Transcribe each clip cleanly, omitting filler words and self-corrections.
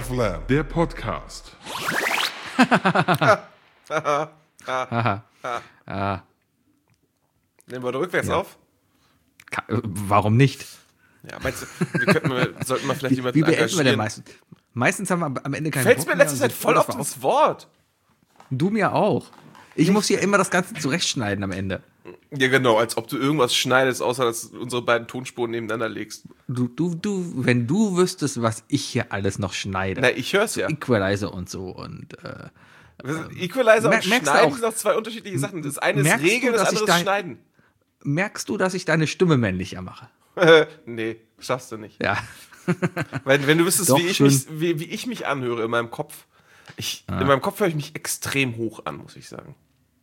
of Lamb, der Podcast. Nehmen wir da rückwärts auf? Warum nicht? Ja, meinst du, sollten wir vielleicht jemanden Wie beenden wir denn engagieren? meistens? Meistens haben wir am Ende keinen Fällt's Bock mir mehr letzte und Zeit sind voll froh, auf dass wir das Wort. Du mir auch. Ich muss hier immer das Ganze zurechtschneiden am Ende. Ja, genau, als ob du irgendwas schneidest, außer dass du unsere beiden Tonspuren nebeneinander legst. Wenn du wüsstest, was ich hier alles noch schneide. Na, ich hör's ja. Equalizer und so und Equalizer und merkst du Schneiden auch- sind doch zwei unterschiedliche Sachen. Das eine ist merkst du, Regeln, das dass ich andere ist dein- Schneiden. merkst du, dass ich deine Stimme männlicher mache? Nee, schaffst du nicht. Ja. Wenn du wüsstest, Doch, wie ich mich anhöre in meinem Kopf. In meinem Kopf höre ich mich extrem hoch an, muss ich sagen.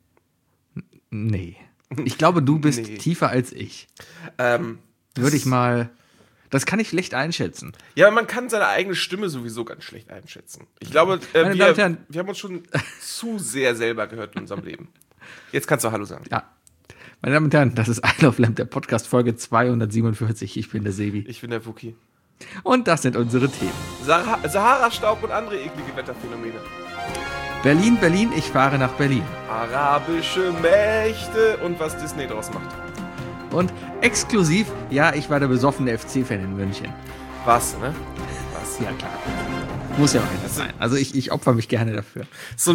Nee. Ich glaube, du bist Nee. tiefer als ich. Würde ich mal. Das kann ich schlecht einschätzen. Ja, man kann seine eigene Stimme sowieso ganz schlecht einschätzen. Ich glaube, Meine Damen und Herren. wir haben uns schon zu sehr selber gehört in unserem Leben. Jetzt kannst du Hallo sagen. Ja. Meine Damen und Herren, das ist I Love Lamp, der Podcast Folge 247. Ich bin der Sebi. Ich bin der Wookie. Und das sind unsere Themen. Sahara-Staub und andere eklige Wetterphänomene. Berlin, Berlin, ich fahre nach Berlin. Arabische Mächte und was Disney draus macht. Und exklusiv, ja, ich war der besoffene FC-Fan in München. Was, ne? Was? Ja, klar. Muss ja auch nicht sein. Also ich opfer mich gerne dafür. So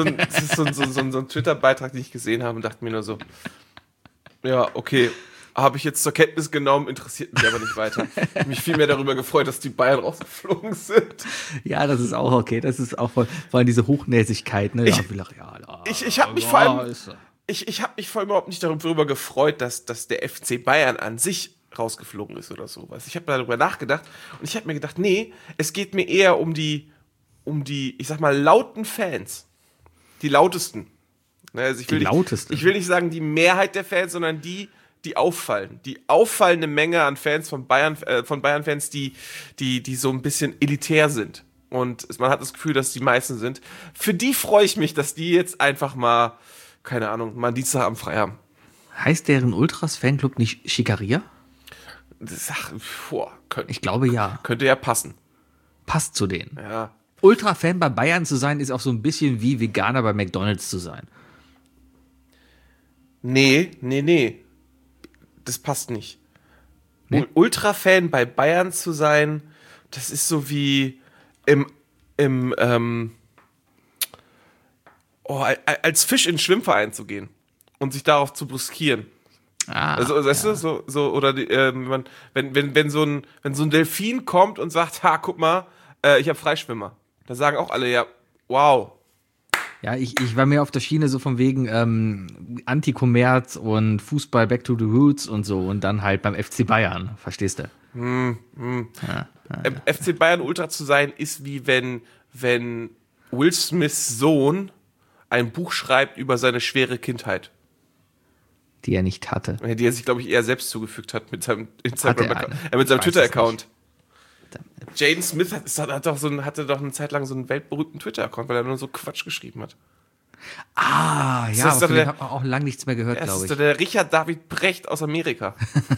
ein Twitter-Beitrag, den ich gesehen habe und dachte mir nur so, ja, okay, habe ich jetzt zur Kenntnis genommen, interessiert mich aber nicht weiter. Ich habe mich viel mehr darüber gefreut, dass die Bayern rausgeflogen sind. Ja, das ist auch okay. Das ist auch vor allem diese Hochnäsigkeit. Ne? Ja, Villarreal. Ich habe mich vor allem überhaupt nicht darüber gefreut, dass der FC Bayern an sich rausgeflogen ist oder so. Ich habe darüber nachgedacht und ich habe mir gedacht, nee, es geht mir eher um die, ich sag mal, lauten Fans. Die lautesten. Also ich will nicht sagen die Mehrheit der Fans, sondern die auffallen. Die auffallende Menge an Fans von Bayern-Fans, die so ein bisschen elitär sind. Und man hat das Gefühl, dass die meisten sind. Für die freue ich mich, dass die jetzt einfach mal, keine Ahnung, mal einen Dienstagabend frei haben. Heißt deren Ultras-Fanclub nicht Schikaria? Ich glaube ja. Könnte ja passen. Passt zu denen. Ja. Ultra-Fan bei Bayern zu sein, ist auch so ein bisschen wie Veganer bei McDonald's zu sein. Nee. Das passt nicht. Nee? Ultra-Fan bei Bayern zu sein, das ist so wie als Fisch in den Schwimmverein zu gehen und sich darauf zu bruskieren. Also, weißt du, so oder wenn so ein Delfin kommt und sagt, ha, guck mal, ich habe Freischwimmer. Da sagen auch alle, ja, wow. Ja, ich war mehr auf der Schiene so von wegen Anti-Kommerz und Fußball Back to the Roots und so und dann halt beim FC Bayern, verstehst du? FC Bayern Ultra zu sein, ist wie wenn Will Smiths Sohn ein Buch schreibt über seine schwere Kindheit. Die er nicht hatte. Die er sich, glaube ich, eher selbst zugefügt hat mit seinem Hatte er mit seinem Ich weiß Twitter-Account. Jaden Smith hatte doch eine Zeit lang so einen weltberühmten Twitter-Account, weil er nur so Quatsch geschrieben hat. Ah, ja, aber von dem hat man auch lange nichts mehr gehört, glaube ich. Das ist der Richard David Brecht aus Amerika.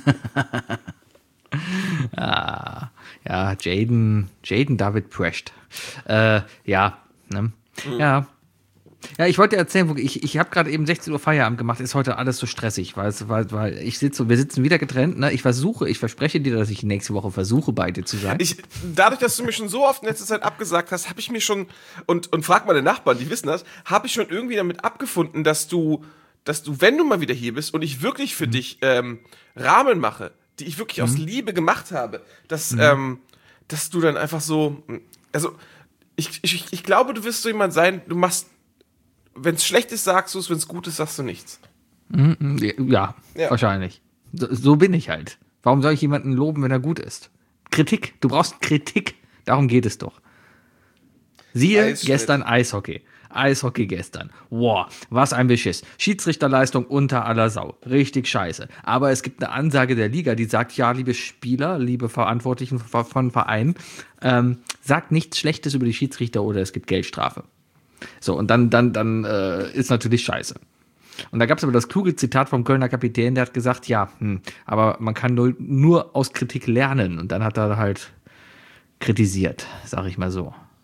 Ja, Jaden David Brecht. Ja, ne? Ja. Ja, ich wollte dir erzählen, ich habe gerade eben 16 Uhr Feierabend gemacht, ist heute alles so stressig, weil wir sitzen wieder getrennt, ne? Ich verspreche dir, dass ich nächste Woche versuche, bei dir zu sein. Dadurch, dass du mir schon so oft in letzter Zeit abgesagt hast, habe ich mir schon, und frag meine Nachbarn, die wissen das, habe ich schon irgendwie damit abgefunden, dass du, wenn du mal wieder hier bist und ich wirklich für dich Rahmen mache, die ich wirklich aus Liebe gemacht habe, dass du dann einfach so, also ich glaube, du wirst so jemand sein, du machst, wenn es schlecht ist, sagst du es, wenn es gut ist, sagst du nichts. Ja, wahrscheinlich. So bin ich halt. Warum soll ich jemanden loben, wenn er gut ist? Kritik. Du brauchst Kritik. Darum geht es doch. Siehe gestern Eishockey. Eishockey gestern. Wow, was ein Beschiss. Schiedsrichterleistung unter aller Sau. Richtig scheiße. Aber es gibt eine Ansage der Liga, die sagt, ja, liebe Spieler, liebe Verantwortlichen von Vereinen, sagt nichts Schlechtes über die Schiedsrichter oder es gibt Geldstrafe. So, und dann ist natürlich scheiße. Und da gab es aber das kluge Zitat vom Kölner Kapitän, der hat gesagt, ja, aber man kann nur aus Kritik lernen. Und dann hat er halt kritisiert, sag ich mal so.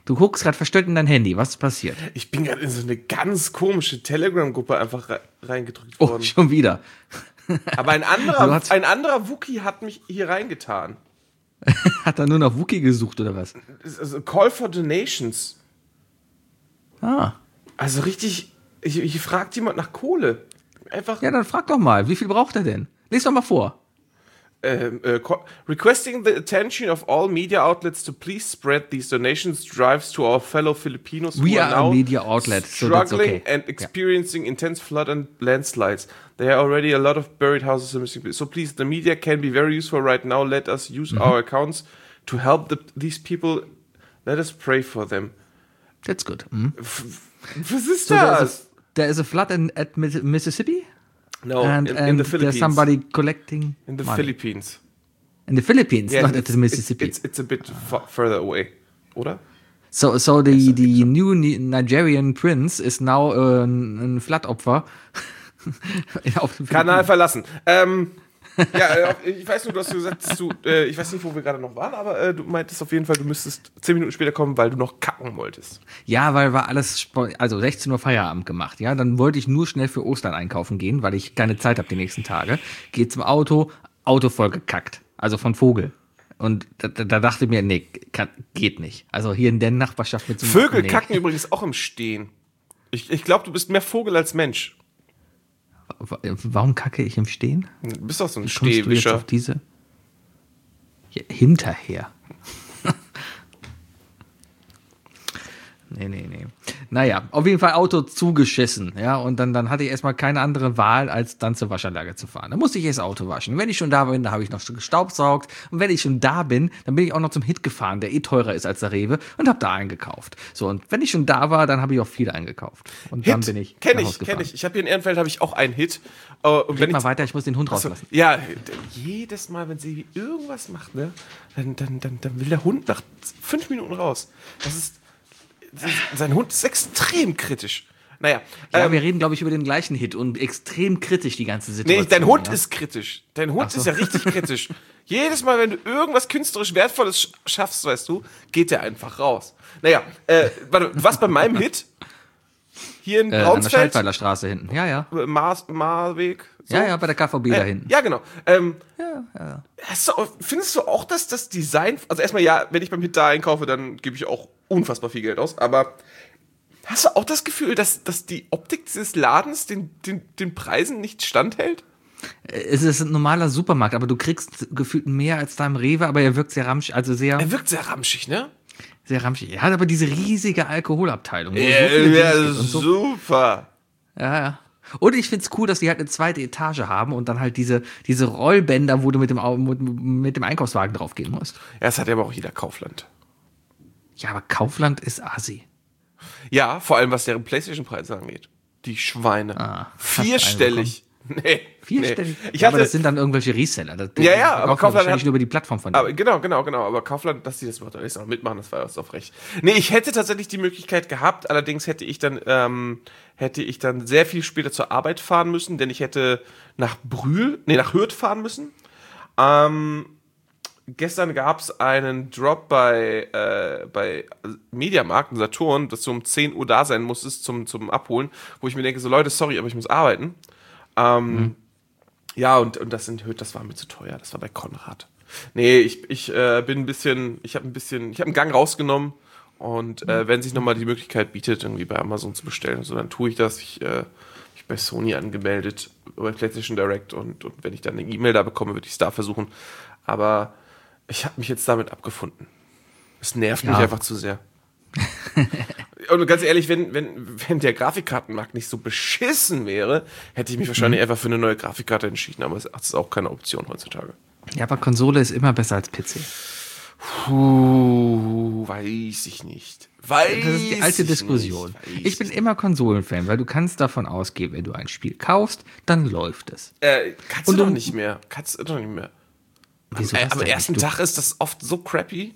Du guckst gerade verstört in dein Handy. Was ist passiert? Ich bin gerade in so eine ganz komische Telegram-Gruppe einfach reingedrückt worden. Oh, schon wieder. Aber ein anderer Wookie hat mich hier reingetan. Hat er nur nach Wookie gesucht, oder was? Also Call for Donations. Ah. Also richtig, hier fragt jemand nach Kohle. Einfach. Ja, dann frag doch mal, wie viel braucht er denn? Lies doch mal vor. Requesting the attention of all media outlets to please spread these donations drives to our fellow Filipinos We who are are now a media outlet, struggling so and experiencing intense flood and landslides. There are already a lot of buried houses and missing people. So please, the media can be very useful right now. Let us use our accounts to help these people. Let us pray for them. That's good. Was ist das? There is a flood at Mississippi? No, and in the Philippines. There's somebody collecting in the money. Philippines. In the Philippines, Yeah, not at the Mississippi. It's a bit further away, oder? So the new Nigerian prince is now ein Floodopfer. Kanal verlassen. Ja, ich weiß nur, du hast gesagt, dass ich weiß nicht, wo wir gerade noch waren, aber du meintest auf jeden Fall, du müsstest 10 Minuten später kommen, weil du noch kacken wolltest. Ja, weil war alles, also 16 Uhr Feierabend gemacht, ja, dann wollte ich nur schnell für Ostern einkaufen gehen, weil ich keine Zeit habe die nächsten Tage. Geh zum Auto voll gekackt, also von Vogel. Und da dachte ich mir, nee, geht nicht. Also hier in der Nachbarschaft mit so einem Vögel kacken übrigens auch im Stehen. Ich glaube, du bist mehr Vogel als Mensch. Warum kacke ich im Stehen? Du bist doch so ein Wie kommst du jetzt Stehwischer. auf diese? Ja, hinterher. Nee. Naja, auf jeden Fall Auto zugeschissen, ja, und dann hatte ich erstmal keine andere Wahl, als dann zur Waschanlage zu fahren. Da musste ich erst Auto waschen. Und wenn ich schon da bin, da habe ich noch gestaubsaugt. Und wenn ich schon da bin, dann bin ich auch noch zum Hit gefahren, der teurer ist als der Rewe, und habe da eingekauft. So, und wenn ich schon da war, dann habe ich auch viel eingekauft. Und Hit, dann bin ich kenn ich. Ich habe hier in Ehrenfeld habe ich auch einen Hit. Und Red mal weiter, ich muss den Hund rauslassen. Ja, jedes Mal, wenn sie irgendwas macht, ne, dann will der Hund nach 5 Minuten raus. Sein Hund ist extrem kritisch. Naja. Ja, wir reden, glaube ich, über den gleichen Hit und extrem kritisch die ganze Situation. Nee, dein Hund ist kritisch. Dein Hund ist ja richtig kritisch. Jedes Mal, wenn du irgendwas künstlerisch Wertvolles schaffst, weißt du, geht der einfach raus. Naja, warte, was bei meinem Hit? Hier in Braunsfeld? An der Schaltweiler Straße hinten, ja. Marweg. So. Ja, bei der KVB da hinten. Ja, genau. Ja. Findest du auch, dass das Design, also erstmal ja, wenn ich beim Hit da einkaufe, dann gebe ich auch unfassbar viel Geld aus, aber hast du auch das Gefühl, dass die Optik dieses Ladens den Preisen nicht standhält? Es ist ein normaler Supermarkt, aber du kriegst gefühlt mehr als da im Rewe, aber er wirkt sehr ramschig, Er wirkt sehr ramschig, ne? Sehr ramschig. Er hat aber diese riesige Alkoholabteilung. Super. Ja. Und ich find's cool, dass die halt eine zweite Etage haben und dann halt diese Rollbänder, wo du mit dem Einkaufswagen draufgehen musst. Ja, das hat ja aber auch jeder Kaufland. Ja, aber Kaufland ist Assi. Ja, vor allem was deren PlayStation-Preise angeht. Die Schweine. 4-stellig. Nee. 4-stellig? Ja, aber das sind dann irgendwelche Reseller. Aber Kaufland wahrscheinlich nur über die Plattform von denen. Aber genau. Aber Kaufland, dass die das überhaupt nicht mitmachen, das war auch frech. Nee, ich hätte tatsächlich die Möglichkeit gehabt, allerdings hätte ich dann sehr viel später zur Arbeit fahren müssen, denn ich hätte nach Hürth fahren müssen. Gestern gab es einen Drop bei Mediamarkt und Saturn, dass du um 10 Uhr da sein musstest zum Abholen, wo ich mir denke, so Leute, sorry, aber ich muss arbeiten. Ja, und das in Hürth, das war mir zu teuer, das war bei Konrad. Nee, ich habe einen Gang rausgenommen und wenn sich nochmal die Möglichkeit bietet, irgendwie bei Amazon zu bestellen, so, dann tue ich das. Ich bei Sony angemeldet, bei PlayStation Direct und wenn ich dann eine E-Mail da bekomme, würde ich es da versuchen. Aber ich habe mich jetzt damit abgefunden. Es nervt mich einfach zu sehr. Und ganz ehrlich, wenn der Grafikkartenmarkt nicht so beschissen wäre, hätte ich mich wahrscheinlich einfach für eine neue Grafikkarte entschieden, aber es ist auch keine Option heutzutage. Ja, aber Konsole ist immer besser als PC. Weiß ich nicht. Das ist die alte Diskussion. Ich bin immer Konsolenfan, weil du kannst davon ausgehen, wenn du ein Spiel kaufst, dann läuft es. Kannst du doch nicht mehr. Wieso am ersten Tag ist das oft so crappy.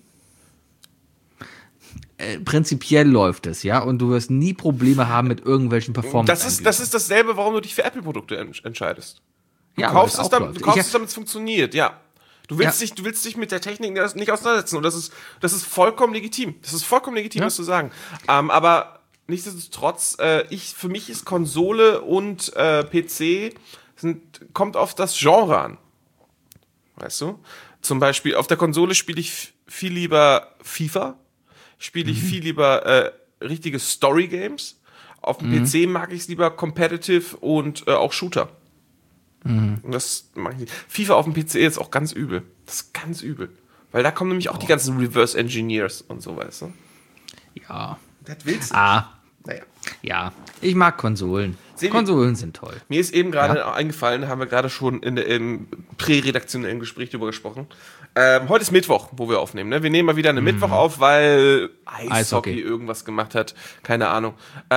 Prinzipiell läuft es, ja, und du wirst nie Probleme haben mit irgendwelchen Performance. Das ist dasselbe, warum du dich für Apple-Produkte entscheidest. Du Ja, kaufst es, damit es funktioniert, ja. Du willst dich mit der Technik nicht auseinandersetzen und das ist vollkommen legitim. Das ist vollkommen legitim, das zu sagen. Aber nichtsdestotrotz, für mich ist Konsole und PC kommt auf das Genre an. Weißt du? Zum Beispiel auf der Konsole spiele ich viel lieber FIFA, spiele ich viel lieber richtige Story-Games. Auf dem PC mag ich es lieber competitive und auch Shooter. Und das mag ich nicht. FIFA auf dem PC ist auch ganz übel. Das ist ganz übel. Weil da kommen nämlich auch die ganzen Reverse Engineers und so, weißt du? Ja. Das willst du. Naja. Ja, ich mag Konsolen. Konsolen sind toll. Mir ist eben gerade eingefallen, haben wir gerade schon im präredaktionellen Gespräch drüber gesprochen. Heute ist Mittwoch, wo wir aufnehmen. Ne? Wir nehmen mal wieder einen Mittwoch auf, weil Eishockey irgendwas gemacht hat. Keine Ahnung.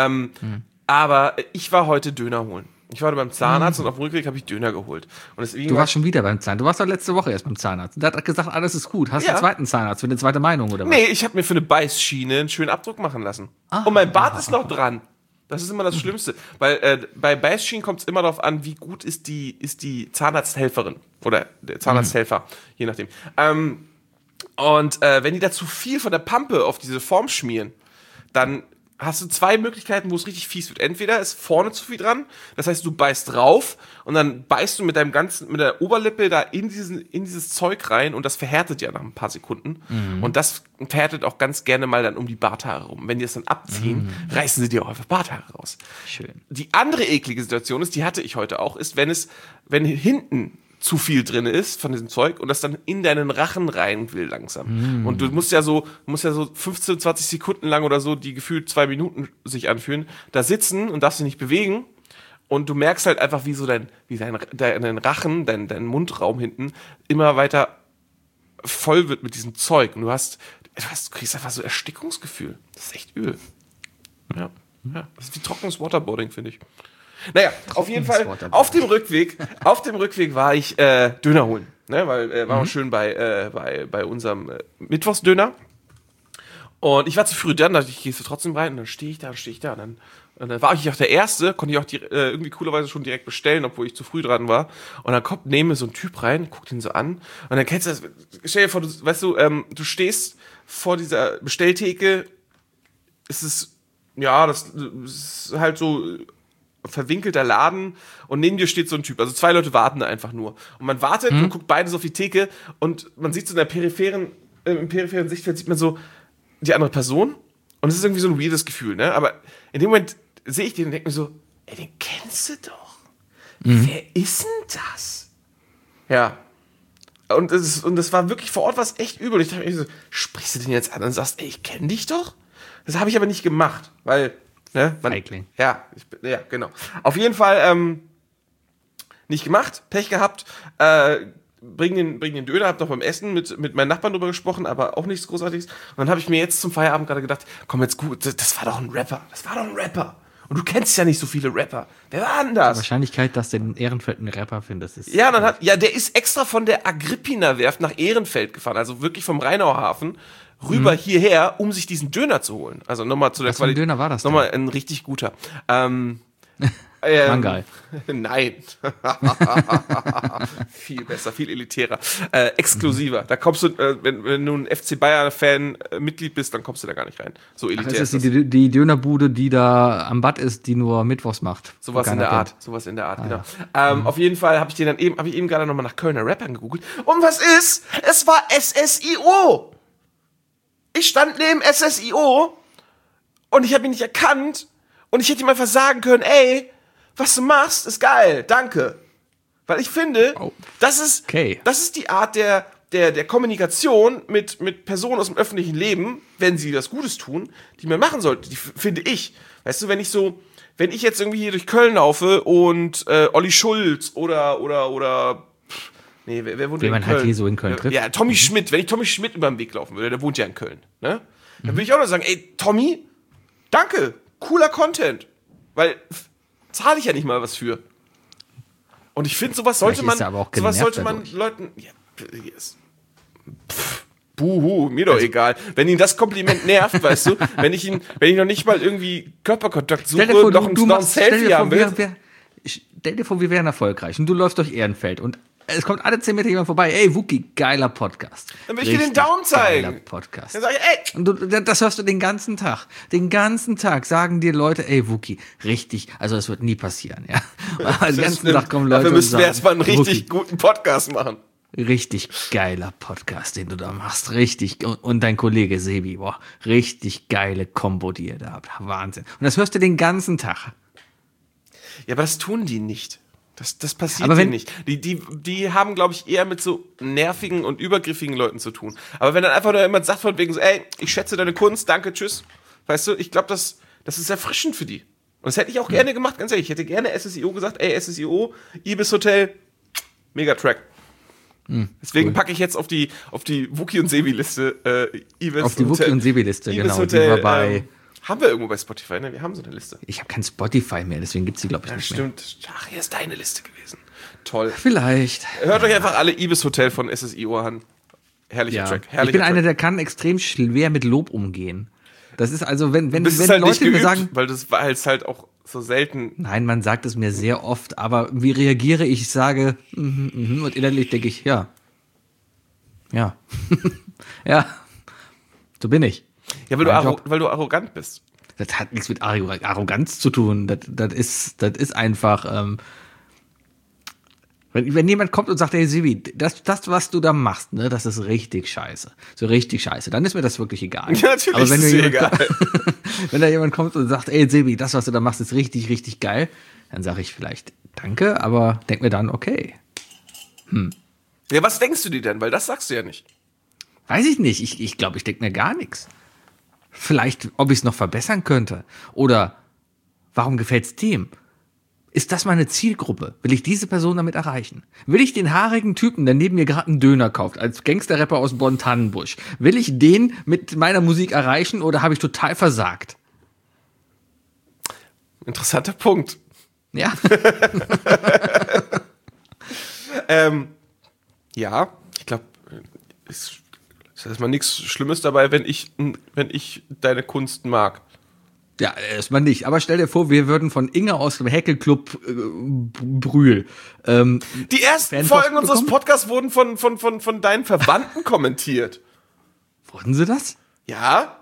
Aber ich war heute Döner holen. Ich war beim Zahnarzt und auf dem Rückweg habe ich Döner geholt. Und du warst schon wieder beim Zahnarzt. Du warst doch letzte Woche erst beim Zahnarzt. Der hat gesagt, alles ist gut. Hast du einen zweiten Zahnarzt für eine zweite Meinung oder was? Nee, ich habe mir für eine Beißschiene einen schönen Abdruck machen lassen. Und mein Bart ist noch dran. Das ist immer das Schlimmste. Weil bei Beißschienen kommt es immer darauf an, wie gut ist die Zahnarzthelferin oder der Zahnarzthelfer, je nachdem. Und wenn die da zu viel von der Pampe auf diese Form schmieren, dann hast du zwei Möglichkeiten, wo es richtig fies wird. Entweder ist vorne zu viel dran, das heißt, du beißt drauf und dann beißt du mit der Oberlippe da in dieses Zeug rein und das verhärtet ja nach ein paar Sekunden. Und das verhärtet auch ganz gerne mal dann um die Barthaare rum. Wenn die das dann abziehen, reißen sie dir auch einfach Barthaare raus. Schön. Die andere eklige Situation ist, die hatte ich heute auch, ist, wenn hinten zu viel drin ist von diesem Zeug und das dann in deinen Rachen rein will langsam. Und du musst ja so 15, 20 Sekunden lang oder so, die gefühlt 2 Minuten sich anfühlen, da sitzen und darfst dich nicht bewegen und du merkst halt einfach, wie dein Rachen, dein Mundraum hinten immer weiter voll wird mit diesem Zeug und du kriegst einfach so Erstickungsgefühl. Das ist echt übel. Ja. Das ist wie trockenes Waterboarding, finde ich. Naja, auf jeden Fall, auf dem Rückweg war ich Döner holen, ne, weil war auch schön bei unserem Mittwochsdöner und ich war zu früh dran, dachte ich, gehst du trotzdem rein und dann stehe ich da und dann war ich auch der Erste, konnte ich auch irgendwie coolerweise schon direkt bestellen, obwohl ich zu früh dran war und dann kommt neben mir so ein Typ rein, guckt ihn so an und dann kennst du das, stell dir vor, du stehst vor dieser Bestelltheke, das ist halt so verwinkelter Laden und neben dir steht so ein Typ. Also 2 Leute warten da einfach nur. Und man wartet und guckt beides auf die Theke und man sieht so im peripheren Sichtfeld sieht man so die andere Person und es ist irgendwie so ein weirdes Gefühl, ne? Aber in dem Moment sehe ich den und denke mir so, ey, den kennst du doch. Wer ist denn das? Ja. Und das war wirklich vor Ort was echt übel. Ich dachte mir so, sprichst du den jetzt an und sagst, ey, ich kenne dich doch? Das habe ich aber nicht gemacht, weil Feigling. Ja, genau. Auf jeden Fall nicht gemacht, Pech gehabt. Bring den Döner, hab noch beim Essen mit meinen Nachbarn drüber gesprochen, aber auch nichts Großartiges. Und dann habe ich mir jetzt zum Feierabend gerade gedacht, komm jetzt gut, das war doch ein Rapper. Und du kennst ja nicht so viele Rapper. Wer war denn das? Die Wahrscheinlichkeit, dass du in Ehrenfeld einen Rapper findest, ist... Ja, der ist extra von der Agrippina-Werft nach Ehrenfeld gefahren, also wirklich vom Rheinauhafen rüber hierher, um sich diesen Döner zu holen. Also nochmal zu der Qualität. Was für ein Döner war das denn? Nochmal ein richtig guter. Mangal. Nein. Viel besser, viel elitärer. Exklusiver. Da kommst du, wenn du ein FC Bayern-Fan Mitglied bist, dann kommst du da gar nicht rein. So elitär. Das ist die Dönerbude, die da am Bad ist, die nur mittwochs macht. Sowas in der Art, genau. Auf jeden Fall habe ich eben gerade nochmal nach Kölner Rappern gegoogelt. Und was ist? Es war SSIO. Ich stand neben SSIO und ich habe ihn nicht erkannt und ich hätte ihm einfach sagen können, ey, was du machst, ist geil, danke. Weil ich finde, das ist die Art der Kommunikation mit Personen aus dem öffentlichen Leben, wenn sie was Gutes tun, die man machen sollte, die finde ich. Weißt du, wenn ich jetzt irgendwie hier durch Köln laufe und Olli Schulz oder wer wohnt in Köln? Man halt hier so in Köln trifft. Ja, Tommy Schmidt. Wenn ich Tommy Schmidt über den Weg laufen würde, der wohnt ja in Köln. Ne? Dann würde ich auch noch sagen, ey, Tommy, danke, cooler Content. Weil zahle ich ja nicht mal was für. Und ich finde, sowas sollte man Leuten... Ja, buhu, mir doch egal. Wenn ihn das Kompliment nervt, weißt du, wenn ich noch nicht mal irgendwie Körperkontakt suche, noch ein Selfie haben will. Stell dir vor, wir wären erfolgreich und du läufst durch Ehrenfeld und Es kommt alle 10 Meter jemand vorbei. Ey, Wookie, geiler Podcast. Dann will ich dir den Daumen zeigen. Geiler Podcast. Dann sag ich, ey. Und das hörst du den ganzen Tag. Den ganzen Tag sagen dir Leute, ey, Wookie, richtig, also das wird nie passieren, ja. Den ganzen Tag kommen Leute Dafür müssen wir erstmal einen richtig Wookie, guten Podcast machen. richtig geiler Podcast, den du da machst. Richtig. Und dein Kollege Sebi, boah, richtig geile Kombo, die ihr da habt. Wahnsinn. Und das hörst du den ganzen Tag. Ja, aber das tun die nicht. Das passiert aber denen nicht. Die haben, glaube ich, eher mit so nervigen und übergriffigen Leuten zu tun. Aber wenn dann einfach nur jemand sagt von wegen so, ey, ich schätze deine Kunst, danke, tschüss. Weißt du, ich glaube, das ist erfrischend für die. Und das hätte ich auch gerne gemacht, ganz ehrlich. Ich hätte gerne SSIO gesagt, ey, SSIO, Ibis Hotel, Megatrack. Deswegen packe ich jetzt auf die Wookie und Sebi-Liste Ibis auf die Wookie und Sebi-Liste, Ibis genau. Hotel, die war bei haben wir irgendwo bei Spotify, ne? Wir haben so eine Liste. ich habe kein Spotify mehr, deswegen gibt's die, glaube ich, Ja, nicht stimmt. Ach, hier ist deine Liste gewesen. Toll. mehr. Vielleicht. Hört euch einfach alle Ibis Hotel von SSIO an. Herrlicher Ja. Track. Ich bin einer, der kann extrem schwer mit Lob umgehen. Das ist also, wenn Das ist halt nicht Leute mir geübt, sagen, weil das war halt auch so selten. nein, man sagt es mir sehr oft, aber wie reagiere ich? Ich sage, und innerlich denke ich, ja. Ja. Ja. So bin ich. Ja, Mein Job. weil du arrogant bist. Das hat nichts mit Arroganz zu tun. Das ist einfach, wenn jemand kommt und sagt, hey Sibi, das, was du da machst, ne, das ist richtig scheiße. So richtig scheiße. Dann ist mir das wirklich egal. Ja, natürlich aber wenn ist mir es egal. wenn da jemand kommt und sagt, ey Sibi, das, was du da machst, ist richtig, richtig geil, dann sage ich vielleicht danke, aber denk mir dann, okay. Ja, was denkst du dir denn? Weil das sagst du ja nicht. Weiß ich nicht. Ich glaube, ich denke mir gar nichts. Vielleicht, ob ich es noch verbessern könnte. Oder warum gefällt's dem? Ist das meine Zielgruppe? Will ich diese Person damit erreichen? Will ich den haarigen Typen, der neben mir gerade einen Döner kauft, als Gangster-Rapper aus Bonn-Tannenbusch, will ich den mit meiner Musik erreichen oder habe ich total versagt? Interessanter Punkt. Ja. Ja, ich glaube, es ist erstmal nichts Schlimmes dabei, wenn ich deine Kunst mag. Ja, erstmal nicht. Aber stell dir vor, wir würden von Inge aus dem Häkelclub Brühl. Die ersten Folgen unseres Podcasts wurden von deinen Verwandten kommentiert. Wurden sie das? Ja?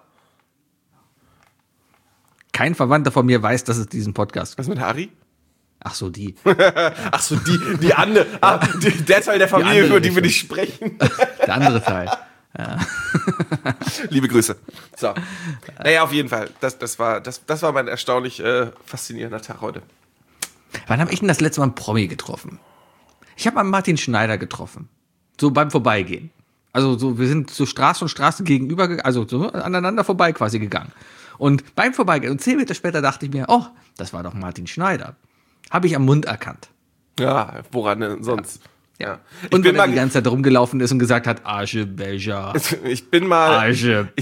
Kein Verwandter von mir weiß, dass es diesen Podcast gibt. Was mit Harry? Ach so, die. Ach so, die andere. Der Teil der Familie, über die wir nicht sprechen. Der andere Teil. Ja. Liebe Grüße. So. Naja, auf jeden Fall. Das war mein erstaunlich faszinierender Tag heute. Wann habe ich denn das letzte Mal einen Promi getroffen? Ich habe mal Martin Schneider getroffen. So beim Vorbeigehen. Also so, wir sind so Straße und Straße gegenüber, also so aneinander vorbei quasi gegangen. Und beim Vorbeigehen, und 10 Meter später dachte ich mir, oh, das war doch Martin Schneider. Habe ich am Mund erkannt. Ja, woran denn sonst? Ja. Und wenn er die ganze Zeit rumgelaufen ist und gesagt hat, Arche Beja. Ich bin mal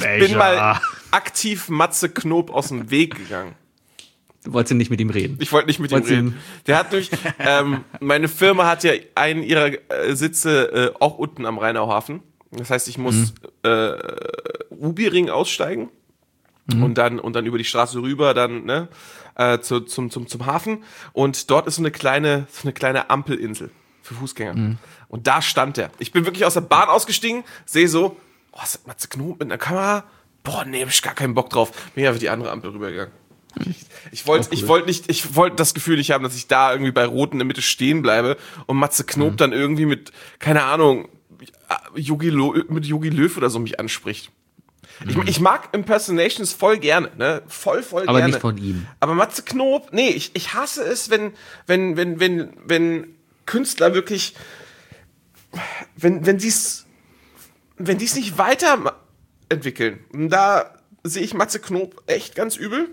aktiv Matze Knob aus dem Weg gegangen. Du wolltest nicht mit ihm reden. Ich wollte nicht mit ihm reden. Der hat nämlich, meine Firma hat ja einen ihrer Sitze auch unten am Rheinauhafen. Das heißt, ich muss Ubiring aussteigen und dann über die Straße rüber dann zum Hafen. Und dort ist so eine kleine Ampelinsel für Fußgänger. Und da stand er. Ich bin wirklich aus der Bahn ausgestiegen, sehe so, oh, ist das Matze Knob mit einer Kamera? Boah, nee, hab ich gar keinen Bock drauf. Bin ja auf die andere Ampel rübergegangen. Ich wollte das Gefühl nicht haben, dass ich da irgendwie bei Rot in der Mitte stehen bleibe und Matze Knob dann irgendwie mit, keine Ahnung, Jogi Löw oder so mich anspricht. Ich mag Impersonations voll gerne, ne? Voll gerne. Aber nicht von ihm. Aber Matze Knob, nee, ich hasse es, wenn Künstler wirklich, wenn die's nicht weiterentwickeln. Und da sehe ich Matze Knob echt ganz übel.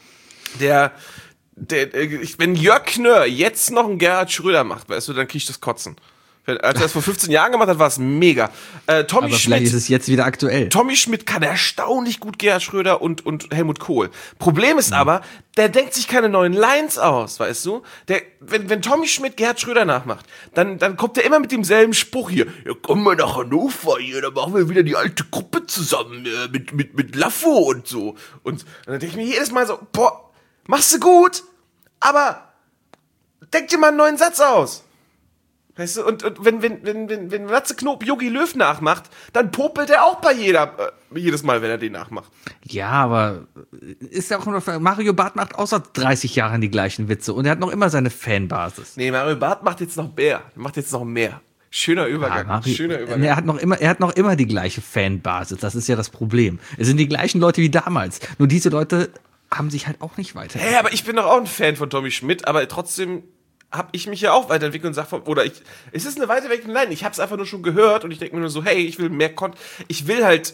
Wenn Jörg Knörr jetzt noch einen Gerhard Schröder macht, weißt du, dann krieg ich das Kotzen. Als er das vor 15 Jahren gemacht hat, war es mega. Tommy Aber Schmidt, vielleicht ist es jetzt wieder aktuell. Tommy Schmidt kann erstaunlich gut Gerhard Schröder und Helmut Kohl. Problem ist aber, der denkt sich keine neuen Lines aus, weißt du? Wenn Tommy Schmidt Gerhard Schröder nachmacht, dann kommt er immer mit demselben Spruch hier. Ja, kommen wir nach Hannover hier, da machen wir wieder die alte Gruppe zusammen mit Laffo und so. Und dann denke ich mir jedes Mal so, boah, machst du gut, aber denk dir mal einen neuen Satz aus. Weißt du, und wenn Matze Knob Jogi Löw nachmacht, dann popelt er auch bei jedes Mal, wenn er den nachmacht. Ja, aber ist ja auch noch, Mario Barth macht außer 30 Jahren die gleichen Witze und er hat noch immer seine Fanbasis. Nee, Mario Barth macht jetzt noch mehr. Schöner Übergang. Ja, schöner Übergang. Er hat noch immer die gleiche Fanbasis. Das ist ja das Problem. Es sind die gleichen Leute wie damals. Nur diese Leute haben sich halt auch nicht weiterentwickelt. Hey, aber ich bin doch auch ein Fan von Tommy Schmidt, aber trotzdem habe ich mich ja auch weiterentwickelt und sag es ist eine Weiterentwicklung. Nein, ich habe es einfach nur schon gehört und ich denke mir nur so, hey, ich will mehr Content. Ich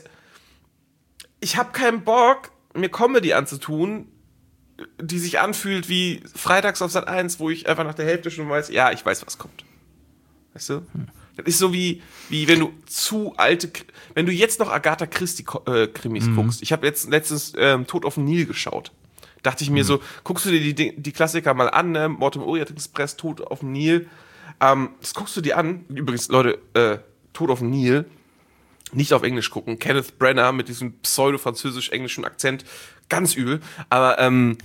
habe keinen Bock, mir Comedy anzutun, die sich anfühlt wie freitags auf Sat 1, wo ich einfach nach der Hälfte schon weiß, ja, ich weiß, was kommt. Weißt du? Das ist so wie wenn du wenn du jetzt noch Agatha Christie Krimis guckst. Ich habe letztens Tod auf dem Nil geschaut. Dachte ich mir so, guckst du dir die Klassiker mal an, ne? Mord im Orient Express, Tod auf dem Nil. Das guckst du dir an. Übrigens, Leute, Tod auf dem Nil, nicht auf Englisch gucken. Kenneth Branagh mit diesem pseudo-französisch-englischen Akzent, ganz übel. Aber,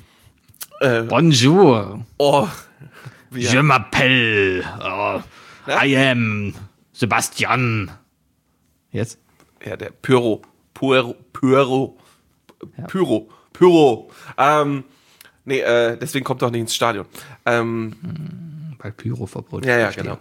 Bonjour. Oh. Je m'appelle. Oh, I am Sebastian. Jetzt? Ja, der Pyro. Deswegen kommt er auch nicht ins Stadion. Weil Pyro-Verbot. Ja, genau.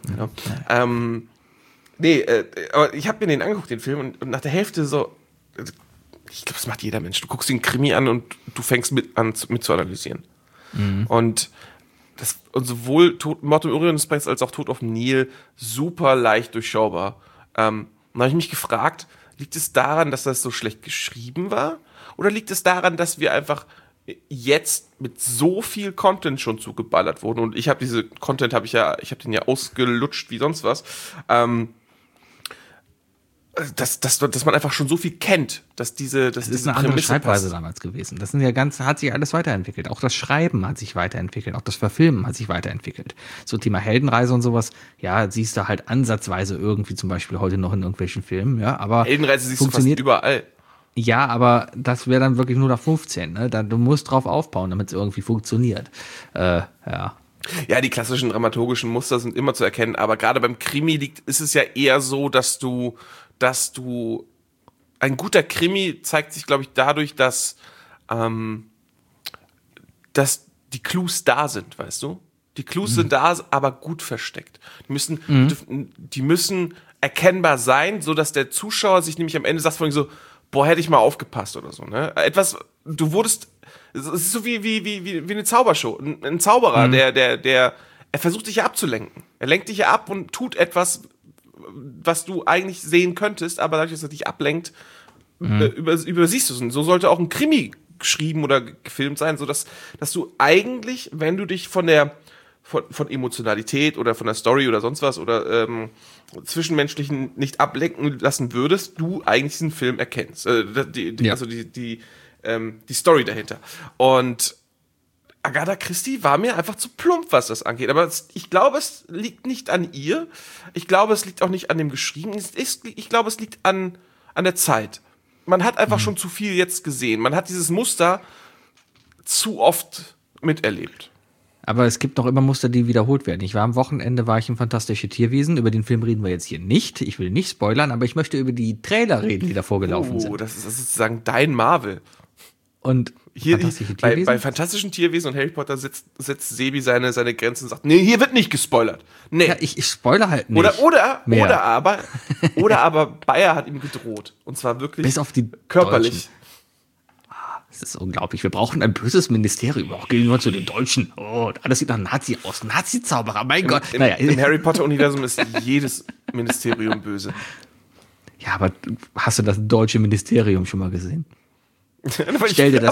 Aber ich habe mir den angeguckt, den Film, und nach der Hälfte so, ich glaube, das macht jeder Mensch. Du guckst den Krimi an und du fängst an zu analysieren. Und sowohl Mord im Orient Express als auch Tod auf dem Nil super leicht durchschaubar. Und da habe ich mich gefragt, liegt es daran, dass das so schlecht geschrieben war? Oder liegt es daran, dass wir einfach jetzt mit so viel Content schon zugeballert wurden? Und ich habe ich habe den ja ausgelutscht wie sonst was. Dass man einfach schon so viel kennt, dass das ist eine andere Schreibweise damals gewesen. Das sind ja hat sich alles weiterentwickelt. Auch das Schreiben hat sich weiterentwickelt. Auch das Verfilmen hat sich weiterentwickelt. So Thema Heldenreise und sowas, ja, siehst du halt ansatzweise irgendwie zum Beispiel heute noch in irgendwelchen Filmen, ja, aber Heldenreise siehst du fast überall. Ja, aber das wäre dann wirklich nur nach 15, ne? Du musst drauf aufbauen, damit es irgendwie funktioniert. Ja. Ja, die klassischen dramaturgischen Muster sind immer zu erkennen, aber gerade beim Krimi ist es ja eher so, dass du ein guter Krimi zeigt sich, glaube ich, dadurch, dass die Clues da sind, weißt du? Die Clues sind da, aber gut versteckt. Die müssen erkennbar sein, sodass der Zuschauer sich nämlich am Ende sagt von so, boah, hätte ich mal aufgepasst oder so, ne? Es ist so wie eine Zaubershow. Ein Zauberer, der versucht dich ja abzulenken. Er lenkt dich ja ab und tut etwas, was du eigentlich sehen könntest, aber dadurch, dass er dich ablenkt, übersiehst du es. Und so sollte auch ein Krimi geschrieben oder gefilmt sein, sodass du eigentlich, wenn du dich von Emotionalität oder von der Story oder sonst was oder Zwischenmenschlichen nicht ablenken lassen würdest, du eigentlich diesen Film erkennst. Also die Story dahinter. Und Agatha Christie war mir einfach zu plump, was das angeht. Aber ich glaube, es liegt nicht an ihr. Ich glaube, es liegt auch nicht an dem Geschriebenen. Ich glaube, es liegt an der Zeit. Man hat einfach schon zu viel jetzt gesehen. Man hat dieses Muster zu oft miterlebt. Aber es gibt noch immer Muster, die wiederholt werden. Am Wochenende war ich im Fantastische Tierwesen. Über den Film reden wir jetzt hier nicht. Ich will nicht spoilern, aber ich möchte über die Trailer reden, die davor gelaufen sind. Das ist sozusagen dein Marvel. Und hier bei Fantastischen Tierwesen und Harry Potter setzt Sebi seine Grenzen und sagt, nee, hier wird nicht gespoilert. Nee. Ja, ich spoilere halt nicht. Oder aber Bayer hat ihm gedroht. Und zwar wirklich bis auf die körperlich. Deutschen. Das ist unglaublich. Wir brauchen ein böses Ministerium, auch gegenüber zu den Deutschen. Oh, das sieht nach Nazi aus. Nazi-Zauberer, mein Gott. Im Harry Potter-Universum ist jedes Ministerium böse. Ja, aber hast du das deutsche Ministerium schon mal gesehen? Stell dir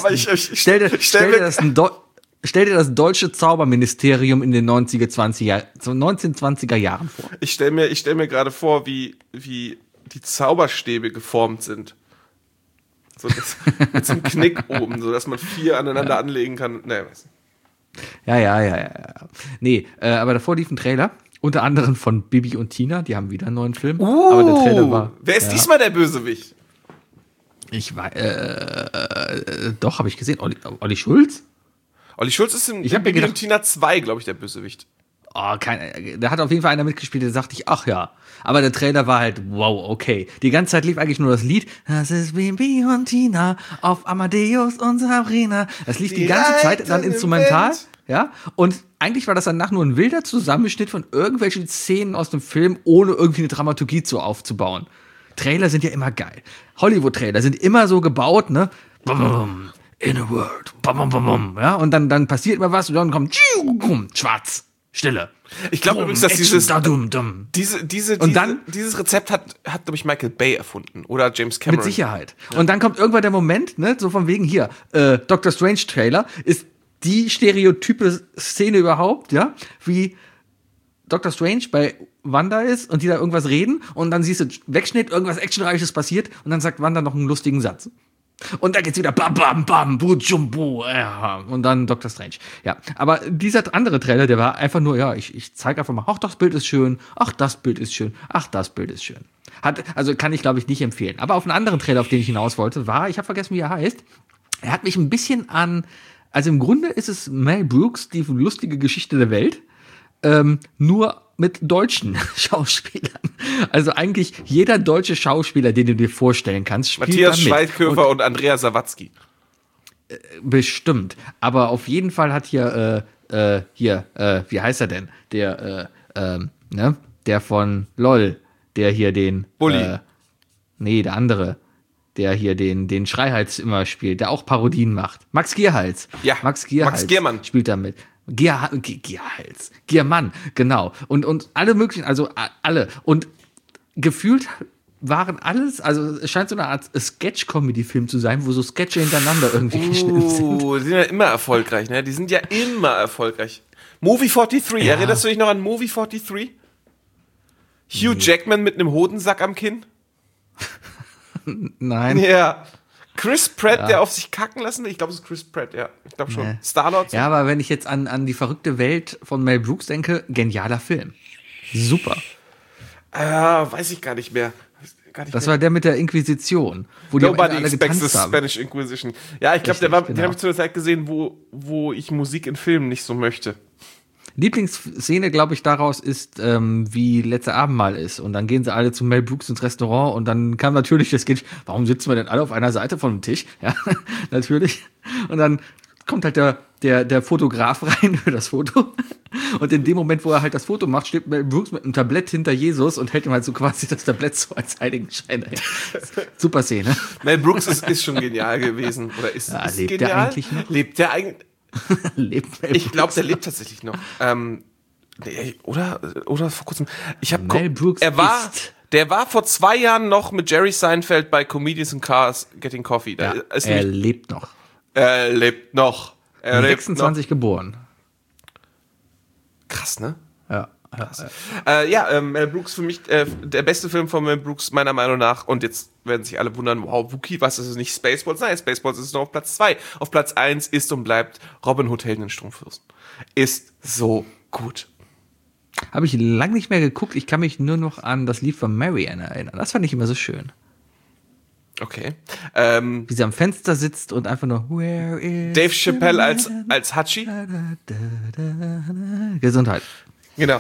das deutsche Zauberministerium in den 1920er Jahren vor. Ich stell mir gerade vor, wie die Zauberstäbe geformt sind. So mit so einem Knick oben, so dass man 4 aneinander anlegen kann. Naja, weiß nicht. Ja. Nee, aber davor lief ein Trailer, unter anderem von Bibi und Tina, die haben wieder einen neuen Film. Aber der Trailer war. Wer ist diesmal der Bösewicht? Ich weiß, doch, habe ich gesehen. Olli Schulz? Olli Schulz ist in Bibi und Tina 2, glaube ich, der Bösewicht. da hat auf jeden Fall einer mitgespielt, der sagte ich, ach ja. Aber der Trailer war halt, wow, okay. Die ganze Zeit lief eigentlich nur das Lied, das ist Bibi und Tina auf Amadeus und Sabrina. Das lief die ganze Zeit dann instrumental, ja. Und eigentlich war das danach nur ein wilder Zusammenschnitt von irgendwelchen Szenen aus dem Film, ohne irgendwie eine Dramaturgie so aufzubauen. Trailer sind ja immer geil. Hollywood-Trailer sind immer so gebaut, ne? In a world. Ja, und dann passiert immer was und dann kommt schwarz. Stille. Ich glaube übrigens, dass dieses Rezept hat glaube ich, Michael Bay erfunden oder James Cameron. Mit Sicherheit. Ja. Und dann kommt irgendwann der Moment, ne, so von wegen hier, Doctor Strange Trailer ist die stereotype Szene überhaupt, ja, wie Doctor Strange bei Wanda ist und die da irgendwas reden und dann siehst du Wegschnitt, irgendwas Actionreiches passiert und dann sagt Wanda noch einen lustigen Satz. Und dann geht's wieder bam, bam, bam, bujumbu, und dann Doctor Strange. Ja, aber dieser andere Trailer, der war einfach nur, ja, ich zeige einfach mal, ach, das Bild ist schön, ach, das Bild ist schön, ach, das Bild ist schön. Also kann ich, glaube ich, nicht empfehlen. Aber auf einen anderen Trailer, auf den ich hinaus wollte, war, ich habe vergessen, wie er heißt, er hat mich ein bisschen also im Grunde ist es Mel Brooks, die lustige Geschichte der Welt, nur mit deutschen Schauspielern. Also eigentlich jeder deutsche Schauspieler, den du dir vorstellen kannst, spielt Matthias Schweighöfer und Andrea Sawatzki. Bestimmt. Aber auf jeden Fall hat hier, wie heißt er denn? Der von LOL, der hier den Bulli. Der andere, der hier den Schreihals immer spielt, der auch Parodien macht. Max Gierhals. Ja, Max Giermann spielt damit. Gierhals. Giermann, genau. Und alle möglichen, also alle. Und gefühlt waren alles, also es scheint so eine Art Sketch-Comedy-Film zu sein, wo so Sketche hintereinander irgendwie geschnitten sind. Die sind ja immer erfolgreich, ne? Die sind ja immer erfolgreich. Movie 43, ja. Erinnerst du dich noch an Movie 43? Hugh Jackman mit einem Hodensack am Kinn? Nein. Ja. Chris Pratt, der auf sich kacken lassen will? Ich glaube, es ist Chris Pratt, ja. Ich glaube schon. Nee. Star-Lord. Ja, aber wenn ich jetzt an die verrückte Welt von Mel Brooks denke, genialer Film. Super. Weiß ich gar nicht mehr. Das war der mit der Inquisition. Wo Nobody expects the Spanish Inquisition. Ja, ich glaube, den habe ich zu der Zeit gesehen, wo ich Musik in Filmen nicht so möchte. Lieblingsszene, glaube ich, daraus ist, wie letzte Abendmahl ist. Und dann gehen sie alle zu Mel Brooks ins Restaurant und dann kam natürlich das Sketch, warum sitzen wir denn alle auf einer Seite von dem Tisch? Ja, natürlich. Und dann kommt halt der Fotograf rein für das Foto. Und in dem Moment, wo er halt das Foto macht, steht Mel Brooks mit einem Tablett hinter Jesus und hält ihm halt so quasi das Tablett so als Heiligenschein dahin. Super Szene. Mel Brooks ist schon genial gewesen. Oder ist lebt genial? Der eigentlich noch? Lebt der eigentlich? Ich glaube, der lebt tatsächlich noch. Oder vor kurzem. Mel Brooks der war vor 2 Jahren noch mit Jerry Seinfeld bei Comedians in Cars Getting Coffee. Er lebt noch. Er lebt noch. 26 geboren. Krass, ne? Ja. Mel Brooks für mich der beste Film von Mel Brooks meiner Meinung nach. Und jetzt werden sich alle wundern, wow, Wookie, was ist es nicht Spaceballs? Nein, Spaceballs ist noch auf Platz 2. Auf Platz 1 ist und bleibt Robin Hood Helden in Strumpfhosen. Ist so gut. Habe ich lange nicht mehr geguckt. Ich kann mich nur noch an das Lied von Marianne erinnern. Das fand ich immer so schön. Okay. Wie sie am Fenster sitzt und einfach nur Where is Dave Chappelle als Hachi. Gesundheit. Genau.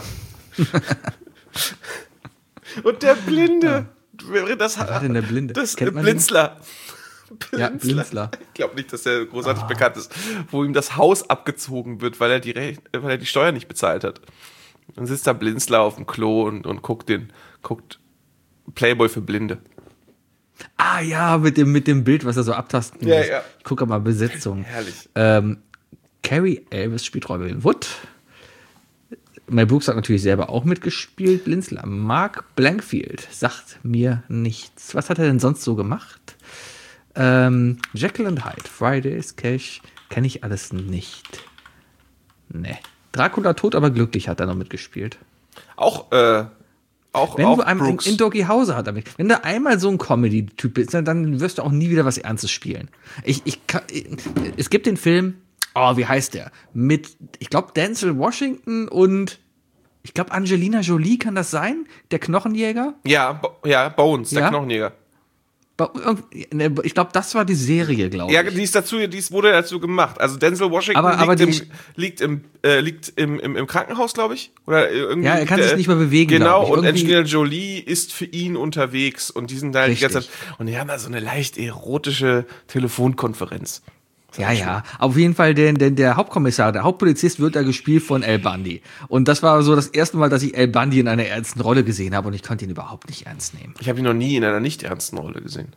Und der Blinde. Das war denn der Blinde? Das Blinzler. Ja, Blinzler. Ich glaube nicht, dass der großartig bekannt ist. Wo ihm das Haus abgezogen wird, weil er die Steuer nicht bezahlt hat. Dann sitzt da Blinzler auf dem Klo und guckt Playboy für Blinde. Ah ja, mit dem Bild, was er so abtasten muss. Ja. Ich gucke mal Besetzung. Herrlich. Carrie Elvis spielt Robin Hood. Mel Brooks hat natürlich selber auch mitgespielt. Blinzler. Mark Blankfield sagt mir nichts. Was hat er denn sonst so gemacht? Jekyll and Hyde, Fridays, Cash, kenne ich alles nicht. Ne. Dracula tot, aber glücklich hat er noch mitgespielt. Auch wenn du einmal in Doggy House hat er mit. Wenn du einmal so ein Comedy-Typ bist, dann wirst du auch nie wieder was Ernstes spielen. Es gibt den Film, wie heißt der? Mit, ich glaube, Denzel Washington und ich glaube, Angelina Jolie, kann das sein? Der Knochenjäger? Ja, Bones, der Knochenjäger. Ich glaube, das war die Serie, glaube ich. Ja, die wurde dazu gemacht. Also Denzel Washington liegt im Krankenhaus, glaube ich. Oder irgendwie, ja, er kann sich nicht mehr bewegen. Genau, und Angelina Jolie ist für ihn unterwegs und die sind da die ganze Zeit. Und die haben da so eine leicht erotische Telefonkonferenz. Ja, auf jeden Fall, der Hauptkommissar, der Hauptpolizist wird da gespielt von Al Bundy. Und das war so das erste Mal, dass ich Al Bundy in einer ernsten Rolle gesehen habe und ich konnte ihn überhaupt nicht ernst nehmen. Ich habe ihn noch nie in einer nicht ernsten Rolle gesehen.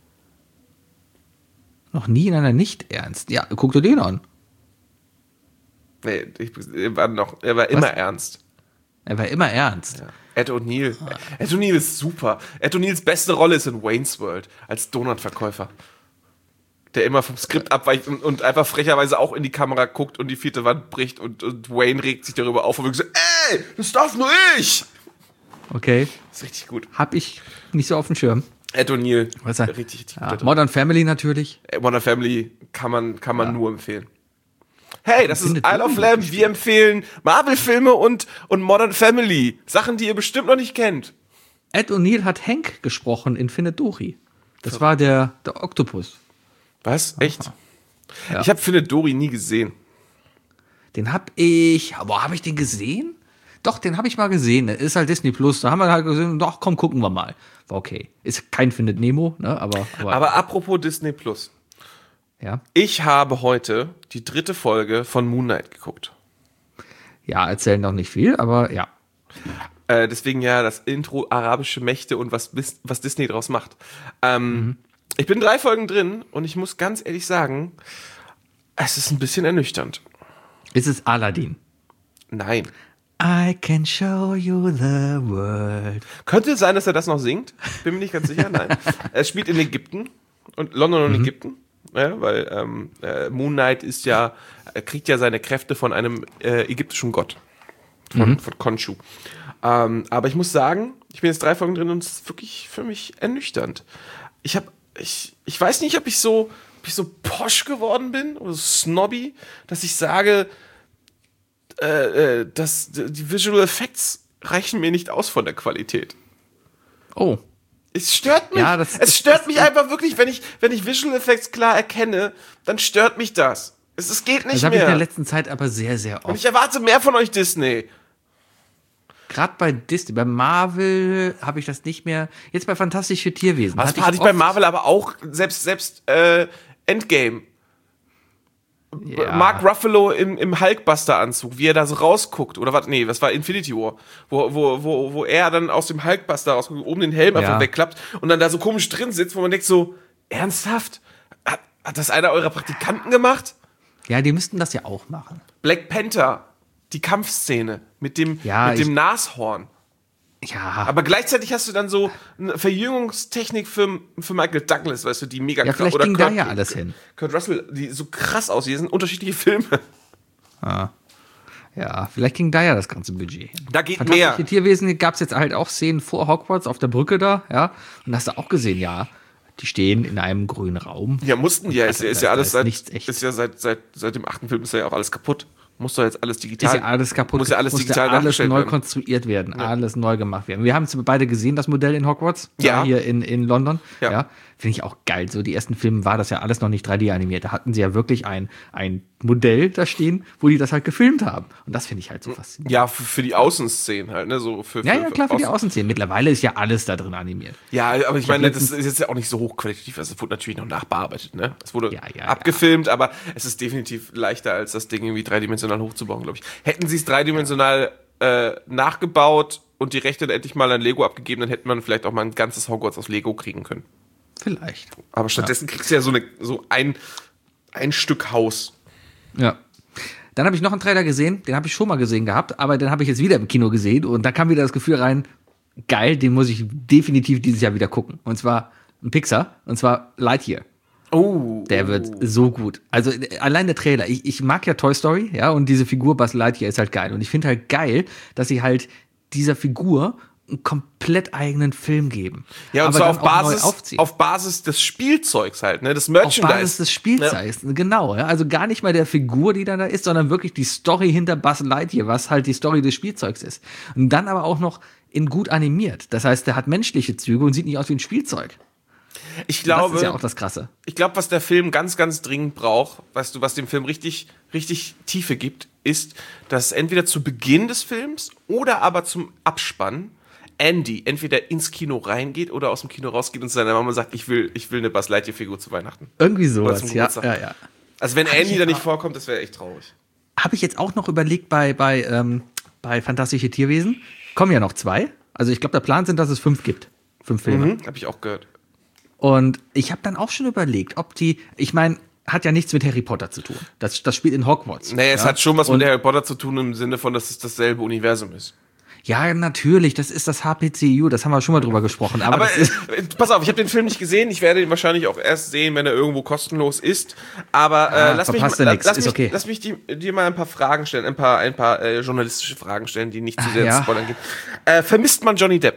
Noch nie in einer nicht ernst? Ja, guck dir den an. Nee, er war immer ernst. Er war immer ernst. Ja. Ed O'Neill. Ed O'Neill ist super. Ed O'Neills beste Rolle ist in Wayne's World als Donutverkäufer. Der immer vom Skript abweicht und einfach frecherweise auch in die Kamera guckt und die vierte Wand bricht und Wayne regt sich darüber auf und wird gesagt, ey, das darf nur ich! Okay. Das ist richtig gut. Hab ich nicht so auf dem Schirm. Ed O'Neill. Richtig gut. Modern Family natürlich. Modern Family kann man nur empfehlen. Hey, das ist Isle of Lamb. Wir empfehlen Marvel-Filme und Modern Family. Sachen, die ihr bestimmt noch nicht kennt. Ed O'Neill hat Hank gesprochen in Findet Dory. Das war der Oktopus. Was? Echt? Ja. Ich habe Findet Dory nie gesehen. Den habe ich den gesehen? Doch, den habe ich mal gesehen. Das ist halt Disney Plus. Da haben wir halt gesehen, doch, komm, gucken wir mal. War okay. Ist kein Findet Nemo, ne? Aber apropos Disney Plus. Ja. Ich habe heute die 3. Folge von Moon Knight geguckt. Ja, erzählen noch nicht viel, aber ja. Deswegen ja das Intro arabische Mächte und was Disney draus macht. Ich bin 3 Folgen drin und ich muss ganz ehrlich sagen, es ist ein bisschen ernüchternd. Ist es Aladdin? Nein. I can show you the world. Könnte sein, dass er das noch singt. Bin mir nicht ganz sicher. Nein. Es spielt in Ägypten und London und Ägypten. Ja, weil Moon Knight kriegt ja seine Kräfte von einem ägyptischen Gott. Von Khonshu. Aber ich muss sagen, ich bin jetzt 3 Folgen drin und es ist wirklich für mich ernüchternd. Ich weiß nicht, ob ich so posch geworden bin oder so snobby, dass ich sage, dass die Visual Effects reichen mir nicht aus von der Qualität. Oh. Es stört mich. Ja, es stört mich einfach wirklich, wenn ich Visual Effects klar erkenne, dann stört mich das. Es geht nicht mehr. Das habe ich in der letzten Zeit aber sehr, sehr oft. Und ich erwarte mehr von euch, Disney. Gerade bei Disney, bei Marvel habe ich das nicht mehr. Jetzt bei Fantastische Tierwesen. Das hatte ich bei Marvel aber auch, selbst Endgame. Ja. Mark Ruffalo im Hulkbuster-Anzug, wie er da so rausguckt. Oder was? Nee, das war Infinity War. Wo er dann aus dem Hulkbuster rausguckt, oben den Helm einfach wegklappt und dann da so komisch drin sitzt, wo man denkt so, ernsthaft? Hat das einer eurer Praktikanten gemacht? Ja, die müssten das ja auch machen. Black Panther, die Kampfszene mit dem Nashorn. Ja. Aber gleichzeitig hast du dann so eine Verjüngungstechnik für Michael Douglas, weißt du, die mega krass. Ja, vielleicht ging da ja alles hin. Kurt Russell, die so krass aussehen, sind unterschiedliche Filme. Ah. Ja, vielleicht ging da ja das ganze Budget hin. Da geht mehr. Fantastische Tierwesen gab es jetzt halt auch Szenen vor Hogwarts auf der Brücke da, ja. Und hast du auch gesehen, ja, die stehen in einem grünen Raum. Ja, mussten die ja. Ist ja alles seit seit dem 8. Film ist ja auch alles kaputt. Muss doch jetzt alles digital. Ist ja alles kaputt. Muss ja alles digital nachgestellt neu werden. Konstruiert werden. Ja. Alles neu gemacht werden. Wir haben es beide gesehen, das Modell in Hogwarts. Ja. Hier in London. Ja. Finde ich auch geil. So, die ersten Filme war das ja alles noch nicht 3D animiert. Da hatten sie ja wirklich ein Modell da stehen, wo die das halt gefilmt haben. Und das finde ich halt so faszinierend. Ja, für die Außenszenen halt, ne? So für klar, für die Außenszenen. Mittlerweile ist ja alles da drin animiert. Ja, aber ich meine, das ist jetzt ja auch nicht so hochqualitativ. Es wurde natürlich noch nachbearbeitet, ne? Es wurde abgefilmt, aber es ist definitiv leichter, als das Ding irgendwie dreidimensional hochzubauen, glaube ich. Hätten sie es dreidimensional nachgebaut und die Rechte endlich mal an Lego abgegeben, dann hätte man vielleicht auch mal ein ganzes Hogwarts aus Lego kriegen können. Vielleicht. Aber stattdessen kriegst du ja so ein Stück Haus. Ja. Dann habe ich noch einen Trailer gesehen, den habe ich schon mal gesehen gehabt, aber den habe ich jetzt wieder im Kino gesehen und da kam wieder das Gefühl rein, geil, den muss ich definitiv dieses Jahr wieder gucken. Und zwar ein Pixar, und zwar Lightyear. Oh. Der wird so gut. Also allein der Trailer. Ich mag ja Toy Story, ja, und diese Figur Buzz Lightyear ist halt geil. Und ich finde halt geil, dass sie halt dieser Figur einen komplett eigenen Film geben. Ja, und aber zwar auf Basis des Spielzeugs halt, ne, des Merchandise. Auf Basis des Spielzeugs, genau. Ja, also gar nicht mal der Figur, die dann da ist, sondern wirklich die Story hinter Buzz Lightyear, was halt die Story des Spielzeugs ist. Und dann aber auch noch in gut animiert. Das heißt, der hat menschliche Züge und sieht nicht aus wie ein Spielzeug. Ich glaube, das ist ja auch das Krasse. Ich glaube, was der Film ganz, ganz dringend braucht, weißt du, was dem Film richtig, richtig Tiefe gibt, ist, dass entweder zu Beginn des Films oder aber zum Abspann Andy entweder ins Kino reingeht oder aus dem Kino rausgeht und zu seiner Mama sagt, ich will eine Buzz Lightyear-Figur zu Weihnachten. Irgendwie sowas, ja. Also wenn Andy da nicht vorkommt, das wäre echt traurig. Habe ich jetzt auch noch überlegt bei Fantastische Tierwesen. Kommen ja noch 2. Also ich glaube, der Plan sind, dass es 5 gibt. 5 Filme. Habe ich auch gehört. Und ich habe dann auch schon überlegt, ob ich meine, hat ja nichts mit Harry Potter zu tun. Das spielt in Hogwarts. Nee, es hat schon was mit Harry Potter zu tun im Sinne von, dass es dasselbe Universum ist. Ja, natürlich, das ist das HPCU, das haben wir schon mal drüber gesprochen. Aber pass auf, ich habe den Film nicht gesehen, ich werde ihn wahrscheinlich auch erst sehen, wenn er irgendwo kostenlos ist. Aber lass mich dir mal ein paar Fragen stellen, ein paar journalistische Fragen stellen, die nicht zu sehr ins Spoilern gehen. Vermisst man Johnny Depp?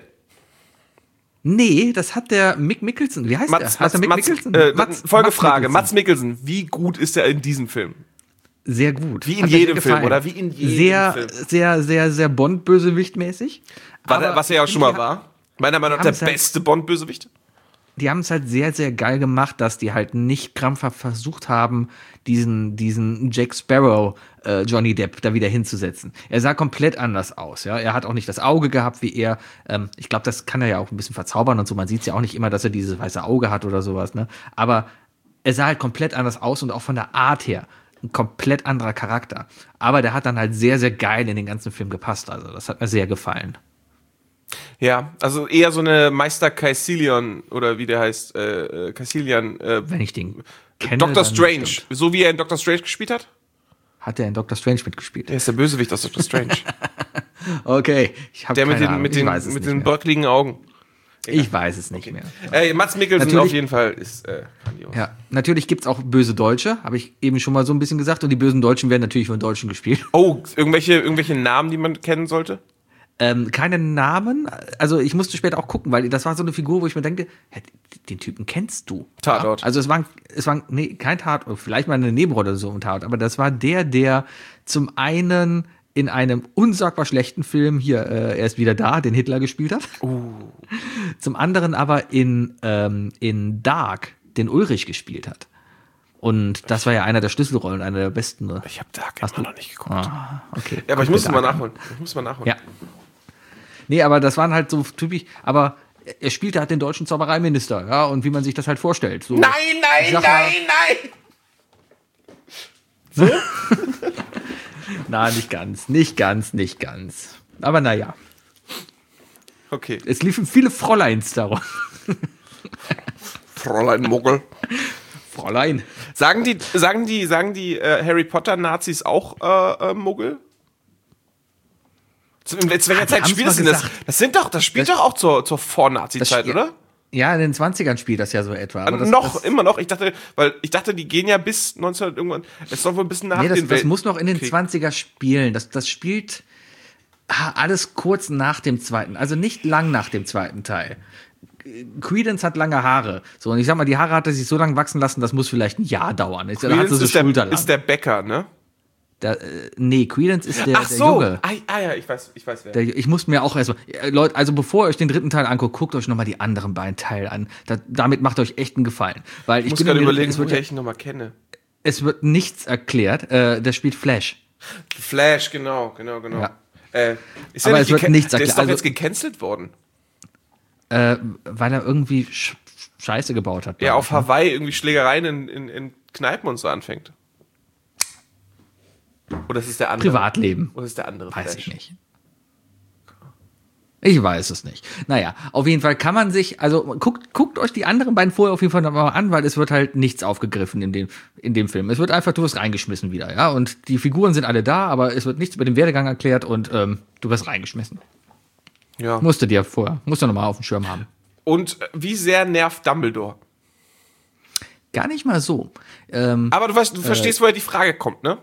Nee, das hat der Mick Mickelson. Wie heißt der? Heißt der Mick Mickelson? Folgefrage, Mads Mikkelsen, wie gut ist er in diesem Film? Sehr gut. Wie in jedem Film, oder? Wie in jedem Film. Sehr, sehr, sehr Bond-Bösewicht-mäßig. Was er ja auch schon mal war. Meiner Meinung nach der beste Bond-Bösewicht. Die haben es halt sehr, sehr geil gemacht, dass die halt nicht krampfhaft versucht haben, diesen Jack Sparrow Johnny Depp da wieder hinzusetzen. Er sah komplett anders aus. Ja? Er hat auch nicht das Auge gehabt, wie er. Ich glaube, das kann er ja auch ein bisschen verzaubern und so. Man sieht es ja auch nicht immer, dass er dieses weiße Auge hat oder sowas. Ne? Aber er sah halt komplett anders aus und auch von der Art her ein komplett anderer Charakter. Aber der hat dann halt sehr, sehr geil in den ganzen Film gepasst. Also das hat mir sehr gefallen. Ja, also eher so eine Meister Caecilion oder wie der heißt, Caecilion. Wenn ich den kenne. Dr. Strange, so wie er in Dr. Strange gespielt hat? Hat er in Dr. Strange mitgespielt? Der ist der Bösewicht aus Dr. Strange. Okay, ich habe keine Ahnung. Mit den bröckligen Augen. Ich weiß es nicht mehr. Mads Mikkelsen auf jeden Fall ist grandios. Ja, natürlich gibt's auch böse Deutsche, habe ich eben schon mal so ein bisschen gesagt. Und die bösen Deutschen werden natürlich von Deutschen gespielt. Oh, irgendwelche Namen, die man kennen sollte? Keine Namen. Also ich musste später auch gucken, weil das war so eine Figur, wo ich mir denke, den Typen kennst du. Tatort. Ja? Also es war kein Tatort, vielleicht mal eine Nebenrolle oder so im Tatort, aber das war der zum einen in einem unsagbar schlechten Film hier, er ist wieder da, den Hitler gespielt hat. Zum anderen aber in Dark, den Ulrich gespielt hat. Und das war ja einer der Schlüsselrollen, einer der besten. Ne? Ich habe Dark immer noch nicht geguckt. Okay. Ja, aber ich muss es mal nachholen. Ja. Nee, aber das waren halt so typisch, aber er spielte halt den deutschen Zaubereiminister, ja, und wie man sich das halt vorstellt. So, nein! So? Na, nicht ganz. Aber naja. Okay. Es liefen viele Fräuleins darum. Fräulein Muggel. Fräulein. Sagen die Harry Potter Nazis auch Muggel? In welcher Zeit spielt das? Das spielt doch auch zur Vor-Nazi-Zeit, oder? Ja, in den 20ern spielt das ja so etwa. Aber immer noch. Ich dachte, die gehen ja bis 19 irgendwann. Es soll wohl ein bisschen nach das muss noch in den 20er spielen. Das spielt alles kurz nach dem zweiten. Also nicht lang nach dem zweiten Teil. Credence hat lange Haare. So, und ich sag mal, die Haare hat er sich so lange wachsen lassen, das muss vielleicht ein Jahr dauern. Credence ist der Bäcker, ne? Nee, Credence ist der Junge. Ja, ich weiß wer. Ich muss mir auch erstmal, Leute, also bevor ihr euch den dritten Teil anguckt, guckt euch nochmal die anderen beiden Teile an. Damit macht euch echt einen Gefallen. Weil ich muss gerade überlegen, woher ich ihn nochmal kenne. Es wird nichts erklärt. Der spielt Flash. Flash, genau. Ja. Aber es wird nichts erklärt. Der ist doch jetzt gecancelt worden. Weil er irgendwie Scheiße gebaut hat. Ja, auf Hawaii irgendwie Schlägereien in Kneipen und so anfängt. Oder ist es der andere? Privatleben. Oder ist der andere? Weiß Flash? Ich nicht. Ich weiß es nicht. Naja, auf jeden Fall kann man sich, also guckt euch die anderen beiden vorher auf jeden Fall nochmal an, weil es wird halt nichts aufgegriffen in dem Film. Es wird einfach, du wirst reingeschmissen wieder, ja. Und die Figuren sind alle da, aber es wird nichts über den Werdegang erklärt und du wirst reingeschmissen. Ja. Musst du nochmal auf dem Schirm haben. Und wie sehr nervt Dumbledore? Gar nicht mal so. Aber du verstehst, woher die Frage kommt, ne?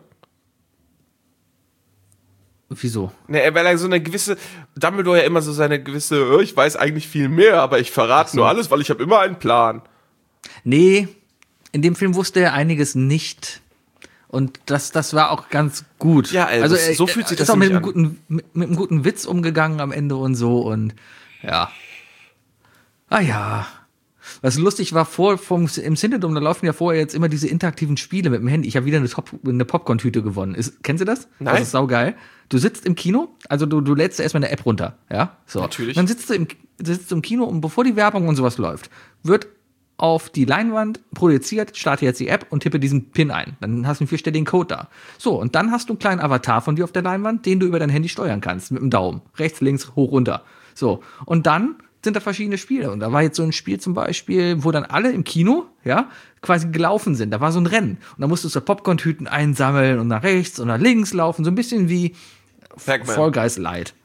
Wieso? Ne, weil er so eine gewisse, Dumbledore ja immer so seine gewisse, ich weiß eigentlich viel mehr, aber ich verrate nur alles, weil ich habe immer einen Plan. Nee, in dem Film wusste er einiges nicht. Und das war auch ganz gut. Ja, also so fühlt sich das auch mit einem guten Witz umgegangen am Ende und so und ja. Ah ja. Was lustig war, im Cinedom, da laufen ja vorher jetzt immer diese interaktiven Spiele mit dem Handy. Ich habe wieder eine Popcorn-Tüte gewonnen. Kennst du das? Nein. Das ist saugeil. Du sitzt im Kino, also du lädst erstmal eine App runter, ja? So. Natürlich. Dann sitzt du im Kino und bevor die Werbung und sowas läuft, wird auf die Leinwand projiziert, starte jetzt die App und tippe diesen PIN ein. Dann hast du einen 4-stelligen Code da. So, und dann hast du einen kleinen Avatar von dir auf der Leinwand, den du über dein Handy steuern kannst, mit dem Daumen. Rechts, links, hoch, runter. So, und dann sind da verschiedene Spiele. Und da war jetzt so ein Spiel zum Beispiel, wo dann alle im Kino, ja, quasi gelaufen sind. Da war so ein Rennen. Und da musstest du Popcorn-Tüten einsammeln und nach rechts und nach links laufen. So ein bisschen wie Fall Guys Light.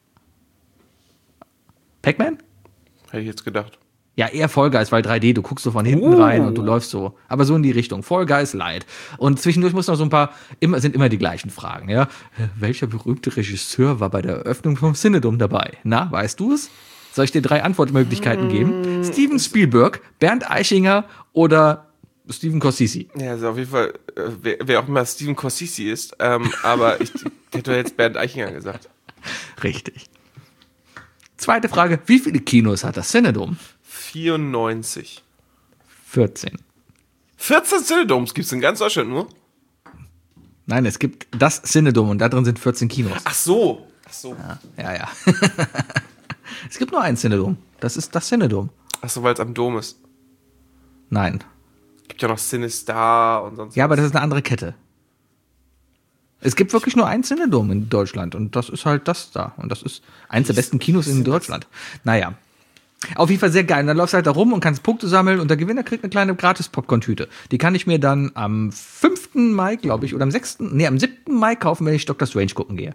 Pac-Man? Hätte ich jetzt gedacht. Ja, eher Fall Guys, weil 3D, du guckst so von hinten rein und du läufst so. Aber so in die Richtung. Fall Guys Light. Und zwischendurch muss noch so ein paar, sind immer die gleichen Fragen, ja. Welcher berühmte Regisseur war bei der Eröffnung vom Cinedom dabei? Na, weißt du es? Soll ich dir 3 Antwortmöglichkeiten geben? Steven Spielberg, Bernd Eichinger oder Steven Corsisi? Ja, also auf jeden Fall, wer auch immer Steven Corsisi ist, aber ich hätte jetzt Bernd Eichinger gesagt. Richtig. Zweite Frage, wie viele Kinos hat das Cinedom? 94. 14. 14 Cinedoms gibt es in ganz Deutschland nur? Nein, es gibt das Cinedom und da drin sind 14 Kinos. Ach so. Ja. Es gibt nur ein Cinedom. Das ist das Cinedom. Ach so, weil es am Dom ist. Nein. Gibt ja noch Cinestar und sonst. Ja, aber das ist eine andere Kette. Es gibt wirklich nur ein Cinedom in Deutschland und das ist halt das da. Und das ist eins der besten Kinos in Deutschland. Naja. Auf jeden Fall sehr geil. Und dann läufst du halt da rum und kannst Punkte sammeln und der Gewinner kriegt eine kleine gratis Popcorn-Tüte. Die kann ich mir dann am 5. Mai, glaube ich, oder am 7. Mai kaufen, wenn ich Dr. Strange gucken gehe.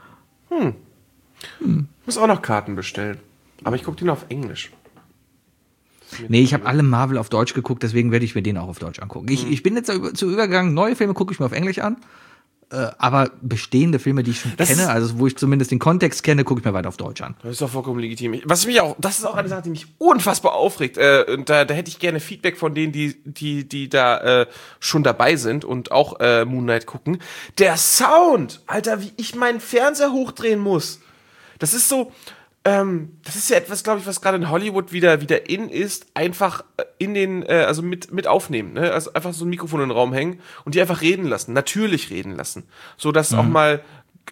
Muss auch noch Karten bestellen. Aber ich gucke den auf Englisch. Nee, ich habe alle Marvel auf Deutsch geguckt, deswegen werde ich mir den auch auf Deutsch angucken. Ich bin jetzt zu übergegangen, neue Filme gucke ich mir auf Englisch an. Aber bestehende Filme, die ich schon kenne, also wo ich zumindest den Kontext kenne, gucke ich mir weiter auf Deutsch an. Das ist doch vollkommen legitim. Das ist auch eine Sache, die mich unfassbar aufregt. Und da hätte ich gerne Feedback von denen, die da schon dabei sind und auch Moon Knight gucken. Der Sound! Alter, wie ich meinen Fernseher hochdrehen muss. Das ist so, das ist ja etwas, glaube ich, was gerade in Hollywood wieder in ist, einfach in den, also mit aufnehmen, ne? Also einfach so ein Mikrofon in den Raum hängen und die einfach reden lassen, natürlich reden lassen. So dass auch mal,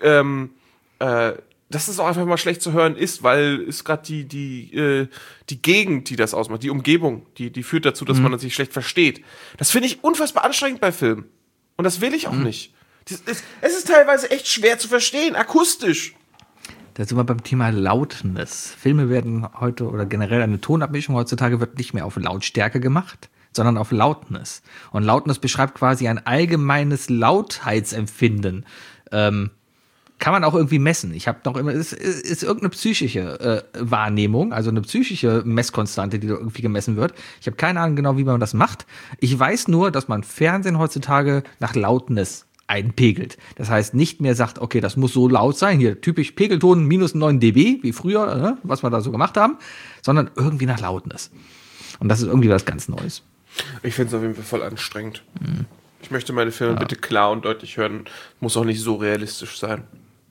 dass es auch einfach mal schlecht zu hören ist, weil es gerade die Gegend, die das ausmacht, die Umgebung, die führt dazu, dass man sich schlecht versteht. Das finde ich unfassbar anstrengend bei Filmen. Und das will ich auch nicht. Es ist teilweise echt schwer zu verstehen, akustisch. Da sind wir beim Thema Lautness. Filme werden heute oder generell eine Tonabmischung heutzutage wird nicht mehr auf Lautstärke gemacht, sondern auf Lautness. Und Lautness beschreibt quasi ein allgemeines Lautheitsempfinden. Kann man auch irgendwie messen. Ich habe noch immer, es ist irgendeine psychische Wahrnehmung, also eine psychische Messkonstante, die da irgendwie gemessen wird. Ich habe keine Ahnung genau, wie man das macht. Ich weiß nur, dass man Fernsehen heutzutage nach Lautness einpegelt. Das heißt, nicht mehr sagt, okay, das muss so laut sein, hier typisch Pegelton minus 9 dB, wie früher, was wir da so gemacht haben, sondern irgendwie nach Lautness. Und das ist irgendwie was ganz Neues. Ich finde es auf jeden Fall voll anstrengend. Ich möchte meine Filme bitte klar und deutlich hören. Muss auch nicht so realistisch sein.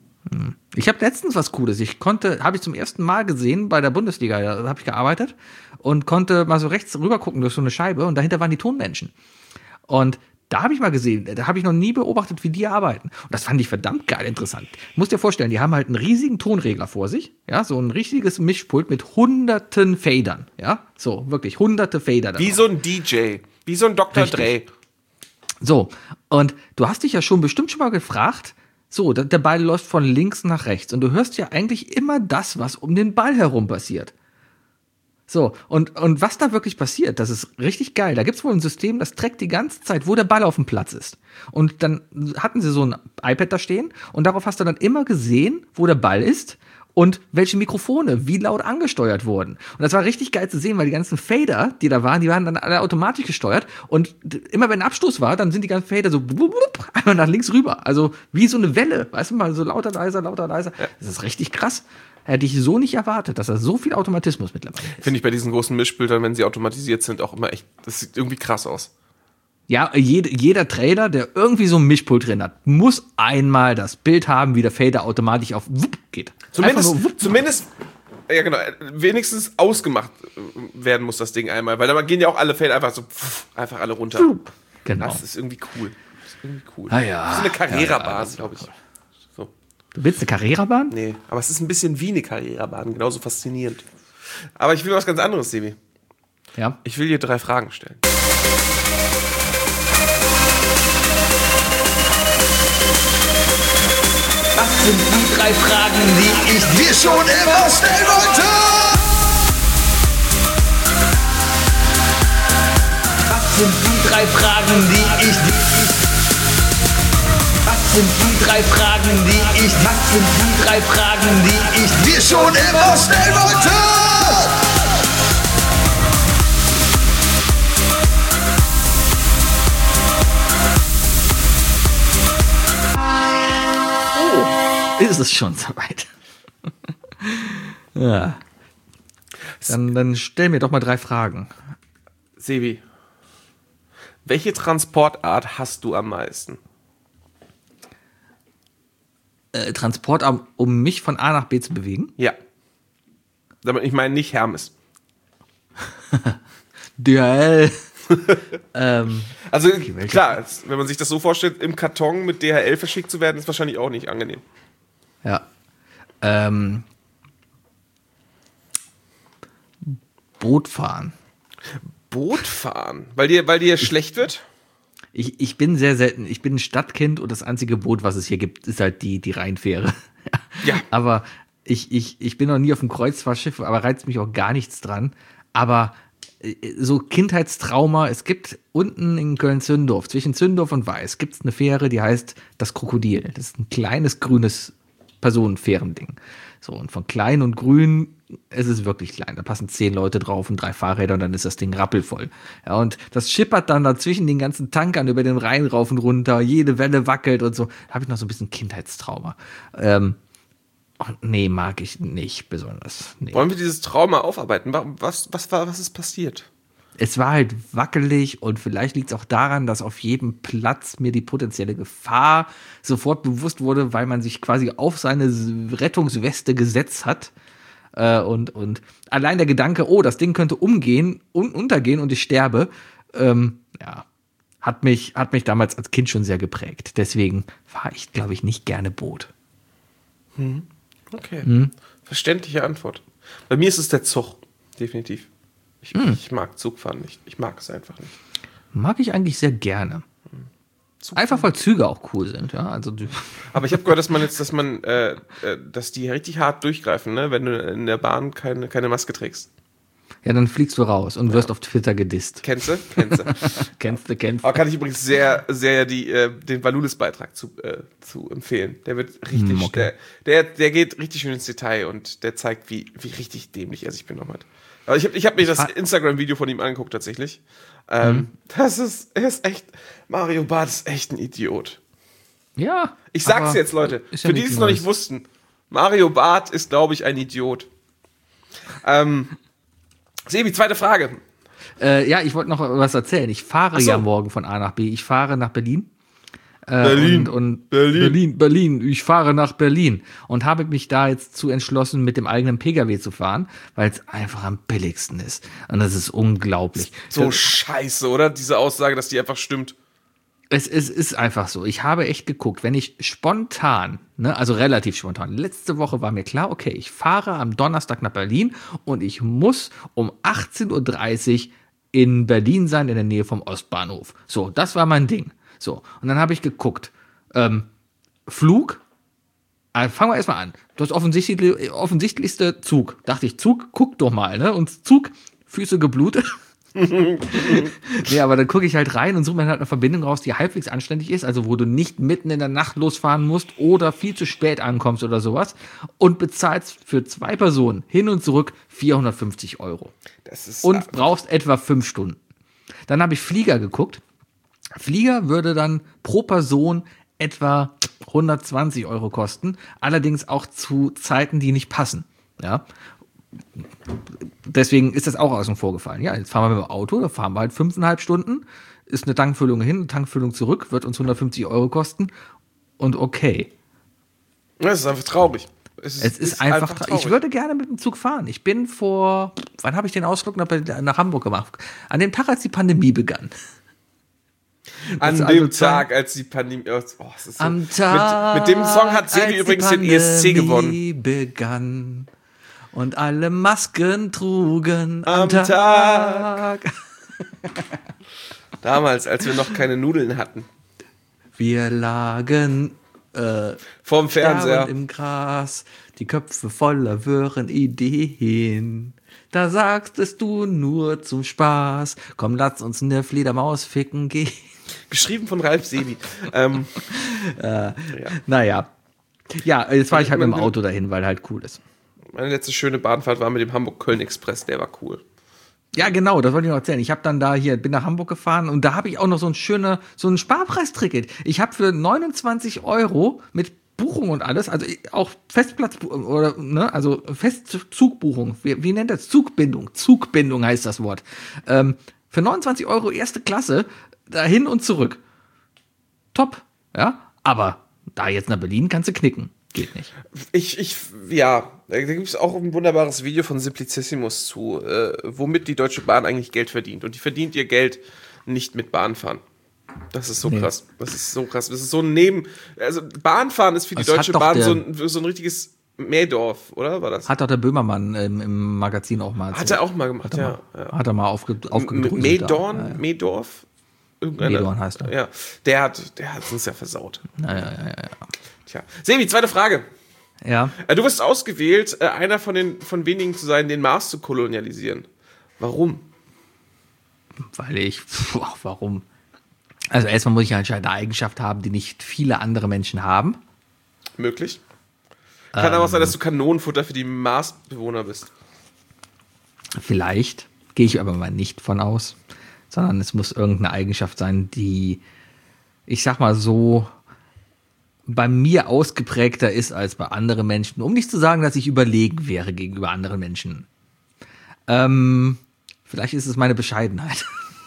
Ich habe letztens was Cooles. Habe ich zum ersten Mal gesehen bei der Bundesliga, da habe ich gearbeitet und konnte mal so rechts rüber gucken durch so eine Scheibe und dahinter waren die Tonmenschen. Und da habe ich mal gesehen, da habe ich noch nie beobachtet, wie die arbeiten. Und das fand ich verdammt geil interessant. Du musst dir vorstellen, die haben halt einen riesigen Tonregler vor sich, ja, so ein richtiges Mischpult mit hunderten Fadern, ja, so wirklich hunderte Fader. Wie so ein DJ, wie so ein Dr. Dre. So, und du hast dich ja bestimmt schon mal gefragt, so, der Ball läuft von links nach rechts und du hörst ja eigentlich immer das, was um den Ball herum passiert. So, und was da wirklich passiert, das ist richtig geil. Da gibt's wohl ein System, das trackt die ganze Zeit, wo der Ball auf dem Platz ist. Und dann hatten sie so ein iPad da stehen und darauf hast du dann immer gesehen, wo der Ball ist und welche Mikrofone wie laut angesteuert wurden. Und das war richtig geil zu sehen, weil die ganzen Fader, die da waren, die waren dann alle automatisch gesteuert und immer wenn ein Abstoß war, dann sind die ganzen Fader so einmal nach links rüber. Also wie so eine Welle, weißt du mal, so lauter, leiser, lauter, leiser. Das ist richtig krass. Hätte ich so nicht erwartet, dass da so viel Automatismus mittlerweile ist. Finde ich bei diesen großen Mischbildern, wenn sie automatisiert sind, auch immer echt, das sieht irgendwie krass aus. Ja, jeder Trailer, der irgendwie so ein Mischpult drin hat, muss einmal das Bild haben, wie der Fader automatisch auf Wupp geht. Zumindest Ja, genau. Wenigstens ausgemacht werden muss das Ding einmal, weil da gehen ja auch alle Fäden einfach so einfach alle runter. Genau. Das ist irgendwie cool. Ah, ja. Das ist eine Carrera-Bahn, glaube ich. So. Du willst eine Carrera-Bahn? Nee, aber es ist ein bisschen wie eine Carrera-Bahn, genauso faszinierend. Aber ich will was ganz anderes, Sebi. Ja. Ich will dir 3 Fragen stellen. Was sind die 3 Fragen, die ich dir schon immer stellen wollte? Was sind die 3 Fragen, die ich dir... Was sind die 3 Fragen, die ich... Was sind die 3 Fragen, die ich dir schon immer stellen wollte? Ist es schon soweit? Ja. Dann stell mir doch mal 3 Fragen. Sebi, welche Transportart hast du am meisten? Transport, um mich von A nach B zu bewegen? Ja. Ich meine nicht Hermes. DHL. Also okay, klar, wenn man sich das so vorstellt, im Karton mit DHL verschickt zu werden, ist wahrscheinlich auch nicht angenehm. Ja. Boot fahren. Boot fahren? Weil dir schlecht wird? Ich bin sehr selten, ich bin ein Stadtkind und das einzige Boot, was es hier gibt, ist halt die Rheinfähre. Ja. Aber ich bin noch nie auf einem Kreuzfahrtschiff, aber reizt mich auch gar nichts dran. Aber so Kindheitstrauma, es gibt unten in Köln-Zündorf, zwischen Zündorf und Weiß, gibt es eine Fähre, die heißt das Krokodil. Das ist ein kleines grünes Personenfährending. So, und von klein und grün, es ist wirklich klein. Da passen 10 Leute drauf und 3 Fahrräder und dann ist das Ding rappelvoll. Ja, und das schippert dann dazwischen den ganzen Tankern über den Rhein rauf und runter. Jede Welle wackelt und so. Da habe ich noch so ein bisschen Kindheitstrauma. Nee, mag ich nicht besonders. Nee. Wollen wir dieses Trauma aufarbeiten? Was ist passiert? Es war halt wackelig und vielleicht liegt es auch daran, dass auf jedem Platz mir die potenzielle Gefahr sofort bewusst wurde, weil man sich quasi auf seine Rettungsweste gesetzt hat. Und allein der Gedanke, oh, das Ding könnte untergehen und ich sterbe, hat mich damals als Kind schon sehr geprägt. Deswegen fahre ich, glaube ich, nicht gerne Boot. Okay. Verständliche Antwort. Bei mir ist es der Zug, definitiv. Ich mag Zugfahren nicht. Ich mag es einfach nicht. Mag ich eigentlich sehr gerne. Einfach weil Züge auch cool sind, ja. Also aber ich habe gehört, dass die richtig hart durchgreifen, ne? Wenn du in der Bahn keine Maske trägst. Ja, dann fliegst du raus und wirst auf Twitter gedisst. Kennst du? Kennst du. Aber kann ich übrigens sehr, sehr den Valulis-Beitrag zu empfehlen. Der wird richtig, okay. der geht richtig schön ins Detail und der zeigt, wie richtig dämlich er sich benommen hat. Aber ich hab mir das Instagram-Video von ihm angeguckt, tatsächlich. Er ist echt, Mario Barth ist echt ein Idiot. Ja. Ich sag's jetzt, Leute, für die, die es noch nicht wussten. Mario Barth ist, glaube ich, ein Idiot. Sebi, zweite Frage. Ja, ich wollte noch was erzählen. Ich fahre ja morgen von A nach B. Ich fahre nach Berlin. Berlin. Ich fahre nach Berlin und habe mich da jetzt zu entschlossen, mit dem eigenen Pkw zu fahren, weil es einfach am billigsten ist. Und das ist unglaublich. So scheiße, oder? Diese Aussage, dass die einfach stimmt. Es ist einfach so. Ich habe echt geguckt, wenn ich spontan, also relativ spontan, letzte Woche war mir klar, okay, ich fahre am Donnerstag nach Berlin und ich muss um 18:30 Uhr in Berlin sein, in der Nähe vom Ostbahnhof. So, das war mein Ding. So, und dann habe ich geguckt. Flug, fangen wir erstmal an. Das offensichtlichste Zug. Dachte ich, Zug, guck doch mal, ne? Und Zug, Füße geblutet. Nee, aber dann gucke ich halt rein und suche mir halt eine Verbindung raus, die halbwegs anständig ist, also wo du nicht mitten in der Nacht losfahren musst oder viel zu spät ankommst oder sowas und bezahlst für 2 Personen hin und zurück 450 €. Und brauchst etwa 5 Stunden. Dann habe ich Flieger geguckt. Flieger würde dann pro Person etwa 120 € kosten, allerdings auch zu Zeiten, die nicht passen. Ja. Deswegen ist das auch außen vor gefallen. Ja, jetzt fahren wir mit dem Auto, da fahren wir halt 5,5 Stunden, ist eine Tankfüllung hin, eine Tankfüllung zurück, wird uns 150 € kosten und okay. Das ist einfach traurig. Es ist einfach traurig. Ich würde gerne mit dem Zug fahren. Ich bin wann habe ich den Ausflug nach Hamburg gemacht? An dem Tag, als die Pandemie begann. An dem Tag, als die Pandemie. Am Tag, mit dem Song hat Sebi übrigens den ESC gewonnen. Begann und alle Masken trugen am Tag. Damals, als wir noch keine Nudeln hatten. Wir lagen vorm Fernseher im Gras, die Köpfe voller wirren Ideen. Da sagtest du nur zum Spaß, komm, lass uns in der Fledermaus ficken gehen. Geschrieben von Ralf Sebi. Naja. Ja, jetzt fahre ich halt mit dem Auto dahin, weil halt cool ist. Meine letzte schöne Bahnfahrt war mit dem Hamburg-Köln-Express, der war cool. Ja, genau, das wollte ich noch erzählen. Ich habe dann bin nach Hamburg gefahren und da habe ich auch noch so ein Sparpreisticket. Ich habe für 29 € mit Buchung und alles, also auch Festplatz oder ne, also Festzugbuchung. Wie nennt das? Zugbindung. Zugbindung heißt das Wort. Für 29 € erste Klasse dahin und zurück. Top, ja. Aber da jetzt nach Berlin kannst du knicken. Geht nicht. Ja, da gibt es auch ein wunderbares Video von Simplicissimus zu, womit die Deutsche Bahn eigentlich Geld verdient. Und die verdient ihr Geld nicht mit Bahnfahren. Das ist so krass. Das ist so krass. Das ist so ein also Bahnfahren ist für die Deutsche Bahn so ein richtiges Mähdorf, oder? War das? Hat doch der Böhmermann im Magazin auch mal. Hat er auch mal gemacht, ja. Hat er mal aufgedrückt. Mähdorf? Mähdorn heißt er. Ja, der hat uns ja versaut. Ja. Tja. Sebi, zweite Frage. Ja. Du wirst ausgewählt, einer von wenigen zu sein, den Mars zu kolonialisieren. Warum? Warum? Also erstmal muss ich halt eine Eigenschaft haben, die nicht viele andere Menschen haben. Möglich. Kann aber auch sein, dass du Kanonenfutter für die Marsbewohner bist. Vielleicht. Gehe ich aber mal nicht von aus. Sondern es muss irgendeine Eigenschaft sein, die, ich sag mal so, bei mir ausgeprägter ist als bei anderen Menschen. Um nicht zu sagen, dass ich überlegen wäre gegenüber anderen Menschen. Vielleicht ist es meine Bescheidenheit.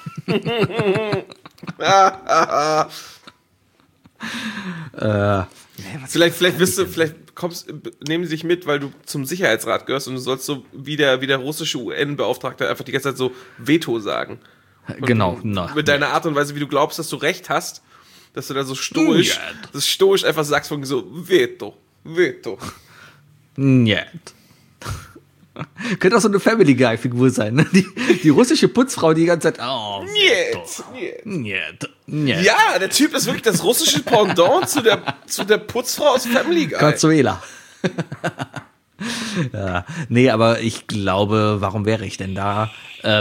Vielleicht nehmen sie dich mit, weil du zum Sicherheitsrat gehörst und du sollst so wie der russische UN-Beauftragte einfach die ganze Zeit so Veto sagen. Und genau. Mit deiner Art und Weise, wie du glaubst, dass du recht hast, dass du da so stoisch einfach sagst von so Veto. Niet. Könnte auch so eine Family Guy-Figur sein, ne? Die russische Putzfrau, die ganze Zeit, Niet. Ja, der Typ ist wirklich das russische Pendant zu der Putzfrau aus Family Guy. Consuela. Ja, nee, aber ich glaube, warum wäre ich denn da?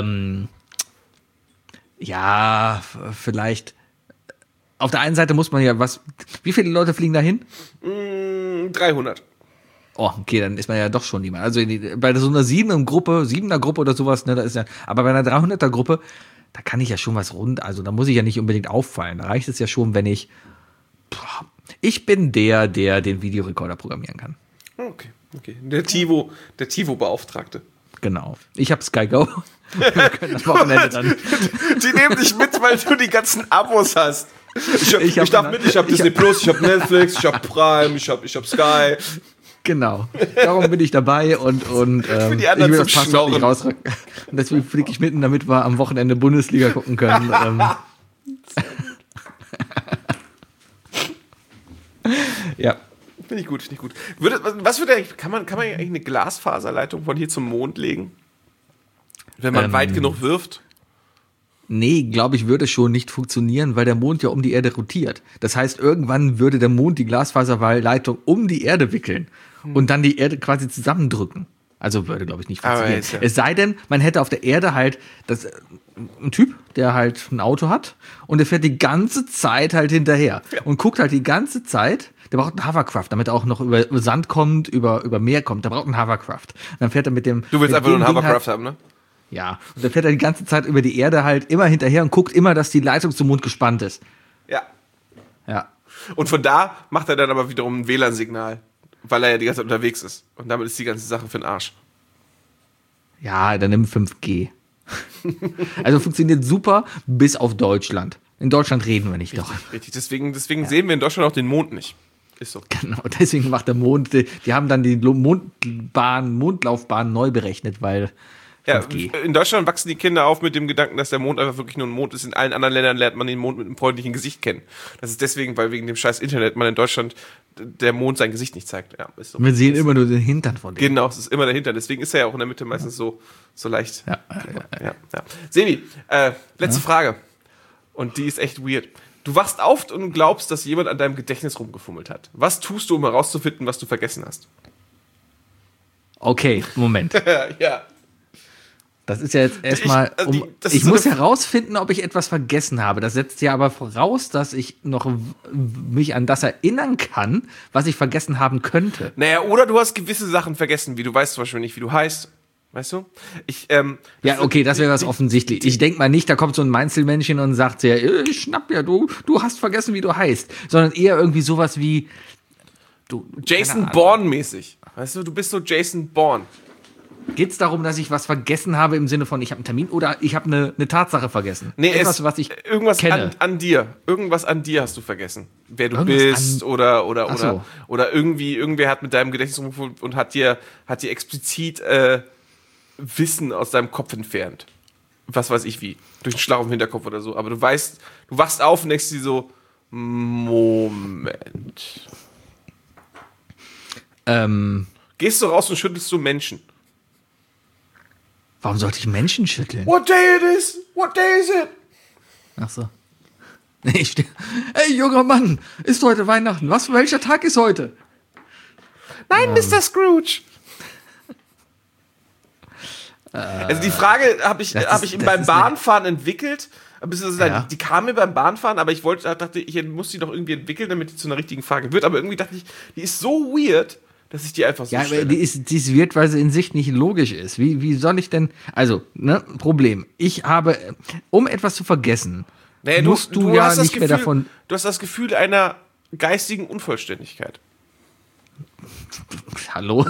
Ja, vielleicht. Auf der einen Seite muss man ja wie viele Leute fliegen da hin? 300. Oh, okay, dann ist man ja doch schon niemand. Also bei so einer 7er Gruppe oder sowas, ne, da ist ja, aber bei einer 300er Gruppe, da kann ich ja schon was also da muss ich ja nicht unbedingt auffallen. Da reicht es ja schon, wenn ich bin der den Videorekorder programmieren kann. Okay. Der TiVo-Beauftragte. Genau. Ich habe Sky Go. Wir können das Wochenende dann. Die nehmen dich mit, weil du die ganzen Abos hast. Ich darf mit, ich habe Disney Plus, ich habe Netflix, ich habe Prime, ich hab Sky. Genau. Darum bin ich dabei und für die anderen ich will das Passwort nicht rausrücken. Und deswegen fliege ich mitten, damit wir am Wochenende Bundesliga gucken können. Ja. Finde ich gut. Kann man eigentlich eine Glasfaserleitung von hier zum Mond legen? Wenn man weit genug wirft? Nee, glaube ich, würde schon nicht funktionieren, weil der Mond ja um die Erde rotiert. Das heißt, irgendwann würde der Mond die Glasfaserleitung um die Erde wickeln und dann die Erde quasi zusammendrücken. Also würde, glaube ich, nicht funktionieren. Ja. Es sei denn, man hätte auf der Erde halt ein Typ, der halt ein Auto hat und der fährt die ganze Zeit halt hinterher und guckt halt die ganze Zeit. Der braucht einen Hovercraft, damit er auch noch über Sand kommt, über Meer kommt. Der braucht einen Hovercraft. Und dann fährt er mit dem. Du willst einfach nur einen Hovercraft haben, ne? Ja. Und dann fährt er die ganze Zeit über die Erde halt immer hinterher und guckt immer, dass die Leitung zum Mond gespannt ist. Ja. Und von da macht er dann aber wiederum ein WLAN-Signal, weil er ja die ganze Zeit unterwegs ist. Und damit ist die ganze Sache für den Arsch. Ja, dann nimm 5G. Also funktioniert super bis auf Deutschland. In Deutschland reden wir nicht doch. Richtig. Deswegen sehen wir in Deutschland auch den Mond nicht. Ist so. Genau, deswegen macht der Mond, die haben dann die Mondlaufbahn neu berechnet, weil ja, in Deutschland wachsen die Kinder auf mit dem Gedanken, dass der Mond einfach wirklich nur ein Mond ist. In allen anderen Ländern lernt man den Mond mit einem freundlichen Gesicht kennen. Das ist deswegen, weil wegen dem scheiß Internet man in Deutschland der Mond sein Gesicht nicht zeigt. Ja, ist so. Wir sehen immer nur den Hintern von dem. Genau, es ist immer der Hintern. Deswegen ist er ja auch in der Mitte meistens so leicht. Ja. Sebi, letzte Frage. Und die ist echt weird. Du wachst auf und glaubst, dass jemand an deinem Gedächtnis rumgefummelt hat. Was tust du, um herauszufinden, was du vergessen hast? Okay, Moment. Ja. Das ist ja jetzt erstmal, ich muss herausfinden, ob ich etwas vergessen habe. Das setzt ja aber voraus, dass ich noch mich an das erinnern kann, was ich vergessen haben könnte. Naja, oder du hast gewisse Sachen vergessen, wie du weißt zum Beispiel nicht, wie du heißt. Weißt du? Ja, okay, das wäre was offensichtlich. Ich denke mal nicht, da kommt so ein Mainzelmännchen und sagt ja, ich schnapp ja, du hast vergessen, wie du heißt. Sondern eher irgendwie sowas wie Jason Bourne-mäßig. Weißt du, du bist so Jason Bourne. Geht es darum, dass ich was vergessen habe im Sinne von, ich habe einen Termin oder ich habe eine Tatsache vergessen? Nee, was ich kenne. An dir. Irgendwas an dir hast du vergessen. Wer du bist oder irgendwer hat mit deinem Gedächtnis rumgefunden und hat dir explizit Wissen aus deinem Kopf entfernt. Was weiß ich wie. Durch einen Schlag im Hinterkopf oder so. Aber du wachst auf und denkst dir so, Moment. Gehst du raus und schüttelst du Menschen? Warum sollte ich Menschen schütteln? What day it is? What day is it? Ach so. Ey, junger Mann, ist heute Weihnachten? Welcher Tag ist heute? Nein, Mr. Scrooge. Also die Frage habe ich beim Bahnfahren entwickelt. Die kam mir beim Bahnfahren, aber ich dachte, ich muss die noch irgendwie entwickeln, damit die zu einer richtigen Frage wird. Aber irgendwie dachte ich, die ist so weird, dass ich die einfach so stelle. Ja, die ist weird, weil sie in sich nicht logisch ist. Wie soll ich denn, also, Problem. Ich habe, um etwas zu vergessen, musst du ja nicht mehr davon... Du hast das Gefühl einer geistigen Unvollständigkeit. Hallo?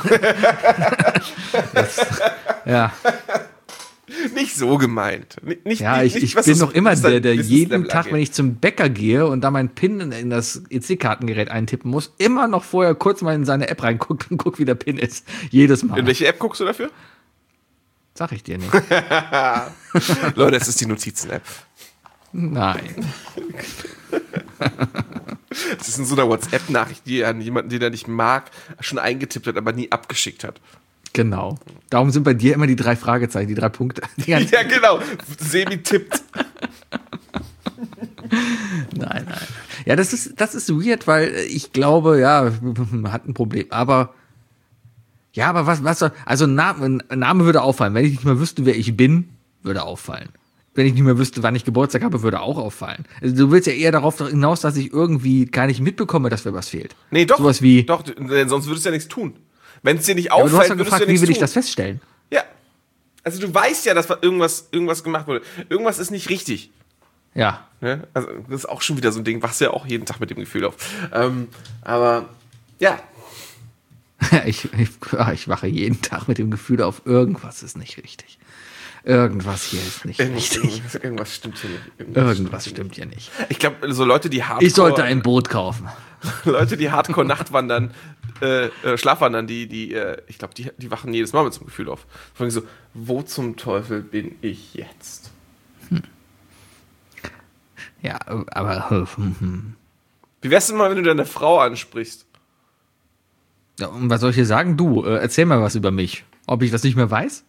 Ja. Nicht so gemeint. Ich bin noch immer der jeden Tag, wenn ich zum Bäcker gehe und da meinen PIN in das EC-Kartengerät eintippen muss, immer noch vorher kurz mal in seine App reinguckt und guckt, wie der PIN ist. Jedes Mal. In welche App guckst du dafür? Sag ich dir nicht. Leute, das ist die Notizen-App. Nein. Das ist in so einer WhatsApp-Nachricht, die an jemanden, den er nicht mag, schon eingetippt hat, aber nie abgeschickt hat. Genau. Darum sind bei dir immer die 3 Fragezeichen, die 3 Punkte. Ja, genau. Sebi tippt. Nein. Ja, das ist weird, weil ich glaube, ja, man hat ein Problem. Aber was also Name würde auffallen. Wenn ich nicht mehr wüsste, wer ich bin, würde auffallen. Wenn ich nicht mehr wüsste, wann ich Geburtstag habe, würde auch auffallen. Also du willst ja eher darauf hinaus, dass ich irgendwie gar nicht mitbekomme, dass mir was fehlt. Nee, doch. Sowas wie, doch, denn sonst würdest du ja nichts tun. Wenn es dir nicht auffällt, du hast ja würdest gefragt, du ja nichts wie will tun. ich das feststellen? Ja. Also du weißt ja, dass irgendwas gemacht wurde. Irgendwas ist nicht richtig. Ja. Ne? Also das ist auch schon wieder so ein Ding, wachst ja auch jeden Tag mit dem Gefühl auf. Aber ja. Ich wache jeden Tag mit dem Gefühl auf, irgendwas ist nicht richtig. Irgendwas hier ist nicht richtig. Irgendwas stimmt hier nicht. Irgendwas stimmt hier nicht. Ich glaube, so Leute, die Hardcore... Ich sollte ein Boot kaufen. Leute, die Hardcore Nachtwandern, Schlafwandern, die wachen jedes Mal mit so einem Gefühl auf. Vor allem so, wo zum Teufel bin ich jetzt? Ja, aber... Wie wär's denn mal, wenn du deine Frau ansprichst? Ja, und was soll ich dir sagen? Du, erzähl mal was über mich. Ob ich das nicht mehr weiß?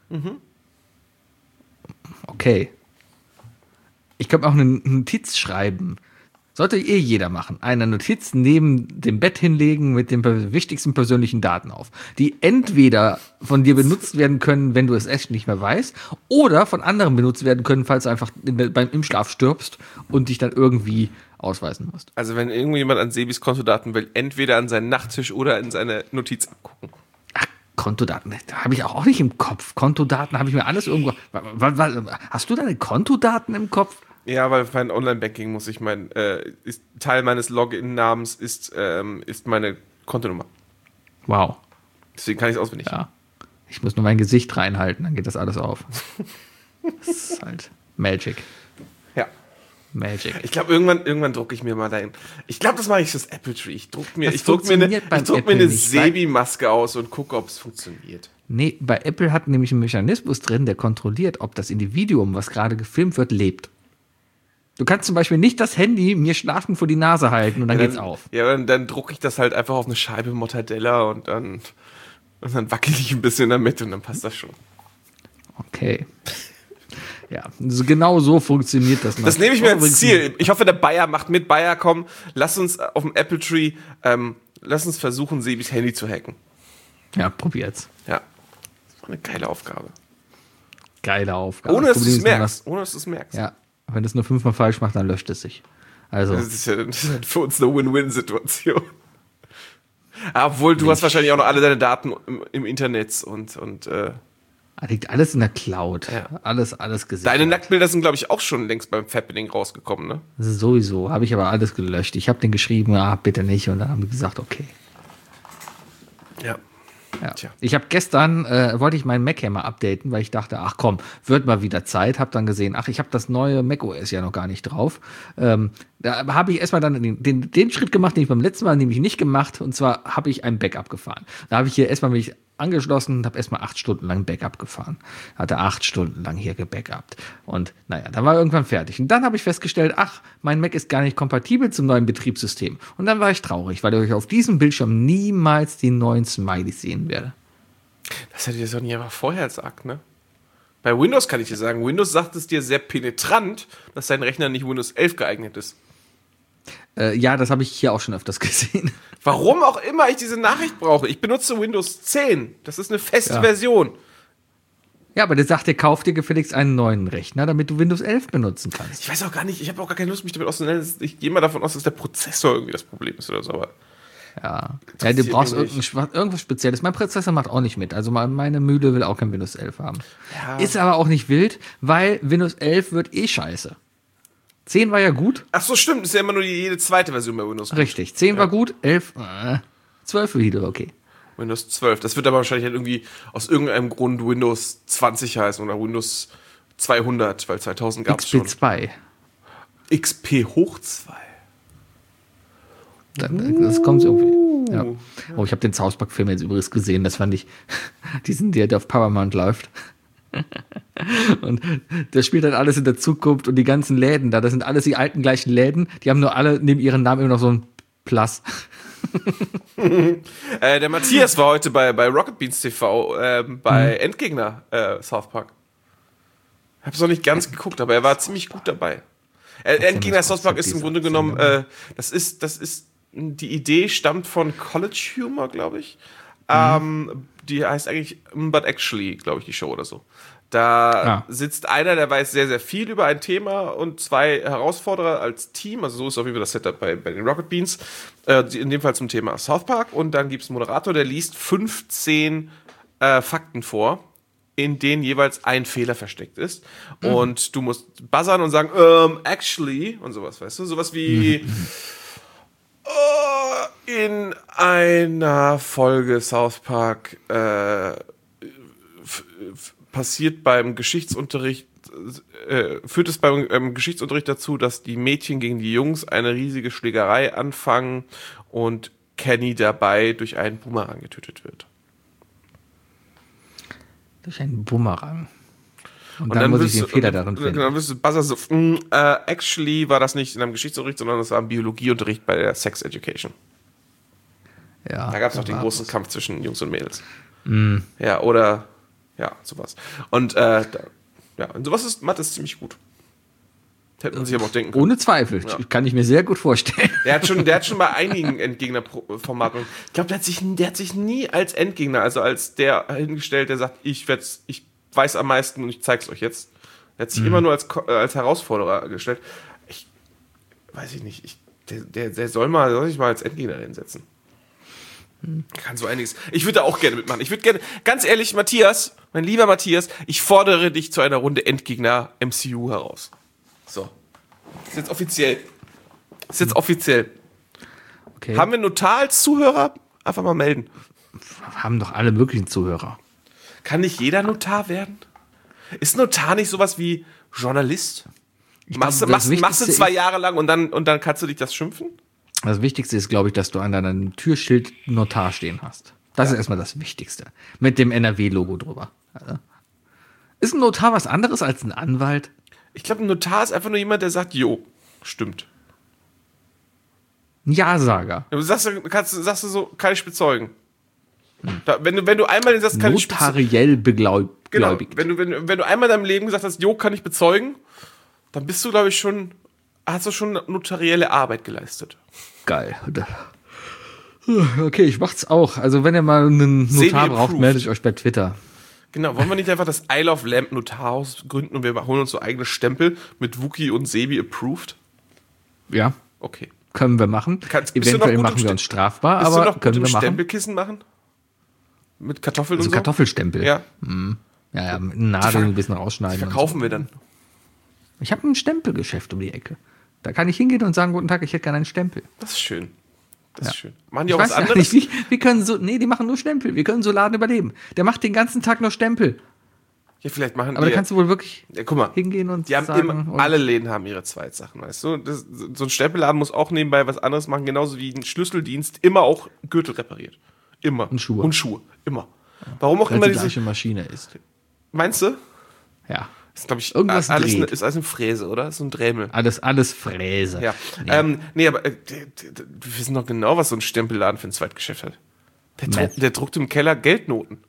Okay. Ich könnte auch eine Notiz schreiben. Sollte jeder machen. Eine Notiz neben dem Bett hinlegen mit den wichtigsten persönlichen Daten auf, die entweder von dir benutzt werden können, wenn du es echt nicht mehr weißt, oder von anderen benutzt werden können, falls du einfach im Schlaf stirbst und dich dann irgendwie ausweisen musst. Also wenn irgendjemand an Sebis Kontodaten will, entweder an seinen Nachttisch oder in seine Notiz abgucken. Kontodaten, habe ich auch nicht im Kopf. Kontodaten habe ich mir alles irgendwo... Hast du deine Kontodaten im Kopf? Ja, weil für ein Online-Banking muss ich Teil meines Login-Namens ist meine Kontonummer. Wow. Deswegen kann ich es auswendig. Ja. Ich muss nur mein Gesicht reinhalten, dann geht das alles auf. Das ist halt Magic. Ja. Magic. Ich glaube, irgendwann drucke ich mir mal dahin. Ich glaube, das mache ich fürs Apple Tree. Ich druck mir eine Sebi-Maske aus und gucke, ob es funktioniert. Nee, bei Apple hat nämlich einen Mechanismus drin, der kontrolliert, ob das Individuum, was gerade gefilmt wird, lebt. Du kannst zum Beispiel nicht das Handy mir schlafend vor die Nase halten und dann geht's auf. Ja, dann drucke ich das halt einfach auf eine Scheibe Mortadella und dann wackel ich ein bisschen damit und dann passt das schon. Okay. Ja, genau so funktioniert das. Das nehme ich mir als Ziel. Ich hoffe, der Bayer macht mit. Bayer, komm, lass uns auf dem Apple Tree, lass uns versuchen, Sebis Handy zu hacken. Ja, probiert's. Ja, das war eine geile Aufgabe. Ohne dass du es merkst. Ja, wenn du es nur 5-mal falsch macht, dann löscht es sich. Also. Das ist für uns eine Win-Win-Situation. Obwohl, du hast wahrscheinlich auch noch alle deine Daten im Internet und liegt alles in der Cloud. Ja. Alles gesichert. Deine Nacktbilder sind, glaube ich, auch schon längst beim Fappening rausgekommen, ne? Sowieso. Habe ich aber alles gelöscht. Ich habe den geschrieben, bitte nicht. Und dann haben die gesagt, okay. Ja. Tja. Ich habe gestern, wollte ich meinen Mac mal updaten, weil ich dachte, ach komm, wird mal wieder Zeit. Habe dann gesehen, ich habe das neue macOS ja noch gar nicht drauf. Da habe ich erstmal dann den Schritt gemacht, den ich beim letzten Mal nämlich nicht gemacht. Und zwar habe ich ein Backup gefahren. Da habe ich hier erstmal mich angeschlossen und habe erstmal 8 Stunden lang Backup gefahren. Hatte 8 Stunden lang hier gebackupt. Und dann war irgendwann fertig. Und dann habe ich festgestellt, mein Mac ist gar nicht kompatibel zum neuen Betriebssystem. Und dann war ich traurig, weil ich auf diesem Bildschirm niemals die neuen Smileys sehen werde. Das hätte dir Sonja aber vorher gesagt, ne? Bei Windows kann ich dir sagen, Windows sagt es dir sehr penetrant, dass dein Rechner nicht Windows 11 geeignet ist. Ja, das habe ich hier auch schon öfters gesehen. Warum auch immer ich diese Nachricht brauche. Ich benutze Windows 10. Das ist eine feste Version. Ja, aber der sagt dir, kauf dir gefälligst einen neuen Rechner, damit du Windows 11 benutzen kannst. Ich weiß auch gar nicht, ich habe auch gar keine Lust, mich damit auszusetzen. Ich gehe mal davon aus, dass der Prozessor irgendwie das Problem ist oder so. Aber du brauchst irgendwas Spezielles. Mein Prozessor macht auch nicht mit. Also meine Mühle will auch kein Windows 11 haben. Ja. Ist aber auch nicht wild, weil Windows 11 wird scheiße. 10 war ja gut. Ach so, stimmt. Ist ja immer nur jede zweite Version bei Windows. Richtig. 10 war gut, 11, 12 wieder okay. Windows 12. Das wird aber wahrscheinlich halt irgendwie aus irgendeinem Grund Windows 20 heißen oder Windows 200, weil 2000 gab es schon. XP2. XP hoch 2. Das kommt irgendwie. Ja. Oh, ich habe den South Park-Film jetzt übrigens gesehen. Das fand ich, der auf Paramount läuft. Und das spielt dann alles in der Zukunft und die ganzen Läden da, das sind alles die alten gleichen Läden, die haben nur alle neben ihren Namen immer noch so ein Plus. Der Matthias war heute bei Rocket Beans TV bei Endgegner South Park. Hab's noch nicht ganz geguckt, aber er war ziemlich gut dabei. Endgegner South Park ist im Grunde genommen, das ist die Idee stammt von College Humor, glaube ich. Die heißt eigentlich But Actually, glaube ich, die Show oder so. Da sitzt einer, der weiß sehr, sehr viel über ein Thema und 2 Herausforderer als Team. Also so ist auf jeden Fall das Setup bei den Rocket Beans. In dem Fall zum Thema South Park. Und dann gibt es einen Moderator, der liest 15 Fakten vor, in denen jeweils ein Fehler versteckt ist. Und du musst buzzern und sagen, actually und sowas, weißt du? Sowas wie in einer Folge South Park passiert beim Geschichtsunterricht, führt es beim Geschichtsunterricht dazu, dass die Mädchen gegen die Jungs eine riesige Schlägerei anfangen und Kenny dabei durch einen Bumerang getötet wird. Durch einen Bumerang. Und dann muss ich den Fehler darin finden. Dann wirst du buzzer so, actually war das nicht in einem Geschichtsunterricht, sondern das war im Biologieunterricht bei der Sex Education. Ja. Da gab es noch den großen Kampf zwischen Jungs und Mädels. Ja, oder sowas. Und und sowas ist Mathe ist ziemlich gut. Hätte man sich aber auch denken können. Ohne Zweifel. Ja. Kann ich mir sehr gut vorstellen. Der hat schon bei einigen Endgegner-Formaten, ich glaube, der hat sich nie als Endgegner, also als der hingestellt, der sagt, ich weiß am meisten und ich zeig's euch jetzt. Der hat sich immer nur als Herausforderer gestellt. Weiß ich nicht. Der soll sich mal als Endgegner hinsetzen. Kann so einiges. Ich würde da auch gerne mitmachen. Ich würde gerne, ganz ehrlich, Matthias, mein lieber Matthias, ich fordere dich zu einer Runde Endgegner MCU heraus. So. Das ist jetzt offiziell. Okay. Haben wir Notar als Zuhörer? Einfach mal melden. Wir haben doch alle möglichen Zuhörer. Kann nicht jeder Notar werden? Ist Notar nicht sowas wie Journalist? Machst du 2 Jahre lang und dann kannst du dich das schimpfen? Das Wichtigste ist, glaube ich, dass du an deinem Türschild Notar stehen hast. Das ist erstmal das Wichtigste. Mit dem NRW-Logo drüber. Also, ist ein Notar was anderes als ein Anwalt? Ich glaube, ein Notar ist einfach nur jemand, der sagt, jo, stimmt. Ein Ja-Sager. Du sagst du so, kann ich bezeugen. Wenn du einmal den Satz kann ich bezeugen. Notariell begläubigt. Genau. Wenn du einmal in deinem Leben gesagt hast, jo, kann ich bezeugen, dann bist du, glaube ich, hast du schon notarielle Arbeit geleistet. Geil. Okay, ich mach's auch. Also wenn ihr mal einen Notar braucht, meldet euch bei Twitter. Genau, wollen wir nicht einfach das Isle of Lamp Notarhaus gründen und wir holen uns so eigene Stempel mit Wookie und Sebi approved? Ja. Okay. Können wir machen. Eventuell machen wir uns strafbar, aber noch können wir machen. Stempelkissen machen? Mit Kartoffeln also und so? Kartoffelstempel. Ja. Ja, mit Nadeln ein bisschen rausschneiden. Die verkaufen wir dann. Ich habe ein Stempelgeschäft um die Ecke. Da kann ich hingehen und sagen, guten Tag, ich hätte gerne einen Stempel. Das ist schön. Das ist schön. Machen die auch was anderes? Wir können die machen nur Stempel. Wir können so Laden überleben. Der macht den ganzen Tag nur Stempel. Ja, vielleicht machen die. Aber da kannst du wohl wirklich guck mal, hingehen und sagen. Alle Läden haben ihre Zweitsachen, weißt du? So ein Stempelladen muss auch nebenbei was anderes machen, genauso wie ein Schlüsseldienst immer auch Gürtel repariert. Immer. Und Schuhe. Immer. Warum auch weil immer die gleiche Maschine ist. Meinst du? Ja. Das ist, glaube ich, irgendwas ist alles eine Fräse, oder? Das ist so ein Dremel. Alles Fräse. Ja. Nee, aber wir wissen doch genau, was so ein Stempelladen für ein Zweitgeschäft hat. Der druckt im Keller Geldnoten.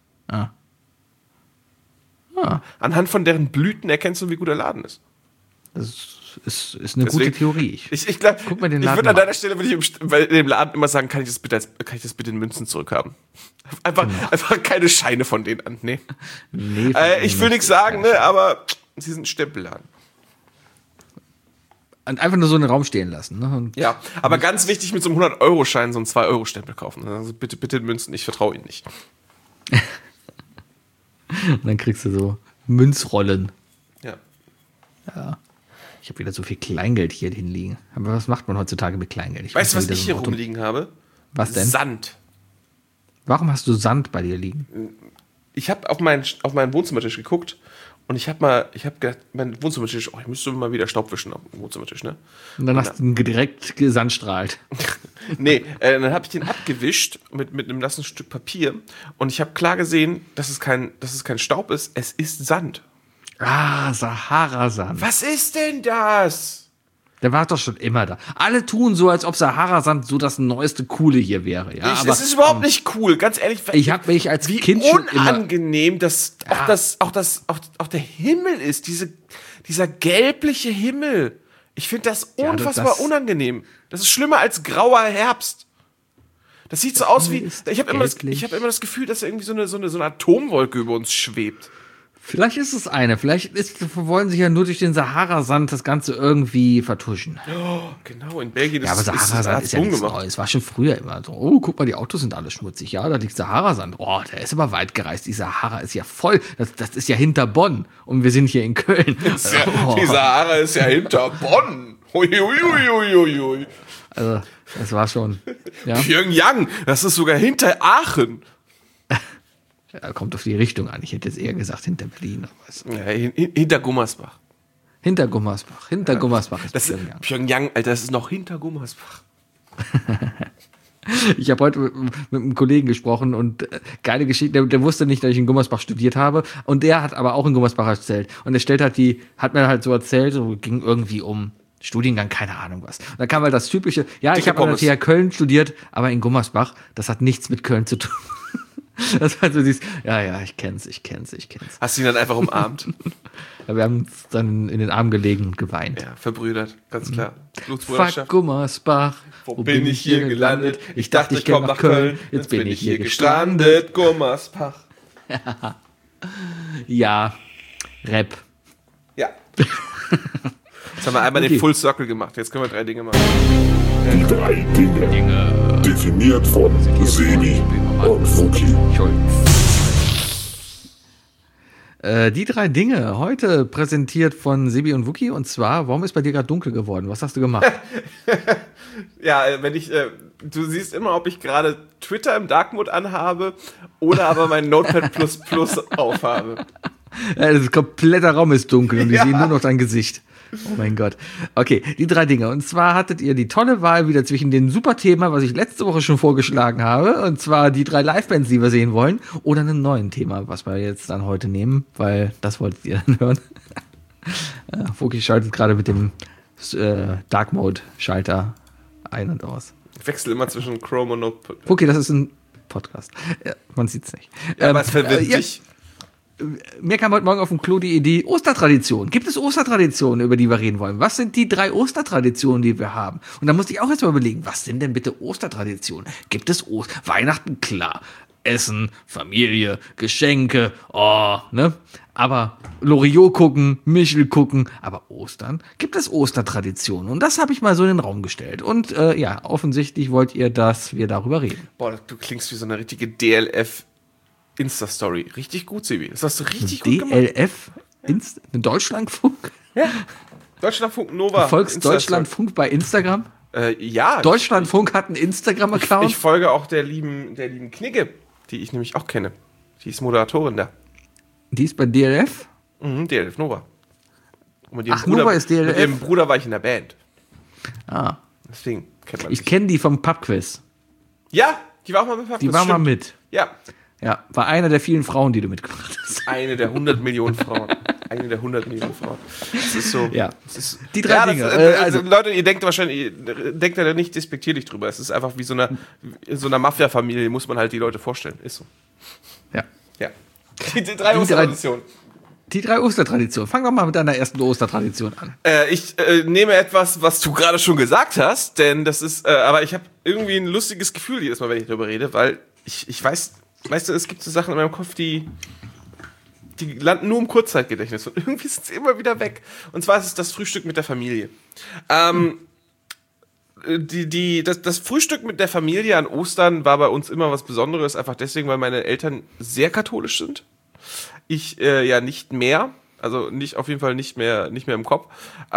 Anhand von deren Blüten erkennst du, wie gut der Laden ist. Das ist eine gute Theorie. Ich glaube, ich würde an deiner Stelle bei dem Laden immer sagen, kann ich das bitte in Münzen zurückhaben? Einfach keine Scheine von denen an. Nee ich will nichts sagen, ne, aber sie sind ein Stempelladen. Und einfach nur so in den Raum stehen lassen. Ne? Und ja, aber ganz wichtig, mit so einem 100-Euro-Schein so einen 2-Euro-Stempel kaufen. Also bitte in Münzen, ich vertraue ihnen nicht. Und dann kriegst du so Münzrollen. Ja. Ich habe wieder so viel Kleingeld hier hinliegen. Aber was macht man heutzutage mit Kleingeld? Weißt du, was ich hier rumliegen habe? Was denn? Sand. Warum hast du Sand bei dir liegen? Ich habe auf meinen Wohnzimmertisch geguckt und ich habe gedacht, mein Wohnzimmertisch, ich müsste mal wieder Staub wischen auf dem Wohnzimmertisch, ne? Und dann hast du ihn direkt sandstrahlt. Nee, dann habe ich den abgewischt mit einem nassen Stück Papier und ich habe klar gesehen, dass es kein Staub ist, es ist Sand. Sahara-Sand. Was ist denn das? Der war doch schon immer da. Alle tun so, als ob Sahara-Sand so das neueste Coole hier wäre. Ja, aber es ist überhaupt nicht cool, ganz ehrlich. Ich habe mich als Kind schon immer... unangenehm, dass auch der Himmel ist, dieser gelbliche Himmel. Ich finde das unfassbar unangenehm. Das ist schlimmer als grauer Herbst. Das sieht so aus wie... Ich habe immer das Gefühl, dass irgendwie so eine Atomwolke über uns schwebt. Vielleicht ist es eine. Wollen sie ja nur durch den Sahara-Sand das Ganze irgendwie vertuschen. Oh, genau, in Belgien ist es. Ja, aber Sahara-Sand ist ja nichts Neues. War schon früher immer so. Oh, guck mal, die Autos sind alle schmutzig. Ja, da liegt Sahara-Sand. Oh, der ist aber weit gereist. Die Sahara ist ja voll. Das ist ja hinter Bonn. Und wir sind hier in Köln. Die Sahara ist ja hinter Bonn. Hui. Also, das war schon. Ja? Pyongyang, das ist sogar hinter Aachen. Kommt auf die Richtung an. Ich hätte jetzt eher gesagt hinter Berlin. Hinter Gummersbach. Hinter Gummersbach ist das Pyongyang. Pyongyang, Alter, das ist noch hinter Gummersbach. Ich habe heute mit einem Kollegen gesprochen und geile Geschichte, der wusste nicht, dass ich in Gummersbach studiert habe und der hat aber auch in Gummersbach erzählt. Und er hat mir halt so erzählt, so ging irgendwie um Studiengang, keine Ahnung was. Und dann kam halt das typische, ja, ich habe an der TH Köln studiert, aber in Gummersbach, das hat nichts mit Köln zu tun. Das war so dieses, ja, ich kenn's. Hast du ihn dann einfach umarmt? Ja, wir haben uns dann in den Arm gelegen und geweint. Ja, verbrüdert, ganz klar. Fuck Gummersbach, wo bin ich hier gelandet? Ich dachte, ich komme nach Köln, jetzt bin ich hier gestrandet. Gummersbach. Ja, Rap. Ja. Jetzt haben wir einmal den Full Circle gemacht, jetzt können wir 3 Dinge machen. Die 3 Dinge. Definiert von Sebi und Wookie. Die 3 Dinge, heute präsentiert von Sebi und Wookie. Und zwar, warum ist bei dir gerade dunkel geworden? Was hast du gemacht? Ja, du siehst immer, ob ich gerade Twitter im Dark Mode anhabe oder aber mein Notepad++ aufhabe. Ja, das komplette Raum ist dunkel und ich sehe nur noch dein Gesicht. Oh mein Gott. Okay, die 3 Dinge. Und zwar hattet ihr die tolle Wahl wieder zwischen dem Superthema, was ich letzte Woche schon vorgeschlagen habe, und zwar die 3 Livebands, die wir sehen wollen, oder einem neuen Thema, was wir jetzt dann heute nehmen, weil das wolltet ihr dann hören. Foki schaltet gerade mit dem Dark Mode Schalter ein und aus. Ich wechsle immer zwischen Chrome und Notepad. Okay, das ist ein Podcast. Ja, man sieht's nicht. Ja, aber es verwirrt dich. Mir kam heute Morgen auf dem Klo die Idee, Ostertradition. Gibt es Ostertraditionen, über die wir reden wollen? Was sind die 3 Ostertraditionen, die wir haben? Und da musste ich auch erst mal überlegen, was sind denn bitte Ostertraditionen? Gibt es Weihnachten? Klar. Essen, Familie, Geschenke, ne? Aber Loriot gucken, Michel gucken, aber Ostern? Gibt es Ostertraditionen? Und das habe ich mal so in den Raum gestellt. Und ja, offensichtlich wollt ihr, dass wir darüber reden. Boah, du klingst wie so eine richtige DLF Insta-Story. Richtig gut, Sebi. Das hast du richtig gut gemacht. DLF? Deutschlandfunk? Ja. Deutschlandfunk Nova. Folgst Deutschlandfunk bei Instagram? Ja. Deutschlandfunk hat einen Instagram-Account. Ich folge auch der lieben Knigge, die ich nämlich auch kenne. Die ist Moderatorin da. Die ist bei DLF? Mhm, DLF Nova. Nova ist DLF? Mit ihrem Bruder war ich in der Band. Ah. Deswegen kennt man Ich kenne die vom Pubquiz. Ja, die war auch mal mit Pubquiz. Die war mal mit. Ja. Ja, war eine der vielen Frauen, die du mitgebracht hast. Eine der 100 Millionen Frauen. Eine der 100 Millionen Frauen. Das ist so. Ja. Das ist, die 3 Dinge. Also Leute, ihr denkt wahrscheinlich, denkt ja nicht despektierlich drüber. Es ist einfach wie so einer Mafia-Familie, muss man halt die Leute vorstellen. Ist so. Ja. Ja. Die 3 Ostertraditionen. Die 3 Ostertraditionen. Fang doch mal mit deiner ersten Ostertradition an. Ich nehme etwas, was du gerade schon gesagt hast, denn das ist, aber ich habe irgendwie ein lustiges Gefühl jedes Mal, wenn ich darüber rede, weil ich weiß, weißt du, es gibt so Sachen in meinem Kopf, die landen nur im Kurzzeitgedächtnis und irgendwie sind sie immer wieder weg. Und zwar ist es das Frühstück mit der Familie. Das Frühstück mit der Familie an Ostern war bei uns immer was Besonderes, einfach deswegen, weil meine Eltern sehr katholisch sind. Ich ja nicht mehr, also auf jeden Fall nicht mehr im Kopf.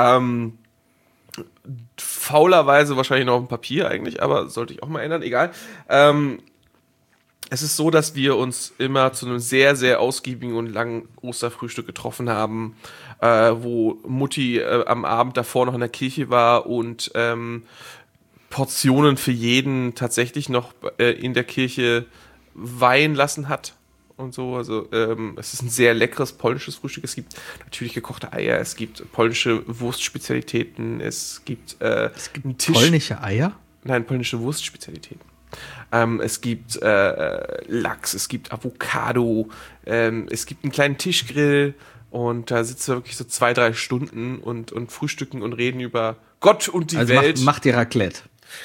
Faulerweise wahrscheinlich noch auf dem Papier eigentlich, aber sollte ich auch mal ändern, egal. Es ist so, dass wir uns immer zu einem sehr, sehr ausgiebigen und langen Osterfrühstück getroffen haben, wo Mutti am Abend davor noch in der Kirche war und Portionen für jeden tatsächlich noch in der Kirche weihen lassen hat und so. Also es ist ein sehr leckeres polnisches Frühstück. Es gibt natürlich gekochte Eier, es gibt polnische Wurstspezialitäten, es gibt einen Tisch. Polnische Eier? Nein, polnische Wurstspezialitäten. Es gibt Lachs, es gibt Avocado, es gibt einen kleinen Tischgrill und da sitzen wir wirklich so 2-3 Stunden und frühstücken und reden über Gott und die Welt. Macht ihr Raclette?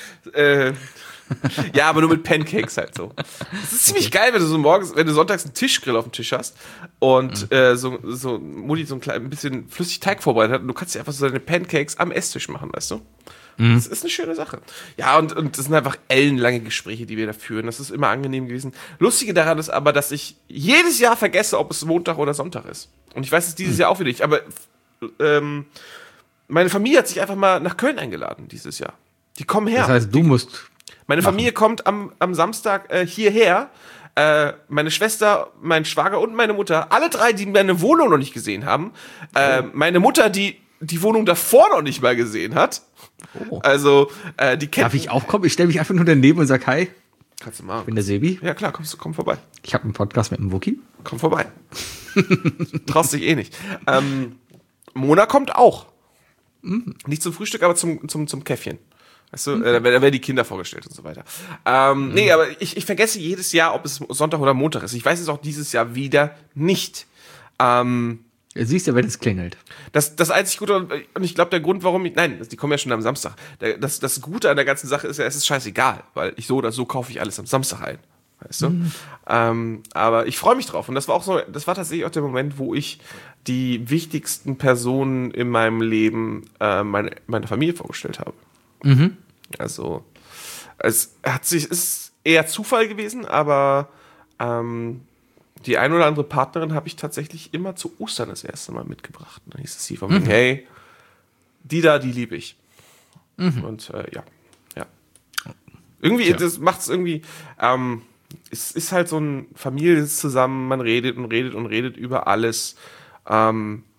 Ja, aber nur mit Pancakes halt so. Es ist ziemlich geil, wenn du sonntags einen Tischgrill auf dem Tisch hast und so Mutti so ein bisschen flüssig Teig vorbereitet hat und du kannst dir einfach so deine Pancakes am Esstisch machen, weißt du? Das ist eine schöne Sache. Ja, und das sind einfach ellenlange Gespräche, die wir da führen. Das ist immer angenehm gewesen. Lustige daran ist aber, dass ich jedes Jahr vergesse, ob es Montag oder Sonntag ist. Und ich weiß es dieses Jahr auch wieder nicht. Aber meine Familie hat sich einfach mal nach Köln eingeladen dieses Jahr. Die kommen her. Das heißt, du musst. Meine Familie kommt am Samstag hierher. Meine Schwester, mein Schwager und meine Mutter, alle 3, die meine Wohnung noch nicht gesehen haben. Meine Mutter, die Wohnung davor noch nicht mal gesehen hat. Oh. Also, die kennt. Darf ich auch kommen? Ich stelle mich einfach nur daneben und sag Hi. Kannst du machen. Ich bin der Sebi. Ja klar, komm vorbei. Ich habe einen Podcast mit dem Wookie. Komm vorbei. Traust dich eh nicht. Mona kommt auch. Nicht zum Frühstück, aber zum Käffchen. Weißt du, da werden die Kinder vorgestellt und so weiter. Nee, aber ich vergesse jedes Jahr, ob es Sonntag oder Montag ist. Ich weiß es auch dieses Jahr wieder nicht. Siehst du, wenn es klingelt. Das einzig Gute, und ich glaube, der Grund, warum die kommen ja schon am Samstag. Das Gute an der ganzen Sache ist ja, es ist scheißegal, weil ich so oder so kaufe ich alles am Samstag ein. Weißt du? Aber ich freue mich drauf. Und das war tatsächlich auch der Moment, wo ich die wichtigsten Personen in meinem Leben meine Familie vorgestellt habe. Mhm. Also, es ist eher Zufall gewesen, aber die ein oder andere Partnerin habe ich tatsächlich immer zu Ostern das erste Mal mitgebracht. Dann hieß es sie von mir, hey, die liebe ich. Und ja. Irgendwie, das macht es irgendwie, es ist halt so ein Familie zusammen, man redet und redet und redet über alles.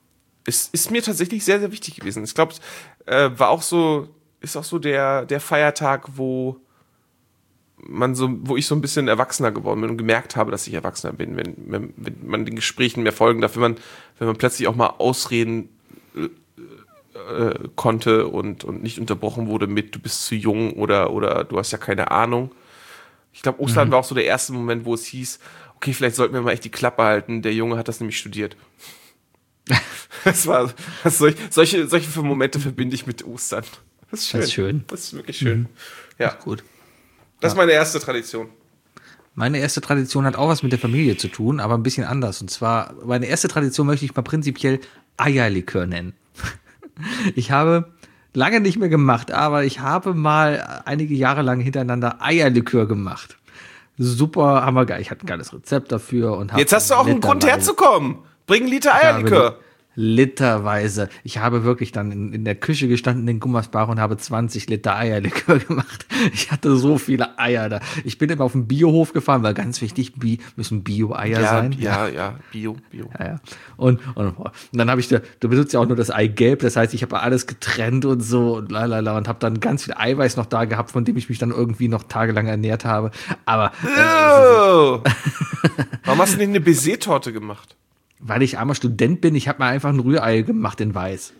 ist mir tatsächlich sehr, sehr wichtig gewesen. Ich glaube, ist auch so der Feiertag, wo ich so ein bisschen erwachsener geworden bin und gemerkt habe, dass ich erwachsener bin, wenn man den Gesprächen mehr folgen darf, wenn man plötzlich auch mal ausreden konnte und nicht unterbrochen wurde mit, du bist zu jung oder du hast ja keine Ahnung. Ich glaube, Ostern war auch so der erste Moment, wo es hieß, okay, vielleicht sollten wir mal echt die Klappe halten, der Junge hat das nämlich studiert. Solche Momente verbinde ich mit Ostern. Das ist schön. Das ist schön. Das ist wirklich schön. Ja. Das ist gut. Das ist meine erste Tradition. Meine erste Tradition hat auch was mit der Familie zu tun, aber ein bisschen anders. Und zwar, meine erste Tradition möchte ich mal prinzipiell Eierlikör nennen. Ich habe lange nicht mehr gemacht, aber ich habe mal einige Jahre lang hintereinander Eierlikör gemacht. Super hammergeil. Ich hatte ein geiles Rezept dafür. Und jetzt hast du auch einen Grund herzukommen. Bring einen Liter Eierlikör. Literweise. Ich habe wirklich dann in der Küche gestanden in Gummersbach und habe 20 Liter Eierlikör gemacht. Ich hatte so viele Eier da. Ich bin immer auf den Biohof gefahren, weil ganz wichtig, müssen Bio-Eier sein. Ja, Bio. Ja. Und dann habe ich du benutzt ja auch nur das Eigelb, das heißt, ich habe alles getrennt und so und lalala und habe dann ganz viel Eiweiß noch da gehabt, von dem ich mich dann irgendwie noch tagelang ernährt habe. Aber warum hast du nicht eine Baiser-Torte gemacht? Weil ich armer Student bin, ich habe mir einfach ein Rührei gemacht in weiß.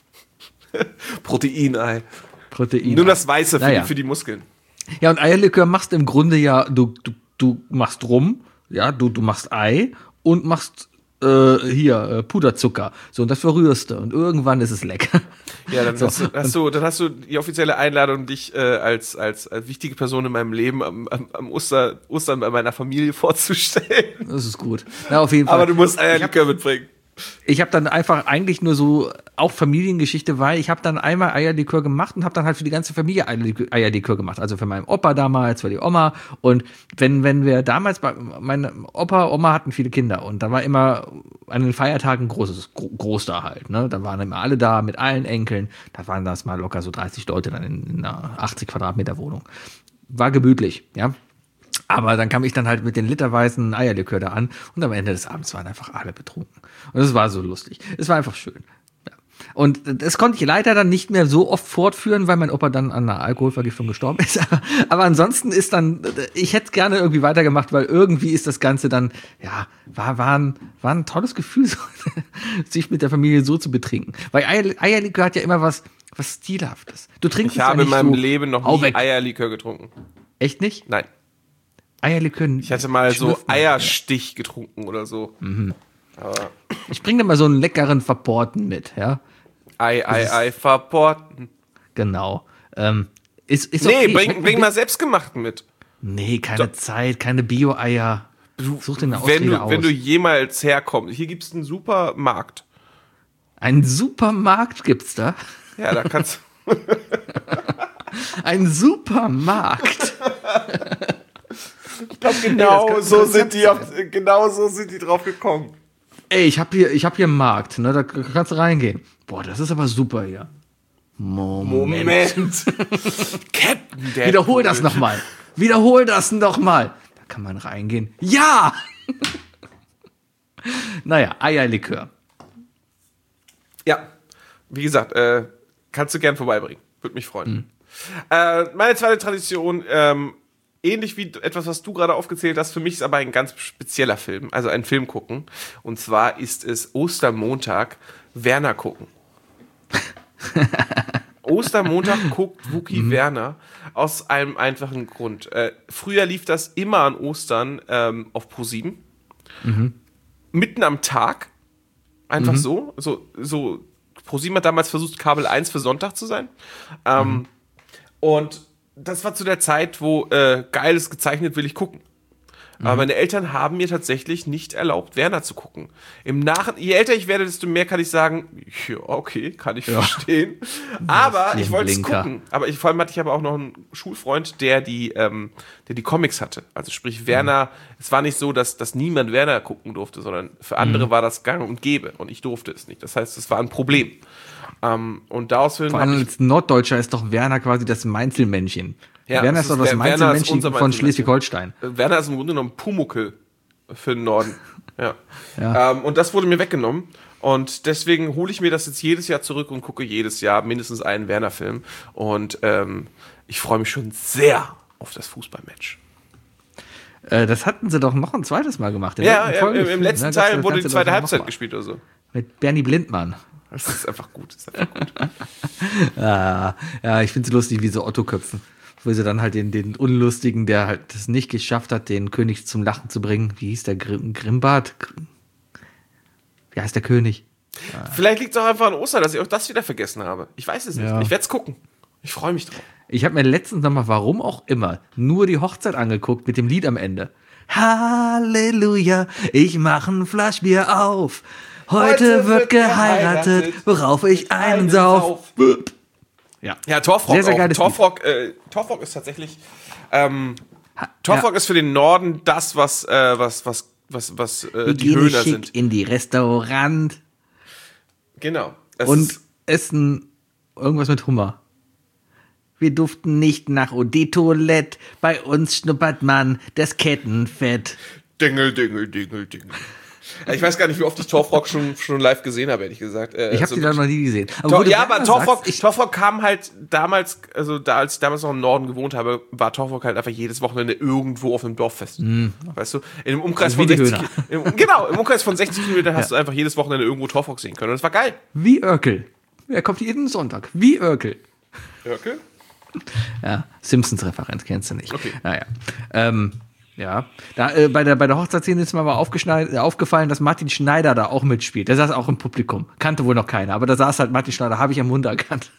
Proteinei. Nur das Weiße für die Muskeln. Ja, und Eierlikör machst im Grunde ja, du machst rum, ja, du machst Ei und machst Puderzucker. So, und das verrührst du. Und irgendwann ist es lecker. Ja, dann hast du die offizielle Einladung, dich als wichtige Person in meinem Leben am Ostern bei meiner Familie vorzustellen. Das ist gut. Ja, auf jeden Fall. Aber du musst Eierlikör mitbringen. Ich habe dann einfach eigentlich nur so, auch Familiengeschichte, weil ich habe dann einmal Eierlikör gemacht und habe dann halt für die ganze Familie Eierlikör gemacht. Also für meinen Opa damals, für die Oma. Und wenn wir damals, meine Oma hatten viele Kinder und da war immer an den Feiertagen groß da halt. Ne? Da waren immer alle da mit allen Enkeln. Da waren das mal locker so 30 Leute dann in einer 80 Quadratmeter Wohnung. War gemütlich, ja. Aber dann kam ich dann halt mit den literweisen Eierlikör da an und am Ende des Abends waren einfach alle betrunken. Und es war so lustig. Es war einfach schön. Ja. Und das konnte ich leider dann nicht mehr so oft fortführen, weil mein Opa dann an einer Alkoholvergiftung gestorben ist. Aber ansonsten ist dann, ich hätte gerne irgendwie weitergemacht, weil irgendwie ist das Ganze dann, ja, war ein tolles Gefühl, so, sich mit der Familie so zu betrinken. Weil Eierlikör hat ja immer was Stilhaftes. Du trinkst Ich habe in meinem Leben noch nie Eierlikör getrunken. Echt nicht? Nein. Eierlikör. Ich hatte mal so Eierstich getrunken oder so. Mhm. Aber ich bringe dir mal so einen leckeren Verporten mit, ja? Ei, Verporten. Genau. Ist nee, okay. bring mal selbstgemachten mit. Nee, keine Zeit, keine Bio-Eier. Such dir eine Ausrede aus. Wenn du jemals herkommst, hier gibt's einen Supermarkt. Einen Supermarkt gibt's da? Ja, da kannst du. Ein Supermarkt. Ich glaube, genau so sind die drauf gekommen. Ey, ich hab hier einen Markt, ne? Da kannst du reingehen. Boah, das ist aber super hier. Moment. Captain Deadpool. Wiederhol das nochmal. Da kann man reingehen. Ja! Naja, Eierlikör. Ja, wie gesagt, kannst du gern vorbeibringen. Würde mich freuen. Meine zweite Tradition, ähnlich wie etwas, was du gerade aufgezählt hast, für mich ist aber ein ganz spezieller Film, also ein Film gucken. Und zwar ist es Ostermontag Werner gucken. Ostermontag guckt Wookie Werner aus einem einfachen Grund. Früher lief das immer an Ostern auf Pro7. Mitten am Tag. Einfach so. Pro7 hat damals versucht, Kabel 1 für Sonntag zu sein. Und das war zu der Zeit, wo Geiles gezeichnet will ich gucken. Aber meine Eltern haben mir tatsächlich nicht erlaubt, Werner zu gucken. Je älter ich werde, desto mehr kann ich sagen, ja, okay, kann ich verstehen. Aber ich wollte es gucken. Aber vor allem hatte ich aber auch noch einen Schulfreund, der die Comics hatte. Also sprich, Werner, es war nicht so, dass niemand Werner gucken durfte, sondern für andere war das gang und gäbe. Und ich durfte es nicht. Das heißt, es war ein Problem. Und daraus vor allem als Norddeutscher ist doch Werner quasi das Meinzelmännchen. Ja, Werner ist doch das Meinzelmännchen von Schleswig-Holstein. Werner ist im Grunde genommen Pumuckl für den Norden. Ja. Und das wurde mir weggenommen. Und deswegen hole ich mir das jetzt jedes Jahr zurück und gucke jedes Jahr mindestens einen Werner-Film. Und ich freue mich schon sehr auf das Fußballmatch. Das hatten sie doch noch ein zweites Mal gemacht. Im letzten Teil wurde die zweite Halbzeit gespielt oder so. Mit Bernie Blindmann. Das ist einfach gut. Ja, ich finde es lustig, wie so Otto-Köpfen. Wo sie dann halt den Unlustigen, der halt das nicht geschafft hat, den König zum Lachen zu bringen. Wie hieß der? Grimbart? Wie heißt der König? Vielleicht liegt es auch einfach an Ostern, dass ich auch das wieder vergessen habe. Ich weiß es nicht. Ich werde es gucken. Ich freue mich drauf. Ich habe mir letztens nochmal, warum auch immer, nur die Hochzeit angeguckt mit dem Lied am Ende. Halleluja, ich mache ein Flaschbier auf. Heute wird geheiratet, worauf ich einen sauf. Ja, Torfrock. Sehr, sehr geiles Torfrock ist tatsächlich. Torfrock ist für den Norden das, was die Höhner sind. In die Restaurant. Genau. Und essen irgendwas mit Hummer. Wir duften nicht nach Eau-de-Toilette. Bei uns schnuppert man das Kettenfett. Dingel, dingel, dingel, dingel. Ich weiß gar nicht, wie oft ich Torfrock schon live gesehen habe, ehrlich gesagt. Ich habe die da noch nie gesehen. Aber Torfrock kam halt damals, also als ich damals noch im Norden gewohnt habe, war Torfrock halt einfach jedes Wochenende irgendwo auf einem Dorffest. Weißt du? Im Umkreis von 60 im Umkreis von 60 Kilometern hast du einfach jedes Wochenende irgendwo Torfrock sehen können. Und das war geil. Wie Örkel. Er kommt jeden Sonntag. Wie Örkel. Örkel? Ja, Simpsons-Referenz kennst du nicht. Okay. Naja. Bei der Hochzeitsszene ist mir aber aufgefallen, dass Martin Schneider da auch mitspielt. Der saß auch im Publikum. Kannte wohl noch keiner, aber da saß halt Martin Schneider, habe ich am Mund erkannt.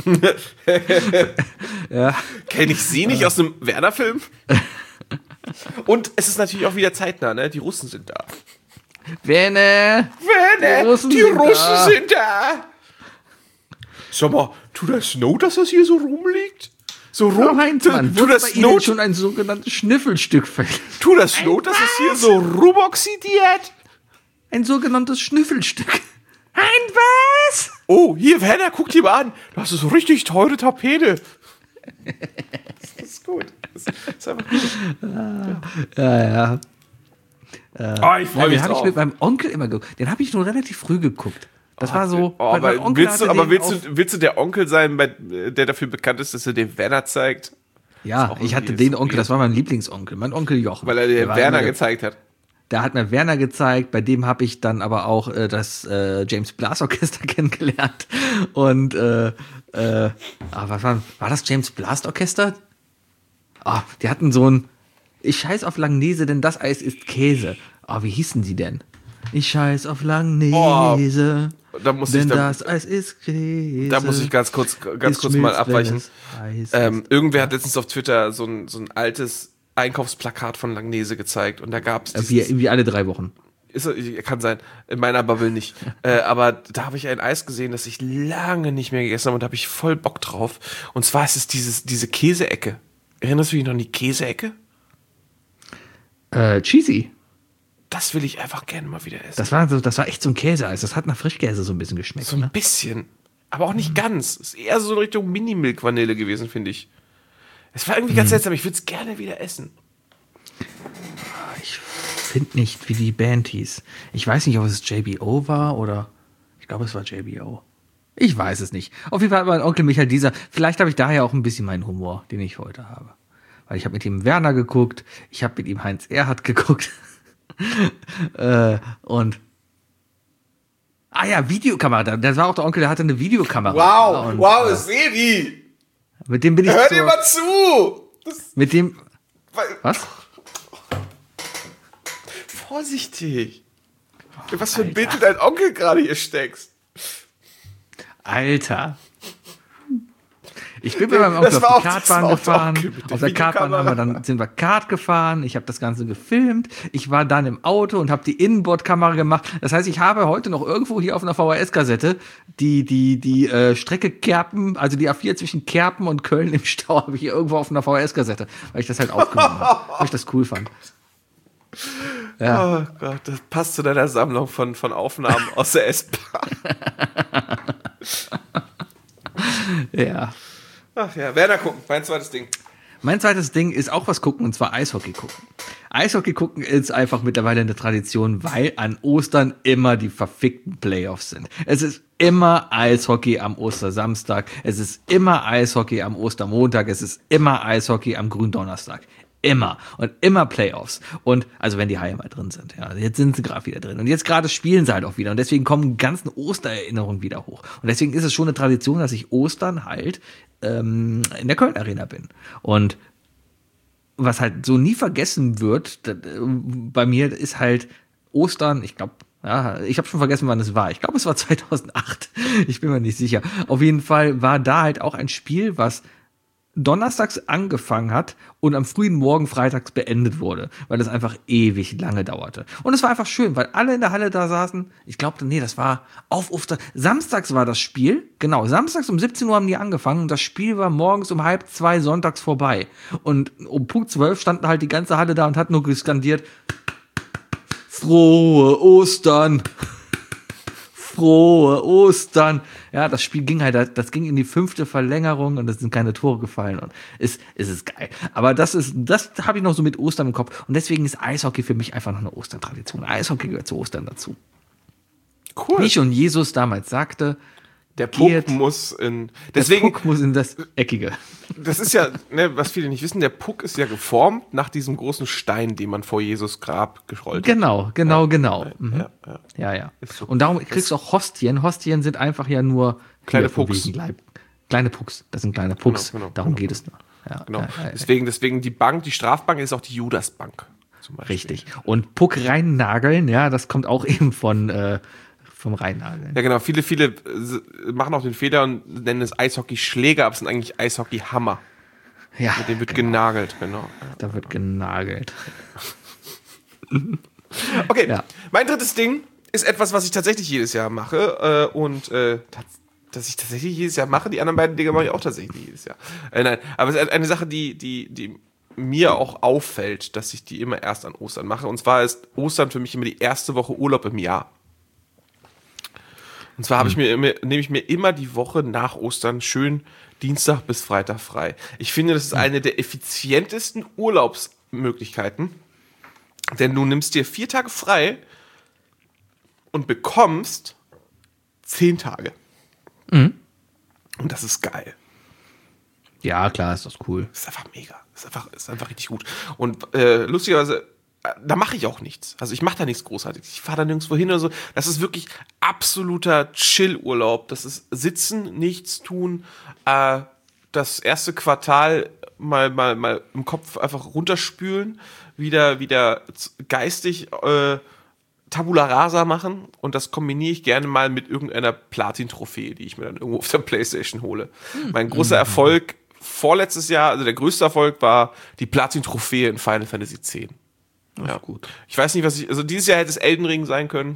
Ja. Kenne ich sie nicht aus einem Werner-Film? Und es ist natürlich auch wieder zeitnah, ne? Die Russen sind da. Werner, die Russen sind da. Sag mal, tut das Not, dass das hier so rumliegt? So rum, Heinzmann, wird bei Ihnen schon ein sogenanntes Schnüffelstück fällt. Tut das Not, dass es hier so rumoxidiert? Ein sogenanntes Schnüffelstück. Ein was? Oh, hier, Werner, guck dir mal an. Das ist richtig teure Tapete. Das ist gut. Das ist einfach gut. Ja. Ich freue mich Den habe ich mit meinem Onkel immer geguckt. Den habe ich nur relativ früh geguckt. Das war so. Willst du der Onkel sein, der dafür bekannt ist, dass er den Werner zeigt? Ja, ich hatte den Onkel, das war mein Lieblingsonkel, mein Onkel Jochen. Weil er den Werner gezeigt hat. Der hat mir Werner gezeigt, bei dem habe ich dann aber auch das James Blas Orchester kennengelernt. Und was war das James Blas Orchester? Die hatten so ein Ich scheiß auf Langnese, denn das Eis ist Käse. Wie hießen die denn? Ich scheiß auf Langnese. Das Eis ist Käse. Da muss ich ganz kurz mal abweichen. Irgendwer hat letztens auf Twitter so ein altes Einkaufsplakat von Langnese gezeigt und da gab es wie alle 3 Wochen. Kann sein, in meiner Bubble nicht. Aber da habe ich ein Eis gesehen, das ich lange nicht mehr gegessen habe und da habe ich voll Bock drauf. Und zwar ist es diese Käseecke. Erinnerst du dich noch an die Käseecke? Cheesy. Das will ich einfach gerne mal wieder essen. Das war echt so ein Käseeis. Das hat nach Frischkäse so ein bisschen geschmeckt. So ein bisschen. Aber auch nicht ganz. Es ist eher so in Richtung Mini-Milk-Vanille gewesen, finde ich. Es war irgendwie ganz seltsam. Ich würde es gerne wieder essen. Ich finde nicht, wie die Band hieß. Ich weiß nicht, ob es JBO war oder... Ich glaube, es war JBO. Ich weiß es nicht. Auf jeden Fall hat mein Onkel mich halt Vielleicht habe ich daher auch ein bisschen meinen Humor, den ich heute habe. Weil ich habe mit ihm Werner geguckt. Ich habe mit ihm Heinz Erhardt geguckt. Videokamera. Das war auch der Onkel, der hatte eine Videokamera. Wow, Sebi! Mit dem bin ich. Hör dir mal zu! Mit dem. Was? Vorsichtig! Was für ein Bild du dein Onkel gerade hier steckst. Ich bin mit meinem Onkel auf die Kartbahn gefahren. Auf der Kartbahn sind wir Kart gefahren. Ich habe das Ganze gefilmt. Ich war dann im Auto und habe die Innenbordkamera gemacht. Das heißt, ich habe heute noch irgendwo hier auf einer VHS-Kassette die Strecke Kerpen, also die A4 zwischen Kerpen und Köln im Stau, habe ich hier irgendwo auf einer VHS-Kassette, weil ich das halt aufgenommen habe, weil ich das cool fand. Ja. Oh Gott, das passt zu deiner Sammlung von Aufnahmen aus der S-Bahn. Ja. Ach ja, Werner gucken, mein zweites Ding. Mein zweites Ding ist auch was gucken, und zwar Eishockey gucken. Eishockey gucken ist einfach mittlerweile eine Tradition, weil an Ostern immer die verfickten Playoffs sind. Es ist immer Eishockey am Ostersamstag, es ist immer Eishockey am Ostermontag, es ist immer Eishockey am Gründonnerstag. Immer. Und immer Playoffs. Und, also wenn die Haie mal drin sind, ja. Jetzt sind sie gerade wieder drin. Und jetzt gerade spielen sie halt auch wieder. Und deswegen kommen ganzen Ostererinnerungen wieder hoch. Und deswegen ist es schon eine Tradition, dass ich Ostern halt in der Köln Arena bin. Und was halt so nie vergessen wird, bei mir ist halt Ostern, ich glaube, ja, ich habe schon vergessen, wann es war. Ich glaube, es war 2008. Ich bin mir nicht sicher. Auf jeden Fall war da halt auch ein Spiel, was donnerstags angefangen hat und am frühen Morgen freitags beendet wurde, weil es einfach ewig lange dauerte. Und es war einfach schön, weil alle in der Halle da saßen. Ich glaube, nee, das war auf Ostern. Samstags war das Spiel. Genau, samstags um 17 Uhr haben die angefangen und das Spiel war morgens um 1:30 sonntags vorbei. Und um Punkt 12 standen halt die ganze Halle da und hat nur geskandiert: Frohe Ostern! Frohe Ostern. Ja, das Spiel ging halt, das ging in die 5. Verlängerung und es sind keine Tore gefallen und es ist geil. Aber das habe ich noch so mit Ostern im Kopf und deswegen ist Eishockey für mich einfach noch eine Ostern-Tradition. Eishockey gehört zu Ostern dazu. Cool. Wie schon Jesus damals sagte, der Puck muss in das Eckige. Das ist ja, ne, was viele nicht wissen, der Puck ist ja geformt nach diesem großen Stein, den man vor Jesus Grab geschrollt hat. Genau. Mhm. Ja. So. Und darum kriegst du auch Hostien. Hostien sind einfach ja nur kleine Pucks. Kleine Pucks, das sind kleine Pucks. Genau, darum geht es nur. Ja, genau. Deswegen die Bank, die Strafbank ist auch die Judasbank. Zum Beispiel. Richtig. Und Puck reinnageln, ja, das kommt auch eben vom Reinnageln. Ja, genau. Viele machen auch den Fehler und nennen es Eishockey-Schläger, aber es sind eigentlich Eishockey-Hammer. Ja. Mit dem wird genagelt, genau. Da wird genagelt. Okay, ja. Mein drittes Ding ist etwas, was ich tatsächlich jedes Jahr mache. Dass ich tatsächlich jedes Jahr mache. Die anderen beiden Dinge mache ich auch tatsächlich jedes Jahr. Nein, aber es ist eine Sache, die mir auch auffällt, dass ich die immer erst an Ostern mache. Und zwar ist Ostern für mich immer die erste Woche Urlaub im Jahr. Und zwar nehme ich mir immer die Woche nach Ostern schön Dienstag bis Freitag frei. Ich finde, das ist eine der effizientesten Urlaubsmöglichkeiten, denn du nimmst dir 4 Tage frei und bekommst 10 Tage. Mhm. Und das ist geil. Ja, klar, ist das cool. Das ist einfach mega. Ist einfach richtig gut. Und lustigerweise, da mache ich auch nichts. Also ich mache da nichts Großartiges. Ich fahre da nirgendwo hin oder so. Das ist wirklich absoluter Chill-Urlaub. Das ist Sitzen, nichts tun. Das erste Quartal mal im Kopf einfach runterspülen. Wieder geistig Tabula Rasa machen. Und das kombiniere ich gerne mal mit irgendeiner Platin-Trophäe, die ich mir dann irgendwo auf der Playstation hole. Mein großer Erfolg vorletztes Jahr, also der größte Erfolg war die Platin-Trophäe in Final Fantasy X. Ja, gut. Ich weiß nicht, also dieses Jahr hätte es Elden Ring sein können.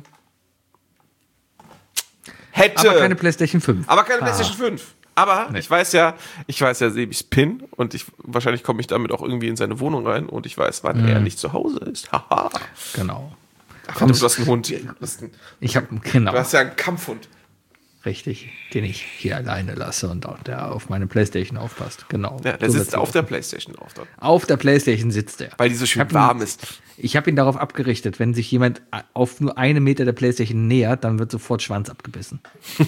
Aber keine PlayStation 5. PlayStation 5. Aber nee. ich weiß ja Sebis PIN und wahrscheinlich komme ich damit auch irgendwie in seine Wohnung rein und ich weiß, wann er nicht zu Hause ist. Haha. Genau. Ach, du hast einen Hund. Du hast ja einen Kampfhund. Richtig, den ich hier alleine lasse und auch der auf meine Playstation aufpasst. Genau. Ja, der sitzt auf der Playstation auf. Auf der Playstation sitzt er. Weil die so schön warm ist. Ich habe ihn darauf abgerichtet, wenn sich jemand auf nur 1 Meter der Playstation nähert, dann wird sofort Schwanz abgebissen.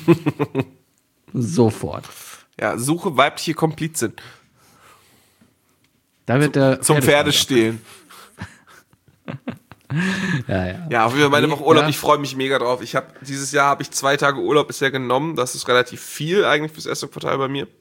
Sofort. Ja, suche weibliche Komplizin. Da wird der zum Pferdestehlen. Ja, auf jeden Fall meine Woche Urlaub, ja. Ich freue mich mega drauf. Dieses Jahr habe ich 2 Tage Urlaub bisher genommen. Das ist relativ viel eigentlich fürs erste Quartal bei mir.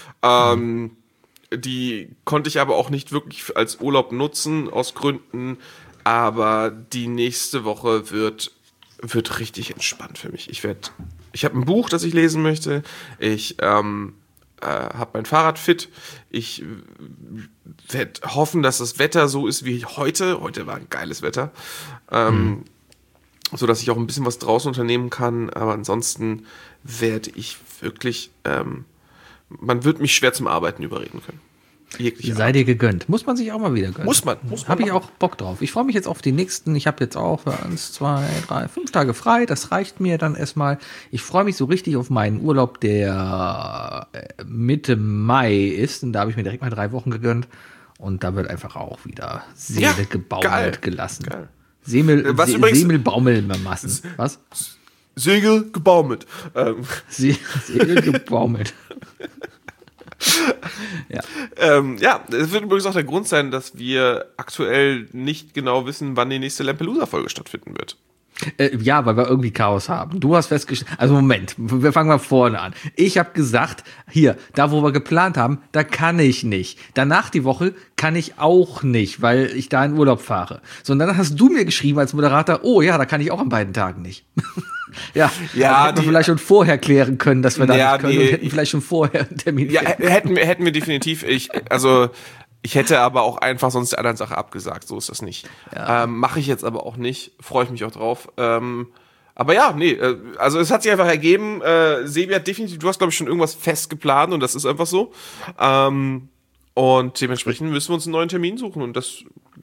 Die konnte ich aber auch nicht wirklich als Urlaub nutzen, aus Gründen. Aber die nächste Woche wird richtig entspannt für mich. Ich habe ein Buch, das ich lesen möchte. Ich habe mein Fahrrad fit. Ich werde hoffen, dass das Wetter so ist wie heute. Heute war ein geiles Wetter. So dass ich auch ein bisschen was draußen unternehmen kann. Aber ansonsten werde ich wirklich, man wird mich schwer zum Arbeiten überreden können. Sei dir gegönnt. Muss man sich auch mal wieder gönnen. Muss man Habe ich auch Bock drauf. Ich freue mich jetzt auf die nächsten. Ich habe jetzt auch 1, 2, 3, 5 Tage frei. Das reicht mir dann erstmal. Ich freue mich so richtig auf meinen Urlaub, der Mitte Mai ist. Und da habe ich mir direkt mal 3 Wochen gegönnt. Und da wird einfach auch wieder Seele gebaumelt gelassen. Geil. Semelbaumelmassen. Was? Segel gebaumelt. Segel gebaumelt. Es wird übrigens auch der Grund sein, dass wir aktuell nicht genau wissen, wann die nächste Lampelusa-Folge stattfinden wird. Ja, weil wir irgendwie Chaos haben. Du hast festgestellt, also Moment, wir fangen mal vorne an. Ich habe gesagt, hier, da wo wir geplant haben, da kann ich nicht. Danach die Woche kann ich auch nicht, weil ich da in Urlaub fahre. So, und dann hast du mir geschrieben als Moderator, oh ja, da kann ich auch an beiden Tagen nicht. Ja, hätten wir vielleicht schon vorher klären können, dass wir da nicht können und hätten vielleicht schon vorher einen Termin. Ja, hätten wir definitiv. Ich hätte aber auch einfach sonst der anderen Sache abgesagt, so ist das nicht. Ja. Mache ich jetzt aber auch nicht, freue ich mich auch drauf. Aber ja, also es hat sich einfach ergeben, Sebi hat definitiv, du hast glaube ich schon irgendwas fest geplant und das ist einfach so. Und dementsprechend müssen wir uns einen neuen Termin suchen und das,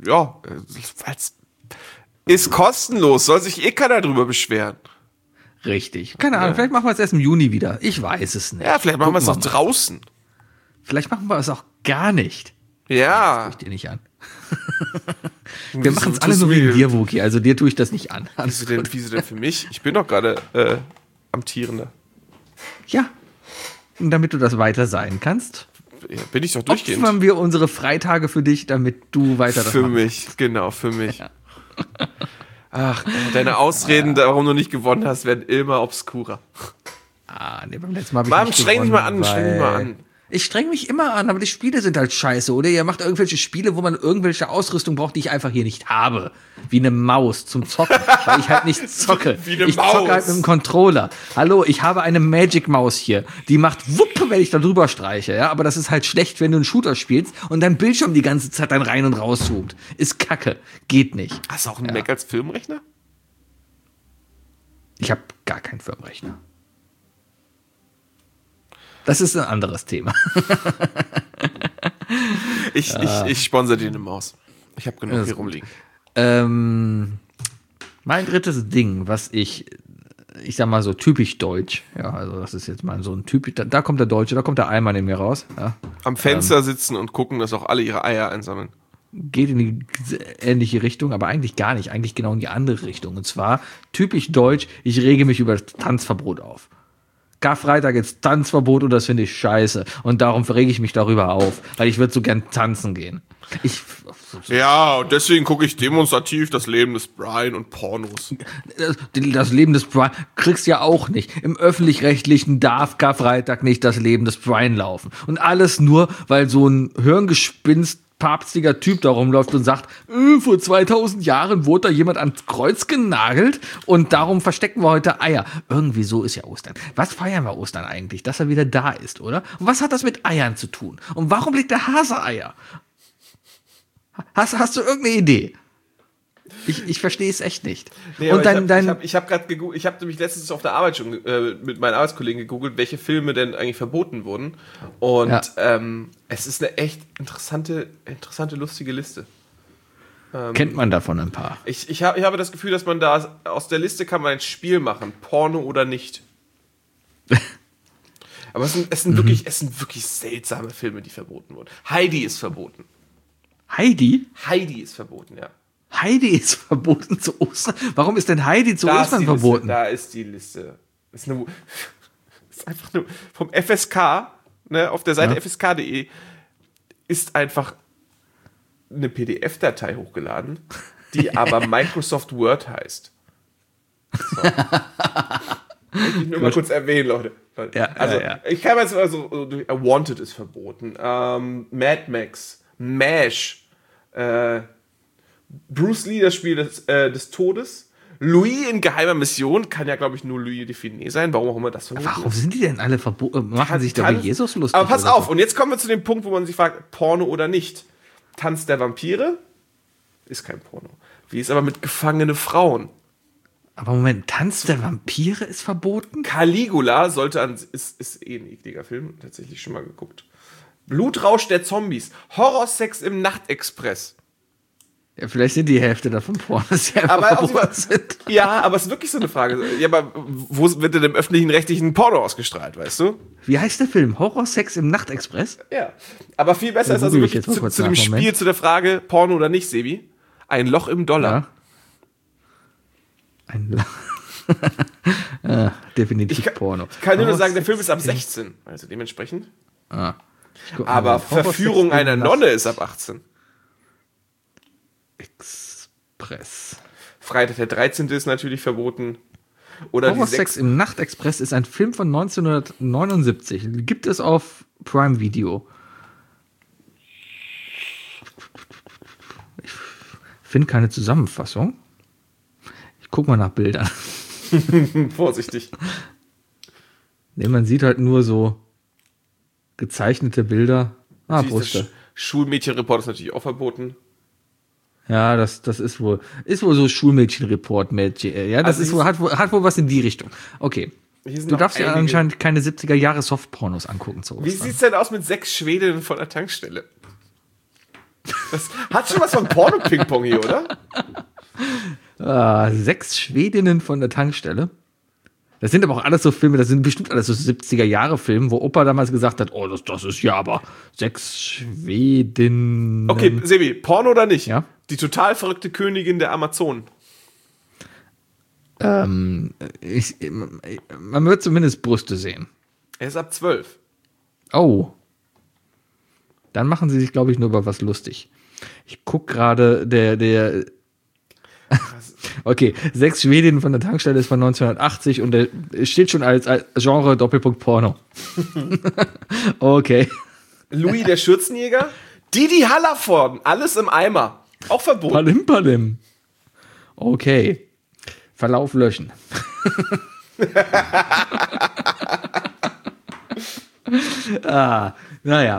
ist kostenlos, soll sich keiner drüber beschweren. Richtig. Keine Ahnung, vielleicht machen wir es erst im Juni wieder. Ich weiß es nicht. Ja, vielleicht machen wir es auch draußen. Vielleicht machen wir es auch gar nicht. Ja. Das tue ich dir nicht an. Wir machen es alle nur wegen dir, Wookie. Also dir tue ich das nicht an. Wieso denn für mich? Ich bin doch gerade Amtierender. Ja. Und damit du das weiter sein kannst, bin ich doch durchgehend. Opfern wir unsere Freitage für dich, damit du weiter das machst. Für mich, genau, für mich. Ja. Ach, deine Ausreden, warum du nicht gewonnen hast, werden immer obskurer. Beim letzten Mal habe ich nicht streng dich mal an. Ich streng mich immer an, aber die Spiele sind halt scheiße, oder? Ihr macht irgendwelche Spiele, wo man irgendwelche Ausrüstung braucht, die ich einfach hier nicht habe. Wie eine Maus zum Zocken, weil ich halt nicht zocke. Ich zocke halt mit dem Controller. Hallo, ich habe eine Magic-Maus hier. Die macht Wupp, wenn ich da drüber streiche, ja? Aber das ist halt schlecht, wenn du einen Shooter spielst und dein Bildschirm die ganze Zeit dann rein und raus zoomt. Ist kacke. Geht nicht. Hast du auch einen Mac als Firmenrechner? Ich habe gar keinen Firmenrechner. Das ist ein anderes Thema. Ich sponsere dir eine Maus. Ich habe genug hier rumliegen. Mein drittes Ding, was ich sag mal so typisch deutsch, ja, also das ist jetzt mal so ein typisch, da kommt der Deutsche, da kommt der Eimann in mir raus. Ja. Am Fenster sitzen und gucken, dass auch alle ihre Eier einsammeln. Geht in die ähnliche Richtung, aber eigentlich gar nicht, eigentlich genau in die andere Richtung. Und zwar typisch deutsch, ich rege mich über das Tanzverbot auf. Karfreitag ist Tanzverbot und das finde ich scheiße. Und darum rege ich mich darüber auf, weil ich würde so gern tanzen gehen. Ja, und deswegen gucke ich demonstrativ das Leben des Brian und Pornos. Das Leben des Brian kriegst du ja auch nicht. Im Öffentlich-Rechtlichen darf Karfreitag nicht das Leben des Brian laufen. Und alles nur, weil so ein Hirngespinst papstiger Typ da rumläuft und sagt, vor 2000 Jahren wurde da jemand ans Kreuz genagelt und darum verstecken wir heute Eier. Irgendwie so ist ja Ostern. Was feiern wir Ostern eigentlich? Dass er wieder da ist, oder? Und was hat das mit Eiern zu tun? Und warum legt der Hase Eier? Hast du irgendeine Idee? Ich verstehe es echt nicht. Nee, und ich habe gerade gegoogelt, ich habe nämlich letztens auf der Arbeit schon mit meinen Arbeitskollegen gegoogelt, welche Filme denn eigentlich verboten wurden. Und es ist eine echt interessante, lustige Liste. Kennt man davon ein paar? Ich habe das Gefühl, dass man da aus der Liste kann man ein Spiel machen, Porno oder nicht. Aber es sind wirklich seltsame Filme, die verboten wurden. Heidi ist verboten. Heidi? Heidi ist verboten, ja. Heidi ist verboten zu Ostern. Warum ist denn Heidi zu Ostern verboten? Da ist die Liste. Ist einfach nur vom FSK, ne, auf der Seite fsk.de ist einfach eine PDF-Datei hochgeladen, die aber Microsoft Word heißt. So. Möchte ich nur mal kurz erwähnen, Leute. Ich kann jetzt Wanted ist verboten. Mad Max, MASH, Bruce Lee, das Spiel des Todes. Louis in geheimer Mission kann ja, glaube ich, nur Louis Define sein. Warum auch immer das verboten ist. Warum sind die denn alle verboten? Machen sich da über Jesus lustig? Aber pass auf, und jetzt kommen wir zu dem Punkt, wo man sich fragt, Porno oder nicht. Tanz der Vampire ist kein Porno. Wie ist aber mit gefangene Frauen? Aber Moment, Tanz der Vampire ist verboten? Caligula ist ein ekliger Film, tatsächlich schon mal geguckt. Blutrausch der Zombies. Horrorsex im Nachtexpress. Ja, vielleicht sind die Hälfte davon Pornos, die aber sind. Ja, aber es ist wirklich so eine Frage. Ja, aber wo wird denn im öffentlich-rechtlichen Porno ausgestrahlt, weißt du? Wie heißt der Film? Horrorsex im Nachtexpress? Ja, aber viel besser ist also wirklich zu dem Spiel, zu der Frage, Porno oder nicht, Sebi. Ein Loch im Dollar. Ja. Ein Loch. Definitiv Porno. Ich kann nur sagen, der Film ist ab 16, also dementsprechend. Aber Verführung einer Nonne ist ab 18. Express. Freitag der 13. ist natürlich verboten. Oder Horrorsex im Nachtexpress ist ein Film von 1979. Gibt es auf Prime Video. Ich finde keine Zusammenfassung. Ich guck mal nach Bildern. Vorsichtig. Nee, man sieht halt nur so gezeichnete Bilder. Brüste. Schulmädchenreport ist natürlich auch verboten. Ja, das ist wohl so Schulmädchenreport-Mädchen. Ja, das ist wohl, hat wohl was in die Richtung. Okay. Du darfst ja anscheinend keine 70er-Jahre Softpornos angucken. So Wie sieht's denn aus mit 6 Schwedinnen von der Tankstelle? Das hat schon was von Porno-Ping-Pong hier, oder? 6 Schwedinnen von der Tankstelle. Das sind aber auch alles so Filme, das sind bestimmt alles so 70er-Jahre-Filme, wo Opa damals gesagt hat, oh, das ist ja aber 6 Schwedinnen. Okay, Sebi, Porno oder nicht? Ja? Die total verrückte Königin der Amazonen. Man wird zumindest Brüste sehen. Er ist ab 12. Oh. Dann machen sie sich, glaube ich, nur über was lustig. Ich gucke gerade, okay, 6 Schwedinnen von der Tankstelle ist von 1980 und der steht schon als Genre Doppelpunkt Porno. Okay. Louis der Schürzenjäger. Didi Hallervorden, alles im Eimer. Auch verboten. Palim, palim. Okay. Verlauf löschen. Naja.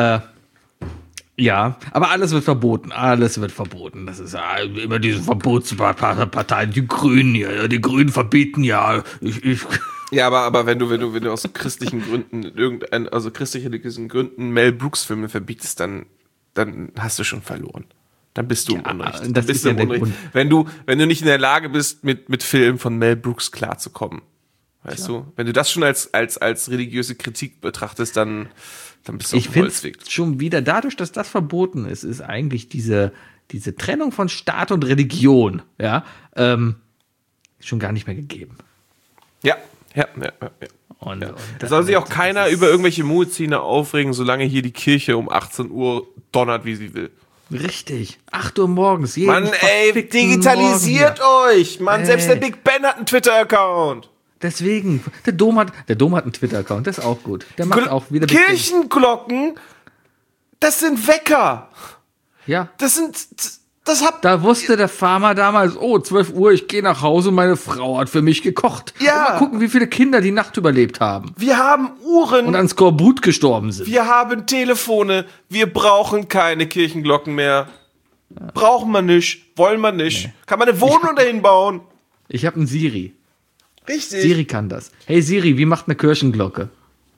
Ja, aber alles wird verboten. Alles wird verboten. Das ist immer diese Verbotsparteien. Die Grünen hier. Die Grünen verbieten ja. Ja, aber wenn du aus christlichen Gründen christlichen Gründen Mel Brooks Filme verbietest, dann hast du schon verloren. Dann bist du im Unrecht. Das ist ja der Grund. Wenn du nicht in der Lage bist, mit Filmen von Mel Brooks klarzukommen. Weißt du? Wenn du das schon als religiöse Kritik betrachtest, dann bist du auf dem Holzweg. Ich finde schon wieder, dadurch, dass das verboten ist eigentlich diese Trennung von Staat und Religion, ja, schon gar nicht mehr gegeben. Ja. Und da soll sich auch keiner über irgendwelche Muezzine aufregen, solange hier die Kirche um 18 Uhr donnert, wie sie will. Richtig. 8 Uhr morgens. Mann, ey, digitalisiert euch! Mann, selbst der Big Ben hat einen Twitter-Account. Deswegen, der Dom hat einen Twitter-Account, das ist auch gut. Der macht auch wieder Kirchenglocken, das sind Wecker. Ja. Da wusste der Farmer damals, 12 Uhr, ich gehe nach Hause, meine Frau hat für mich gekocht. Ja. Und mal gucken, wie viele Kinder die Nacht überlebt haben. Wir haben Uhren. Und an Skorbut gestorben sind. Wir haben Telefone. Wir brauchen keine Kirchenglocken mehr. Brauchen wir nicht. Wollen wir nicht. Nee. Kann man eine Wohnung dahin bauen? Ich habe einen Siri. Richtig. Siri kann das. Hey Siri, wie macht eine Kirchenglocke?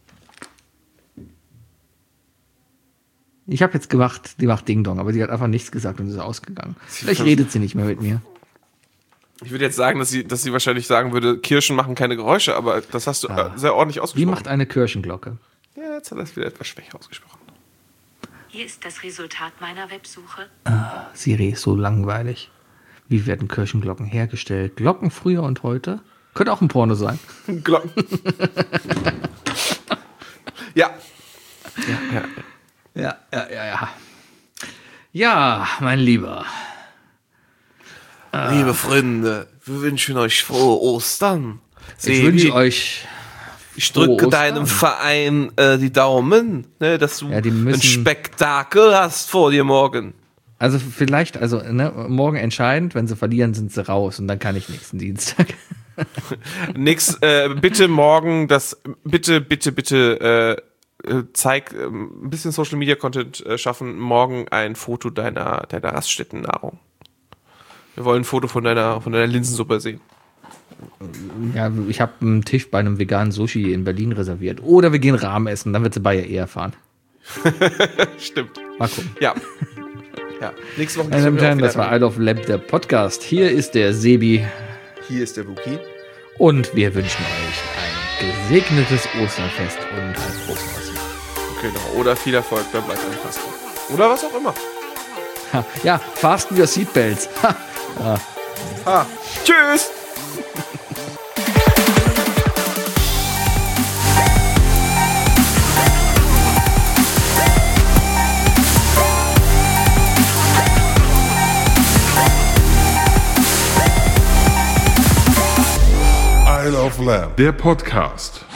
Ich habe jetzt gemacht, die macht Ding Dong, aber sie hat einfach nichts gesagt und ist ausgegangen. Vielleicht redet sie nicht mehr mit mir. Ich würde jetzt sagen, dass sie wahrscheinlich sagen würde, Kirschen machen keine Geräusche, aber das hast du sehr ordentlich ausgesprochen. Wie macht eine Kirchenglocke? Ja, jetzt hat er es wieder etwas schwächer ausgesprochen. Hier ist das Resultat meiner Websuche. Siri ist so langweilig. Wie werden Kirchenglocken hergestellt? Glocken früher und heute? Könnte auch ein Porno sein. Glocken. Ja. Ja, mein Lieber. Liebe Freunde, wir wünschen euch frohe Ostern. Ich wünsche euch. Ich drücke deinem Verein die Daumen, ne, dass du ein Spektakel hast vor dir morgen. Also vielleicht, morgen entscheidend, wenn sie verlieren, sind sie raus und dann kann ich nächsten Dienstag. Bitte morgen bitte zeig ein bisschen Social Media Content schaffen, morgen ein Foto deiner Raststätten-Nahrung. Wir wollen ein Foto von deiner Linsensuppe sehen. Ja, ich habe einen Tisch bei einem veganen Sushi in Berlin reserviert. Oder wir gehen Rahmen essen, dann wird sie bei ihr eher fahren. Stimmt. Mal gucken. Ja. Ja, nächste Woche. Meine Damen und Herren, das war Isle of Lamp, der Podcast. Hier ist der Sebi. Hier ist der Wookie. Und wir wünschen euch ein gesegnetes Osterfest und ein frohes Neues. Genau, oder viel Erfolg beim weiteren Fasten. Oder was auch immer. Ja, fasten your seatbelts. Tschüss! Isle of Lamp, der Podcast.